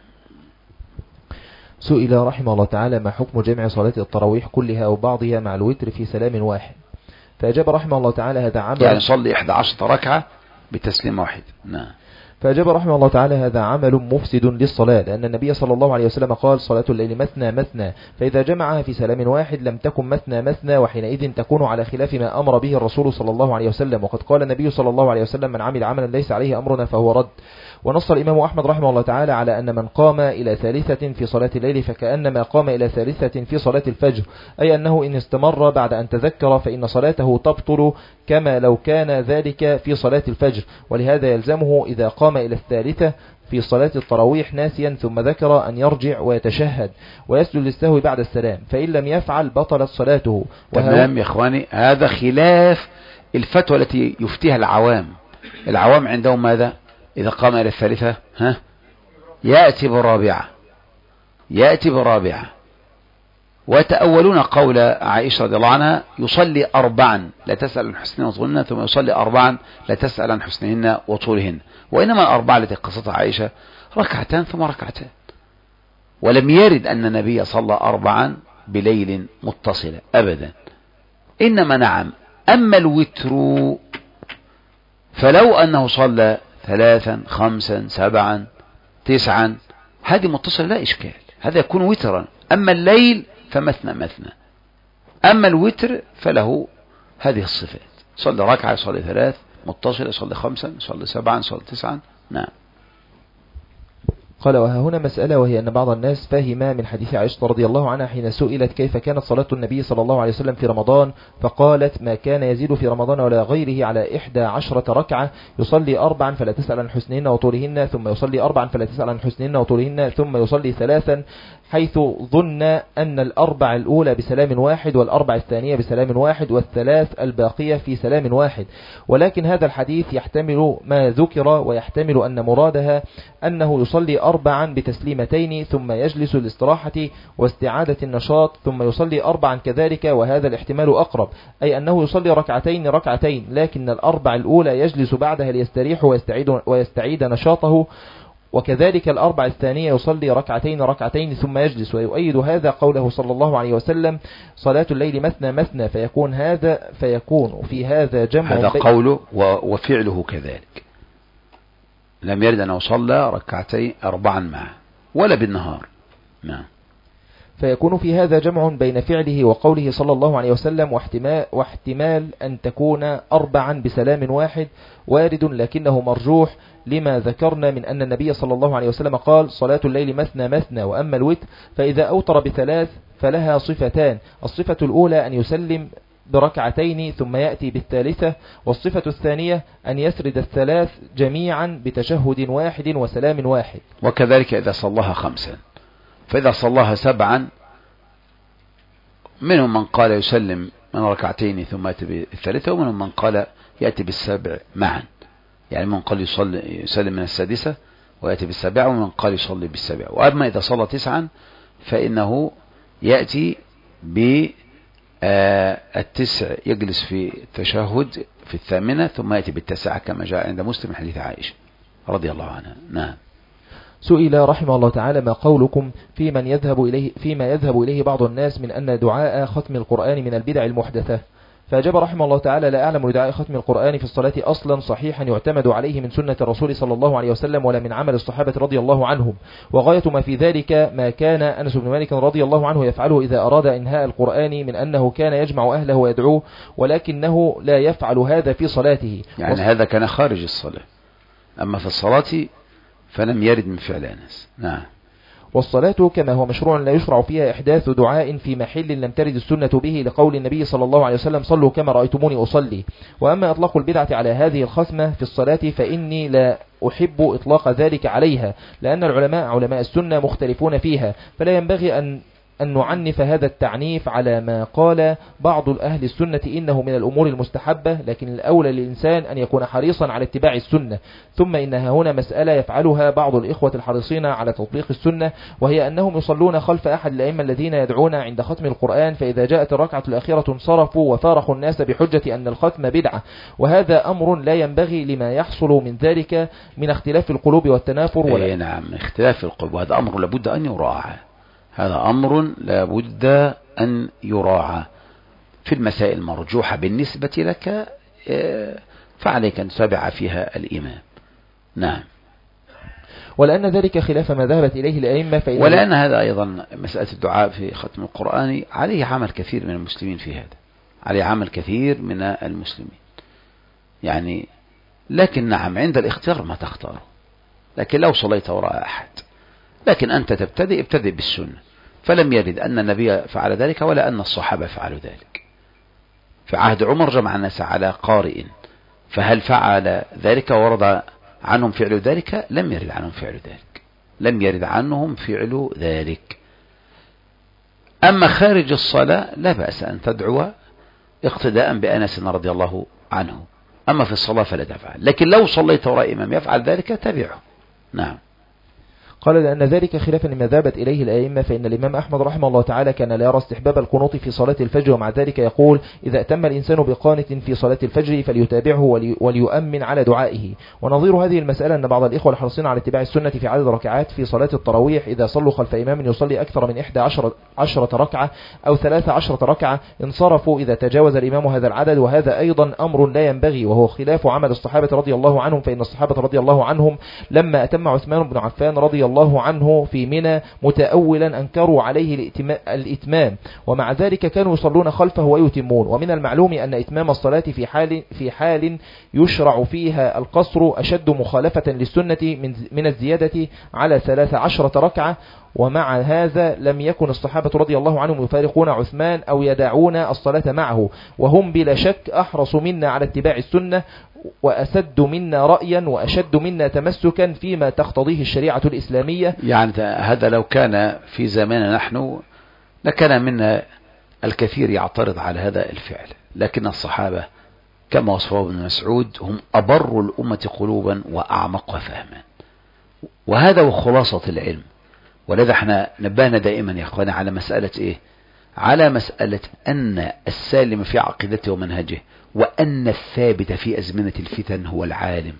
سئل رحمه الله تعالى: ما حكم جمع صلاة التراويح كلها أو بعضها مع الوتر في سلام واحد؟ فأجاب رحمه الله تعالى: هذا عمل، يعني صلي إحدى عشرة ركعة بتسليم واحد. نعم. فأجاب رحمه الله تعالى: هذا عمل مفسد للصلاة، لأن النبي صلى الله عليه وسلم قال: صلاة الليل مثنى مثنى، فإذا جمعها في سلام واحد لم تكن مثنى مثنى، وحينئذ تكون على خلاف ما أمر به الرسول صلى الله عليه وسلم. وقد قال النبي صلى الله عليه وسلم: من عمل عملا ليس عليه أمرنا فهو رد. ونص الإمام أحمد رحمه الله تعالى على أن من قام إلى ثالثة في صلاة الليل فكأنما قام إلى ثالثة في صلاة الفجر، أي أنه إن استمر بعد أن تذكر فإن صلاته تبطل كما لو كان ذلك في صلاة الفجر. ولهذا يلزمه إذا قام إلى الثالثة في صلاة التراويح ناسيا ثم ذكر أن يرجع ويتشهد ويسجد للسهو بعد السلام، فإن لم يفعل بطلت صلاته. تمام يا إخواني، هذا خلاف الفتوى التي يفتيها العوام. العوام عندهم ماذا؟ إذا قام إلى الثالثة ها يأتي بالرابعة، يأتي بالرابعة. وتأولون قول عائشة رضي الله عنها: يصلي أربعا لا تسأل عن حسنهن وطولهن، ثم يصلي أربعا لا تسأل عن حسنهن وطولهن. وإنما الأربعة التي قصتها عائشة ركعتان ثم ركعتان، ولم يرد أن النبي صلى أربعا بليل متصلة أبدا. إنما نعم، أما الوتر فلو أنه صلى ثلاثا خمسا سبعا تسعا هذه متصلة لا إشكال، هذا يكون وترا. أما الليل فمثنى مثنى. أما الوتر فله هذه الصفات: صلي ركعة، صلي ثلاث متصلة، صلي خمسا، صلي سبعا، صلي تسعا. نعم. قال: وها هنا مسألة، وهي أن بعض الناس فهم من حديث عائشة رضي الله عنها حين سئلت كيف كانت صلاة النبي صلى الله عليه وسلم في رمضان، فقالت: ما كان يزيد في رمضان ولا غيره على إحدى عشرة ركعة، يصلي أربعا فلا تسأل عن حسنهن وطولهن، ثم يصلي أربعا فلا تسأل عن حسنهن وطولهن، ثم يصلي ثلاثا، حيث ظن أن الأربع الأولى بسلام واحد والأربع الثانية بسلام واحد والثلاث الباقية في سلام واحد. ولكن هذا الحديث يحتمل ما ذكر، ويحتمل أن مرادها أنه يصلي أربعا بتسليمتين ثم يجلس للاستراحة واستعادة النشاط، ثم يصلي أربعا كذلك، وهذا الاحتمال أقرب، أي أنه يصلي ركعتين ركعتين، لكن الأربع الأولى يجلس بعدها ليستريح ويستعيد, ويستعيد نشاطه، وكذلك الأربع الثانية يصلي ركعتين ركعتين ثم يجلس. ويؤيد هذا قوله صلى الله عليه وسلم: صلاة الليل مثنى مثنى، فيكون هذا فيكون في هذا جمع. هذا قوله وفعله كذلك، لم يرد أنه صلى ركعتين أربعا معه ولا بالنهار. نعم. فيكون في هذا جمع بين فعله وقوله صلى الله عليه وسلم، واحتمال, واحتمال أن تكون أربعا بسلام واحد وارد، لكنه مرجوح لما ذكرنا من أن النبي صلى الله عليه وسلم قال: صلاة الليل مثنى مثنى. وأما الوتر فإذا أوتر بثلاث فلها صفتان: الصفة الأولى أن يسلم بركعتين ثم يأتي بالثالثة، والصفة الثانية أن يسرد الثلاث جميعا بتشهد واحد وسلام واحد. وكذلك إذا صلاها خمسا، فإذا صلاها سبعا منهم من قال يسلم من ركعتين ثم يأتي بالثالثة، ومنهم من قال يأتي بالسبع معا، يعني من قال يصلي يسلم من السادسة ويأتي بالسابعة، ومن قال يصلي بالسابعة. وأما إذا صلى تسعا فإنه يأتي بالتسع، يجلس في التشهد في الثامنة ثم يأتي بالتسعة كما جاء عند مسلم حديث عائشة رضي الله عنها. نعم. سئل رحمه الله تعالى: ما قولكم في من يذهب إليه فيما يذهب إليه بعض الناس من أن دعاء ختم القرآن من البدع المحدثة؟ فأجاب رحمه الله تعالى: لا أعلم لدعاء ختم القرآن في الصلاة أصلا صحيحا يعتمد عليه من سنة الرسول صلى الله عليه وسلم، ولا من عمل الصحابة رضي الله عنهم. وغاية ما في ذلك ما كان أنس بن مالك رضي الله عنه يفعله إذا أراد إنهاء القرآن، من أنه كان يجمع أهله ويدعوه، ولكنه لا يفعل هذا في صلاته. يعني وص... هذا كان خارج الصلاة، أما في الصلاة فلم يرد من فعل أنس. نعم. والصلاة كما هو مشروع لا يشرع فيها إحداث دعاء في محل لم ترد السنة به، لقول النبي صلى الله عليه وسلم: صلوا كما رأيتموني أصلي. وأما إطلاق البدعة على هذه الختمة في الصلاة فإني لا أحب إطلاق ذلك عليها، لأن العلماء علماء السنة مختلفون فيها، فلا ينبغي أن أن نعنف هذا التعنيف على ما قال بعض الأهل السنة إنه من الأمور المستحبة، لكن الأولى للإنسان أن يكون حريصا على اتباع السنة. ثم إنها هنا مسألة يفعلها بعض الإخوة الحريصين على تطبيق السنة، وهي أنهم يصلون خلف أحد الأئمة الذين يدعون عند ختم القرآن، فإذا جاءت الركعة الأخيرة انصرفوا وفارقوا الناس بحجة أن الختم بدعة، وهذا أمر لا ينبغي لما يحصل من ذلك من اختلاف القلوب والتنافر. ولا نعم، اختلاف القلوب هذا أمر لابد أن يراعى، هذا أمر لابد أن يراعى في المسائل المرجوحة بالنسبة لك، فعليك أن تتابع فيها الإمام. نعم. ولأن ذلك خلاف ما ذهبت إليه الأئمة فإن ولأن هذا أيضا مسألة الدعاء في ختم القرآن عليه عمل كثير من المسلمين في هذا، عليه عمل كثير من المسلمين يعني. لكن نعم عند الاختيار ما تختاره، لكن لو صليت وراء أحد، لكن أنت تبتدئ ابتدئ بالسنة، فلم يرد أن النبي فعل ذلك ولا أن الصحابة فعلوا ذلك. في عهد عمر جمع الناس على قارئ، فهل فعل ذلك ورد عنهم فعل ذلك؟ لم يرد عنهم فعل ذلك، لم يرد عنهم فعل ذلك. أما خارج الصلاة لا بأس أن تدعو اقتداء بأنس رضي الله عنه، أما في الصلاة فلا تفعل، لكن لو صليت وراء إمام يفعل ذلك تبعه. نعم. قال لأن ذلك خلافا لما ذهبت إليه الأئمة فإن الإمام أحمد رحمه الله تعالى كان لا يرى استحباب القنوط في صلاة الفجر، ومع ذلك يقول إذا أتم الإنسان بقانت في صلاة الفجر فليتابعه ولي وليؤمن على دعائه. ونظير هذه المسألة أن بعض الإخوة الحريصين على اتباع السنة في عدد ركعات في صلاة التراويح إذا صلوا خلف إمام يصلي أكثر من إحدى عشرة ركعة أو ثلاث عشرة ركعة انصرفوا إذا تجاوز الإمام هذا العدد، وهذا أيضا أمر لا ينبغي وهو خلاف عمل الصحابة رضي الله عنهم، فإن الصحابة رضي الله عنهم لما أتم عثمان بن عفان رضي الله عنه في منى متأولا أنكروا عليه الإتمام، ومع ذلك كانوا يصلون خلفه ويتمون. ومن المعلوم أن إتمام الصلاة في حال في حال يشرع فيها القصر أشد مخالفة للسنة من من الزيادة على ثلاث عشرة ركعة، ومع هذا لم يكن الصحابة رضي الله عنهم يفارقون عثمان أو يدعون الصلاة معه، وهم بلا شك أحرص منا على اتباع السنة وأسد منا رأيا وأشد منا تمسكا فيما تقتضيه الشريعة الإسلامية. يعني هذا لو كان في زماننا نحن لكان منا الكثير يعترض على هذا الفعل، لكن الصحابة كما وصفه ابن مسعود هم أبر الأمة قلوبا وأعمقها فهما، وهذا وخلاصة العلم. ولذا احنا نبهنا دائما يا اخوانا على مسألة ايه؟ على مسألة ان السالم في عقيدته ومنهجه، وان الثابت في ازمنة الفتن هو العالم.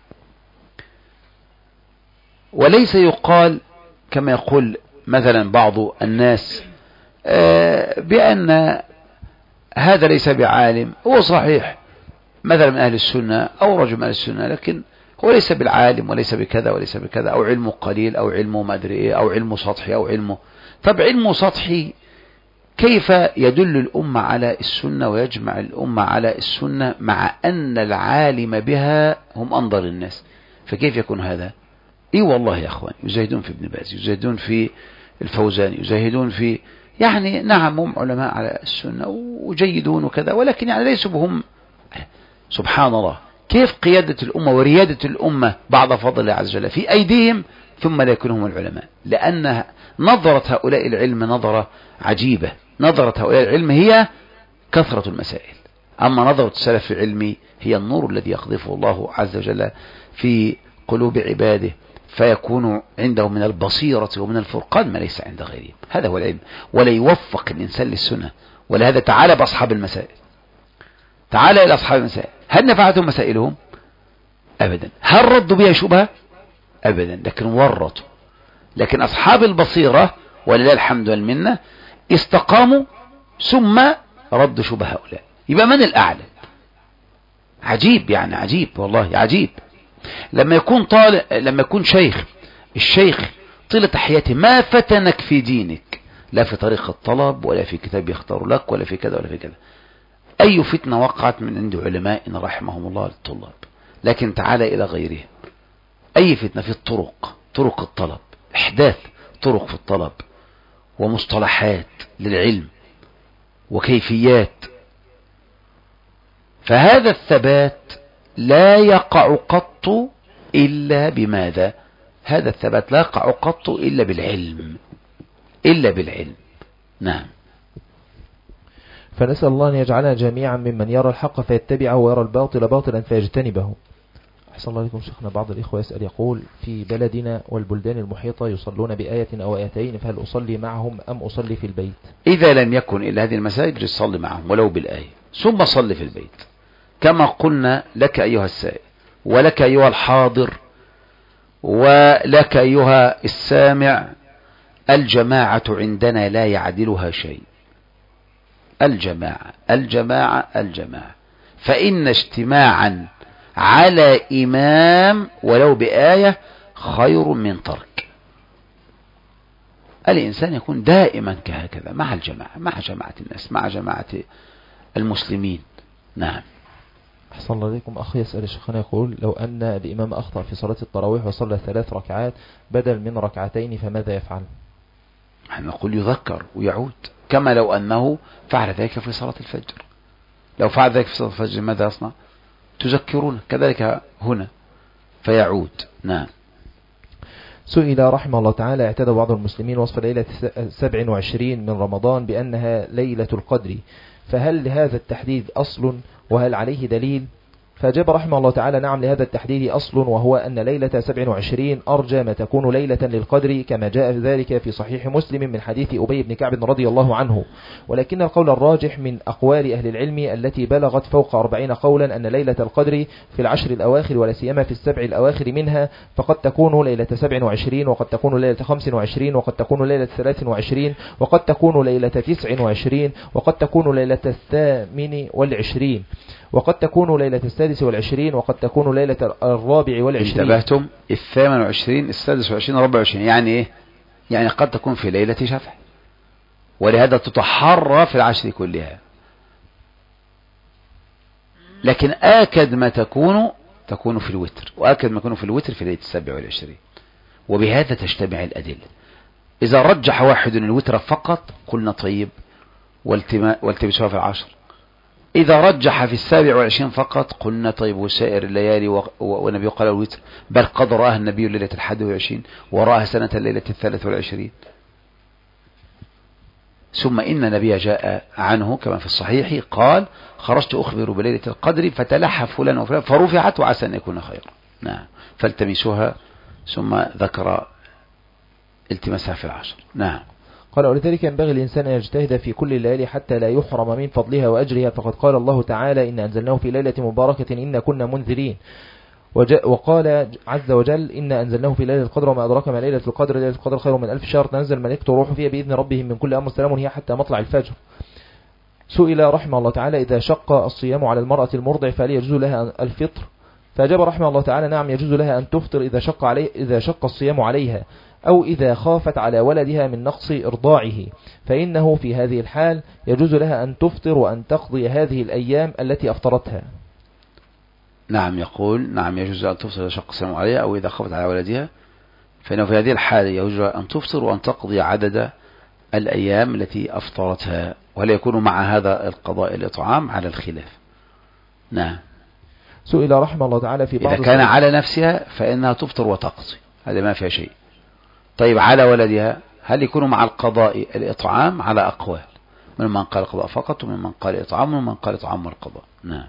وليس يقال كما يقول مثلا بعض الناس اه بان هذا ليس بعالم. هو صحيح مثلا من اهل السنة او رجل من اهل السنة، لكن هو ليس بالعالم وليس بكذا وليس بكذا، او علمه قليل او علمه ما ادري ايه، او علمه سطحي او علمه. طب علمه سطحي كيف يدل الامة على السنة ويجمع الامة على السنة مع ان العالم بها هم انظر الناس؟ فكيف يكون هذا؟ اي والله يا اخوان يجاهدون في ابن باز، يجاهدون في الفوزان، يجاهدون في يعني نعم هم علماء على السنة وجيدون وكذا، ولكن يعني ليسوا بهم. سبحان الله، كيف قيادة الأمة وريادة الأمة بعد فضل الله عز وجل في أيديهم ثم لا يكونهم العلماء؟ لأن نظرة هؤلاء العلم نظرة عجيبة. نظرة هؤلاء العلم هي كثرة المسائل، أما نظرة السلف العلمي هي النور الذي يقذفه الله عز وجل في قلوب عباده، فيكون عنده من البصيرة ومن الفرقان ما ليس عند غيرهم. هذا هو العلم، ولا يوفق الإنسان للسنة. ولهذا تعالى بأصحاب المسائل، تعالى إلى أصحاب المسائل، هل نفعتهم مسائلهم؟ أبدا. هل ردوا بها شبهة؟ أبدا، لكن ورطوا. لكن أصحاب البصيرة ولله الحمد والمنة استقاموا ثم ردوا شبه هؤلاء. يبقى من الأعلى؟ عجيب يعني، عجيب والله عجيب. لما يكون طالب، لما يكون شيخ، الشيخ طيلة حياته ما فتنك في دينك، لا في طريق الطلب ولا في كتاب يختار لك ولا في كذا ولا في كذا. أي فتنة وقعت من عند علماء رحمهم الله للطلاب، لكن تعالى إلى غيرهم. أي فتنة في الطرق، طرق الطلب، إحداث طرق في الطلب ومصطلحات للعلم وكيفيات. فهذا الثبات لا يقع قط إلا بماذا؟ هذا الثبات لا يقع قط إلا بالعلم، إلا بالعلم. نعم. فنسأل الله أن يجعلنا جميعا ممن يرى الحق فيتبعه ويرى الباطل باطلا فيجتنبه. أحسن الله عليكم شيخنا. بعض الإخوة يسأل يقول في بلدنا والبلدان المحيطة يصلون بآية أو آيتين، فهل أصلي معهم أم أصلي في البيت؟ إذا لم يكن إلا هذه المساجد صلي معهم ولو بالآية ثم صلي في البيت. كما قلنا لك أيها السائل ولك أيها الحاضر ولك أيها السامع، الجماعة عندنا لا يعدلها شيء. الجماعة الجماعة الجماعة فإن اجتماعا على إمام ولو بآية خير من ترك. الإنسان يكون دائما كهكذا مع الجماعة، مع جماعة الناس، مع جماعة المسلمين. نعم. أحسن الله إليكم. أخ يسأل الشيخنا يقول: لو أن الإمام أخطأ في صلاة التراويح وصلى ثلاث ركعات بدل من ركعتين فماذا يفعل؟ نحن نقول يذكر ويعود، كما لو أنه فعل ذلك في صلاة الفجر. لو فعل ذلك في صلاة الفجر ماذا يصنع؟ تذكرون كذلك هنا فيعود. نعم. سئل رحمه الله تعالى: اعتاد بعض المسلمين وصف ليلة سبع وعشرين من رمضان بأنها ليلة القدر، فهل لهذا التحديد أصل وهل عليه دليل؟ فأجاب رحمه الله تعالى: نعم، لهذا التحديد أصل، وهو أن ليلة سبع وعشرين أرجى ما تكون ليلة للقدر، كما جاء ذلك في صحيح مسلم من حديث أبي بن كعب رضي الله عنه. ولكن القول الراجح من أقوال أهل العلم التي بلغت فوق أربعين قولا أن ليلة القدر في العشر الأواخر ولا سيما في السبع الأواخر منها، فقد تكون ليلة سبع وعشرين، وقد تكون ليلة خمس وعشرين، وقد تكون ليلة ثلاث وعشرين، وقد تكون ليلة تسع وعشرين، وقد تكون ليلة الثامن والعشرين، وقد تكون ليلة السادس والعشرين، وقد تكون ليلة الرابع والعشرين. انتبهتم؟ الثامن والعشرين، السادس والعشرين، الرابع والعشرين، يعني ايه؟ يعني قد تكون في ليلة شفع، ولهذا تتحرى في العشر كلها. لكن آكد ما تكون تكون في الوتر، وآكد ما يكون في الوتر في ليلة السابع والعشرين، وبهذا تجتمع الأدلة. إذا رجح واحد الوتر فقط قلنا طيب والتمسوها في العشر. إذا رجح في السابع والعشرين فقط قلنا طيب وسائر الليالي، والنبي قال الوتر، بل قد رآها النبي ليلة الحادي والعشرين ورآها سنة الليلة الثالث والعشرين. ثم إن النبي جاء عنه كما في الصحيح قال: خرجت أخبر بليلة القدر فتلحف فلان وفلان فرفعت وعسى أن يكون خيرا. نعم، فالتمسوها، ثم ذكر التماسها في العشر. نعم. قال: ولذلك ينبغي الإنسان أن يجتهد في كل الليالي حتى لا يحرم من فضلها وأجرها، فقد قال الله تعالى: إن أنزلناه في ليلة مباركة إنا كنا منذرين. وقال عز وجل: إن أنزلناه في ليلة القدر وما أدراك ما ليلة القدر، ليلة القدر خير من ألف شهر، تنزل الملائكة والروح فيها بإذن ربهم من كل أمر، سلام هي حتى مطلع الفجر. سئل رحمه الله تعالى: إذا شق الصيام على المرأة المرضع فهل يجوز لها الفطر؟ فأجاب رحمه الله تعالى: نعم، يجوز لها أن تفطر إذا شق عليه إذا شق الصيام عليها، أو إذا خافت على ولدها من نقص إرضاعه، فإنه في هذه الحال يجوز لها أن تفطر وأن تقضي هذه الأيام التي أفطرتها. نعم، يقول: نعم، يجوز أن تفطر إذا شق الصيام عليها أو إذا خافت على ولدها، فإنه في هذه الحال يجوز أن تفطر وأن تقضي عدد الأيام التي أفطرتها، ولا يكون مع هذا القضاء الإطعام على الخلاف. نعم. سئل رحمه الله تعالى في بعض إذا كان على نفسها فإنها تفطر وتقضي، هذا ما فيها شيء. طيب على ولدها هل يكون مع القضاء الإطعام؟ على أقوال، من من قال قضاء فقط، ومن من قال إطعام، ومن من قال إطعام والقضاء. نعم.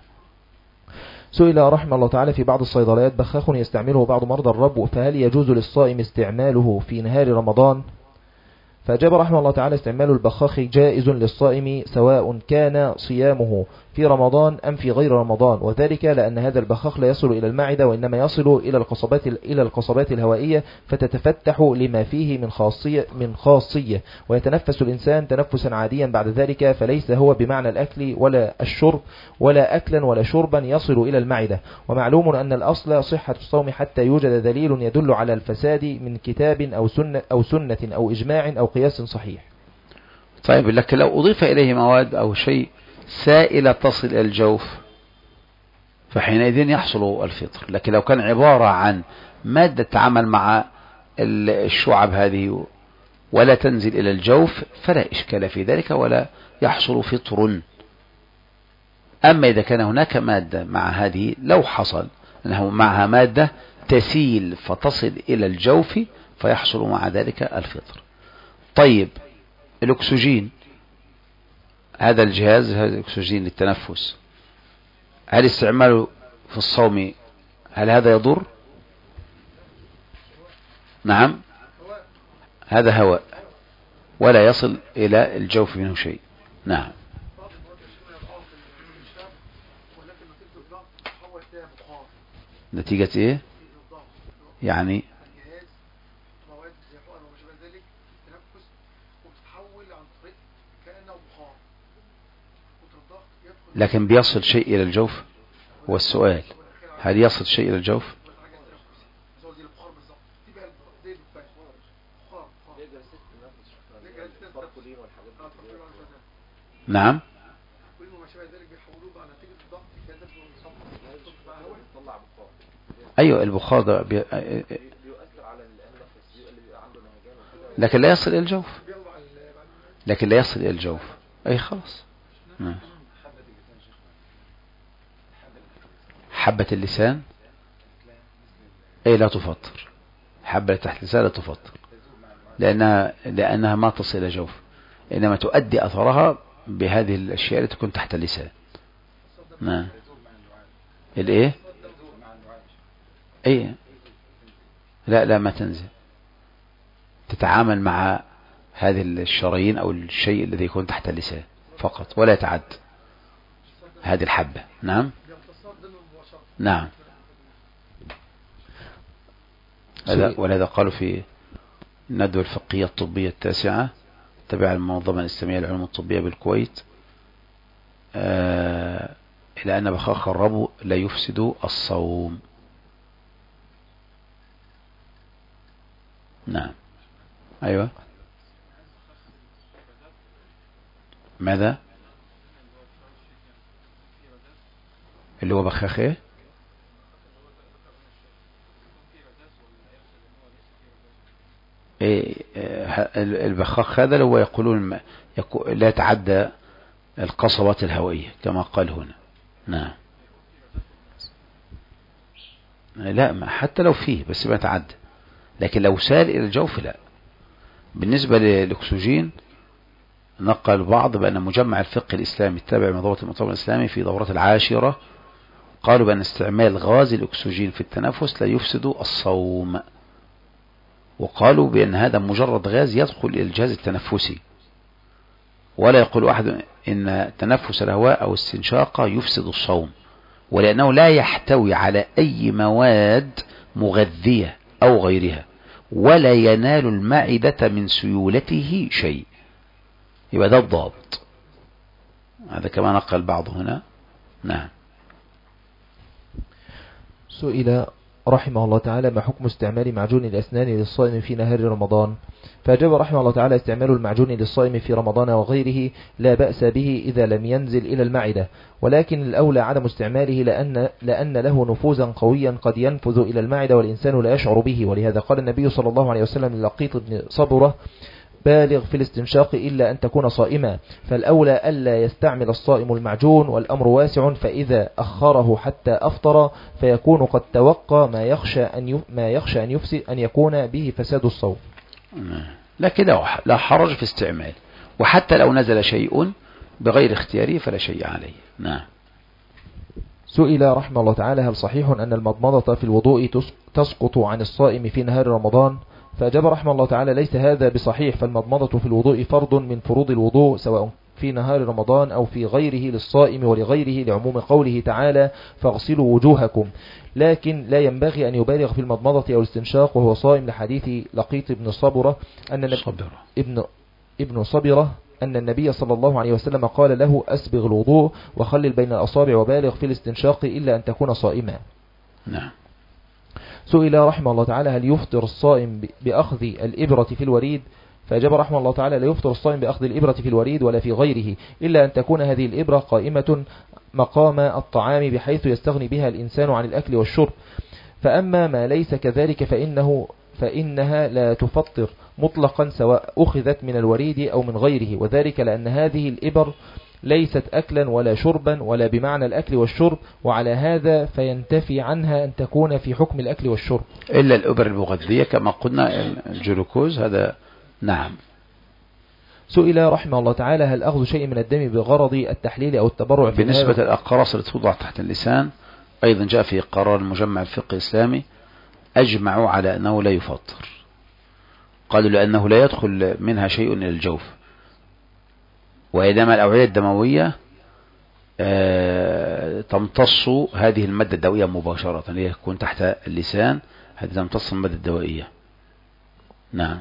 سئل رحمه الله تعالى في بعض الصيدليات بخاخ يستعمله بعض مرضى الربو، فهل يجوز للصائم استعماله في نهار رمضان؟ فأجاب رحمه الله تعالى: استعمال البخاخ جائز للصائم سواء كان صيامه في رمضان أم في غير رمضان، وذلك لأن هذا البخاخ لا يصل إلى المعدة، وإنما يصل إلى القصبات إلى القصبات الهوائية، فتتفتح لما فيه من خاصية من خاصية ويتنفس الإنسان تنفسا عاديا بعد ذلك، فليس هو بمعنى الأكل ولا الشرب، ولا أكلا ولا شربا يصل إلى المعدة. ومعلوم أن الأصل صحة الصوم حتى يوجد دليل يدل على الفساد من كتاب أو سنة أو سنة أو إجماع أو قياس صحيح. طيب، لكن لو أضيف إليه مواد أو شيء سائلة تصل إلى الجوف فحينئذ يحصل الفطر. لكن لو كان عبارة عن مادة تعمل مع الشعب هذه ولا تنزل إلى الجوف فلا إشكال في ذلك ولا يحصل فطر. أما إذا كان هناك مادة مع هذه، لو حصل أنه معها مادة تسيل فتصل إلى الجوف فيحصل مع ذلك الفطر. طيب، الأكسجين، هذا الجهاز، هذا الأكسجين للتنفس، هل استعماله في الصوم هل هذا يضر؟ نعم، هذا هواء ولا يصل إلى الجوف منه شيء. نعم. نتيجة ايه؟ يعني لكن بيصل شيء إلى الجوف؟ والسؤال هل يصل شيء إلى الجوف؟ نعم. أيوة البخار ده بي... لكن لا يصل إلى الجوف، لكن لا يصل إلى الجوف. أي خلاص. نعم. حبة اللسان أي لا تفطر، حبة تحت اللسان لا تفطر، لأنها لأنها ما تصل إلى جوف، إنما تؤدي أثرها بهذه الأشياء التي تكون تحت اللسان. نعم. الإيه؟ أي لا لا ما تنزل، تتعامل مع هذه الشرايين أو الشيء الذي يكون تحت اللسان فقط ولا يتعد هذه الحبة. نعم. نعم. ولهذا قالوا في الندوة الفقهية الطبية التاسعة تبع المنظمة الإسلامية للعلوم الطبية بالكويت آه إلى أن بخاخ الربو لا يفسد الصوم. نعم. أيوة. ماذا؟ اللي هو بخاخ ايه؟ إيه البخاخ هذا اللي هو يقولون لا يتعدى القصبات الهوائية كما قال هنا. نعم. لا ما حتى لو فيه بس ما يتعدى، لكن لو سال إلى الجوف لا. بالنسبة للأكسجين نقل البعض بأن مجمع الفقه الإسلامي التابع لمنظمة المؤتمر الإسلامي في دورة العاشرة قالوا بأن استعمال غاز الأكسجين في التنفس لا يفسد الصوم، وقالوا بأن هذا مجرد غاز يدخل إلى الجهاز التنفسي، ولا يقول أحد إن تنفس الهواء أو استنشاقه يفسد الصوم، ولأنه لا يحتوي على أي مواد مغذية أو غيرها، ولا ينال المعدة من سيولته شيء. يبقى ده الضابط، هذا كما نقل بعض هنا. نعم. سئل رحمه الله تعالى ما حكم استعمال معجون الأسنان للصائم في نهار رمضان؟ فأجاب رحمه الله تعالى استعمال المعجون للصائم في رمضان وغيره لا بأس به إذا لم ينزل إلى المعدة، ولكن الأولى عدم استعماله لأن, لأن له نفوذا قويا قد ينفذ إلى المعدة والإنسان لا يشعر به، ولهذا قال النبي صلى الله عليه وسلم للقيط بن صبرة بالغ في الاستنشاق إلا أن تكون صائما، فالأولى ألا يستعمل الصائم المعجون، والأمر واسع، فإذا أخره حتى أفطر فيكون قد توقى ما يخشى أن ما يخشى أن يفسد أن يكون به فساد الصوم. لكن لا حرج في استعمال، وحتى لو نزل شيء بغير اختياره فلا شيء عليه. نعم. سئل رحمه الله تعالى هل صحيح أن المضمضة في الوضوء تسقط عن الصائم في نهار رمضان؟ فأجاب رحمه الله تعالى ليس هذا بصحيح، فالمضمضة في الوضوء فرض من فروض الوضوء سواء في نهار رمضان أو في غيره للصائم ولغيره، لعموم قوله تعالى فاغسلوا وجوهكم، لكن لا ينبغي أن يبالغ في المضمضة أو الاستنشاق وهو صائم، لحديث لقيط ابن صبرة أن صبرة. ابن ابن صبرة أن النبي صلى الله عليه وسلم قال له أسبغ الوضوء وخلل بين الأصابع وبالغ في الاستنشاق إلا أن تكون صائما. نعم. سئل رحمه الله تعالى هل يفطر الصائم بأخذ الإبرة في الوريد؟ فأجاب رحمه الله تعالى لا يفطر الصائم بأخذ الإبرة في الوريد ولا في غيره، إلا أن تكون هذه الإبرة قائمة مقام الطعام بحيث يستغني بها الإنسان عن الأكل والشرب، فأما ما ليس كذلك فإنه فإنها لا تفطر مطلقا سواء أخذت من الوريد أو من غيره، وذلك لأن هذه الإبر ليست أكلا ولا شربا ولا بمعنى الأكل والشرب، وعلى هذا فينتفي عنها أن تكون في حكم الأكل والشرب إلا الإبر المغذية كما قلنا الجلوكوز هذا. نعم. سئل رحمه الله تعالى هل أخذ شيء من الدم بغرض التحليل أو التبرع؟ بالنسبة للأقراص التي توضع تحت اللسان أيضا جاء في قرار المجمع الفقهي الإسلامي أجمعوا على أنه لا يفطر، قالوا لأنه لا يدخل منها شيء إلى الجوف، وإنما الأوعية الدموية تمتص هذه المادة الدوائية مباشرة، اللي يكون تحت اللسان هذه تمتص المادة الدوائية. نعم.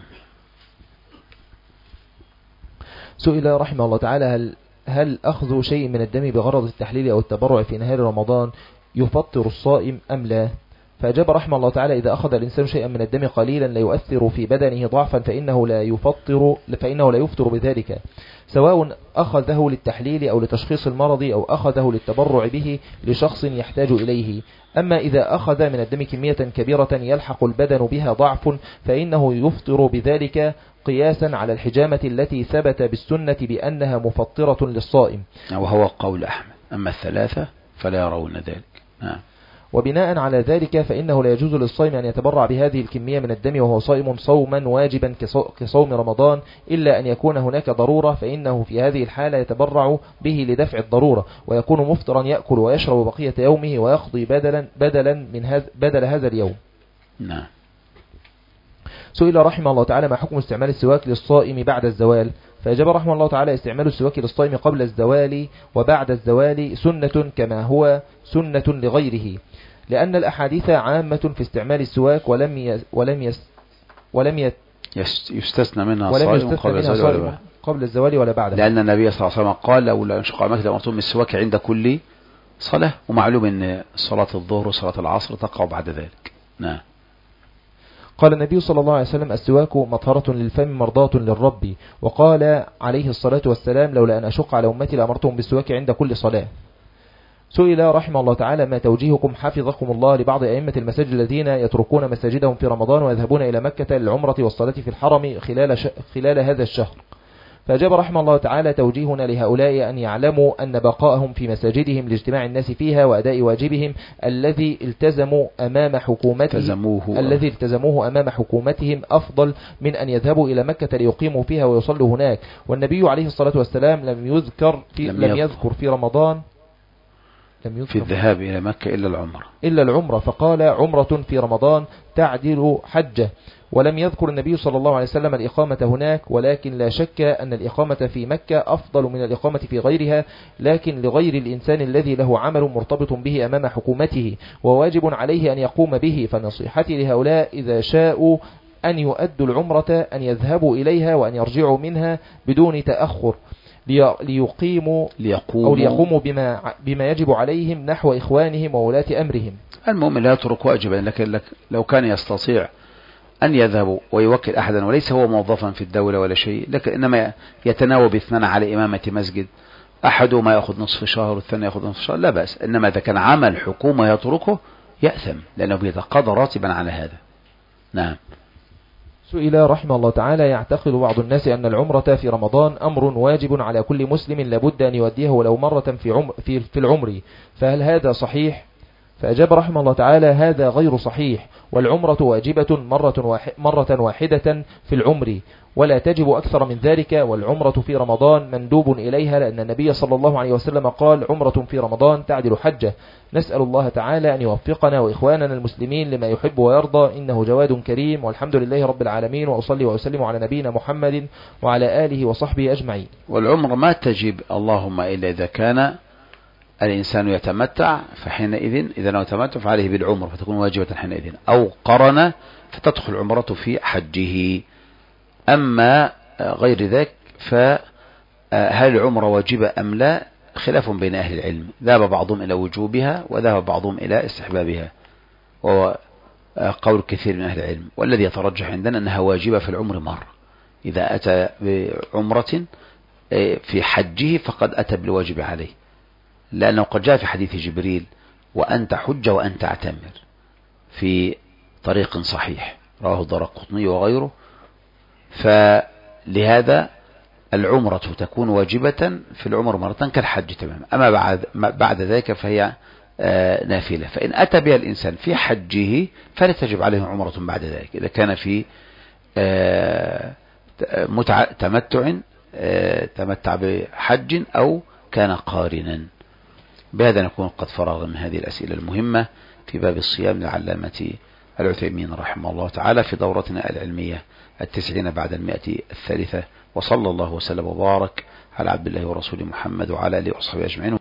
سئل رحمه الله تعالى هل, هل أخذ شيء من الدم بغرض التحليل أو التبرع في نهار رمضان يفطر الصائم أم لا؟ فأجاب رحمه الله تعالى: إذا أخذ الإنسان شيئا من الدم قليلا لا يؤثر في بدنه ضعفا فإنه لا يفطر فإنه لا يفطر بذلك، سواء أخذه للتحليل أو لتشخيص المرض أو أخذه للتبرع به لشخص يحتاج إليه. أما إذا أخذ من الدم كمية كبيرة يلحق البدن بها ضعف فإنه يفطر بذلك قياسا على الحجامة التي ثبت بالسنة بأنها مفطرة للصائم، وهو قول أحمد. أما الثلاثة فلا يرون ذلك. نعم. وبناء على ذلك فإنه لا يجوز للصائم أن يتبرع بهذه الكمية من الدم وهو صائم صوما واجبا كصوم رمضان، إلا أن يكون هناك ضرورة، فإنه في هذه الحالة يتبرع به لدفع الضرورة، ويكون مفطرا يأكل ويشرب بقية يومه ويقضي بدلا بدلا من هذا بدل هذا اليوم. نعم. سئل رحمه الله تعالى: ما حكم استعمال السواك للصائم بعد الزوال؟ فأجاب رحمه الله تعالى: استعمال السواك للصائم قبل الزوال وبعد الزوال سنة كما هو سنة لغيره، لأن الأحاديث عامة في استعمال السواك ولم يس ولم يس ولم يت يستثنى منها ولم صائم يستثنى قبل منها الزوال صائم قبل الزوال ولا بعده، لأن النبي صلى الله عليه وسلم قال: لولا انشق عمك لأمرتم بالسواك عند كل صلاة، ومعلوم أن صلاة الظهر وصلاة العصر تقع بعد ذلك. نعم. قال النبي صلى الله عليه وسلم: السواك مطهرة للفم مرضاة للرب. وقال عليه الصلاة والسلام: لولا أن أشق على أمتي لأمرتهم بالسواك عند كل صلاة. سئل رحمه الله تعالى: ما توجيهكم حفظكم الله لبعض أئمة المساجد الذين يتركون مساجدهم في رمضان ويذهبون إلى مكة للعمرة والصلاة في الحرم خلال, ش... خلال هذا الشهر؟ فأجاب رحمه الله تعالى: توجيهنا لهؤلاء أن يعلموا أن بقاءهم في مساجدهم لاجتماع الناس فيها وأداء واجبهم الذي التزموا أمام حكومتهم الذي التزموه أمام حكومتهم أفضل من أن يذهبوا إلى مكة ليقيموا فيها ويصلوا هناك. والنبي عليه الصلاة والسلام لم يذكر في لم, لم يذكر في رمضان لم يذكر في الذهاب إلى مكة إلا العمرة إلا العمرة فقال: عمرة في رمضان تعدل حجة. ولم يذكر النبي صلى الله عليه وسلم الإقامة هناك، ولكن لا شك أن الإقامة في مكة أفضل من الإقامة في غيرها، لكن لغير الإنسان الذي له عمل مرتبط به أمام حكومته وواجب عليه أن يقوم به. فنصيحتي لهؤلاء إذا شاءوا أن يؤدوا العمرة أن يذهبوا إليها وأن يرجعوا منها بدون تأخر ليقيموا أو ليقوموا بما, بما يجب عليهم نحو إخوانهم وولاة أمرهم. المهم لا يترك واجبا، لكن لو كان يستطيع أن يذهب ويوكل أحدا وليس هو موظفا في الدولة ولا شيء، لكن إنما يتناوب اثنان على إمامة مسجد، أحدهما يأخذ نصف شهر والثاني يأخذ نصف شهر، لا بأس. إنما إذا كان عمل حكومة يتركه يأثم لأنه بيتقاضى راتبا على هذا. نعم. سئل رحمه الله تعالى: يعتقد بعض الناس أن العمرة في رمضان أمر واجب على كل مسلم لابد أن يؤديه ولو مرة في, عمر في, في العمر، فهل هذا صحيح؟ فأجاب رحمه الله تعالى: هذا غير صحيح، والعمرة واجبة مرة, مرة واحدة في العمر ولا تجب أكثر من ذلك، والعمرة في رمضان مندوب إليها لأن النبي صلى الله عليه وسلم قال: عمرة في رمضان تعدل حجة. نسأل الله تعالى أن يوفقنا وإخواننا المسلمين لما يحب ويرضى، إنه جواد كريم، والحمد لله رب العالمين، وأصلي وأسلم على نبينا محمد وعلى آله وصحبه أجمعين. والعمر ما تجب اللهم إلا إذا كان الإنسان يتمتع، فحينئذ إذا لم يتمتع فعليه بالعمر فتكون واجبة حينئذ، أو قرن فتدخل العمرة في حجه. أما غير ذلك فهل العمرة واجبة أم لا خلاف بين أهل العلم، ذهب بعضهم إلى وجوبها وذهب بعضهم إلى استحبابها، وهو قول كثير من أهل العلم، والذي يترجح عندنا أنها واجبة في العمر مرة. إذا أتى بعمرة في حجه فقد أتى بالواجب عليه، لأنه قد جاء في حديث جبريل: وأنت حج وأنت اعتمر، في طريق صحيح رواه الدارقطني وغيره. فلهذا العمرة تكون واجبة في العمر مرة كالحج تماما. أما بعد, بعد ذلك فهي نافلة، فإن أتى بها الإنسان في حجه فلا تجب عليه عمرة بعد ذلك، إذا كان في متع تمتع تمتع بحج أو كان قارنا. بهذا نكون قد فرغنا من هذه الأسئلة المهمة في باب الصيام للعلامة العثيمين رحمه الله تعالى في دورتنا العلمية التسعين بعد المئة الثالثة. وصلى الله وسلم وبارك على عبد الله ورسوله محمد وعلى آله وصحبه أجمعين.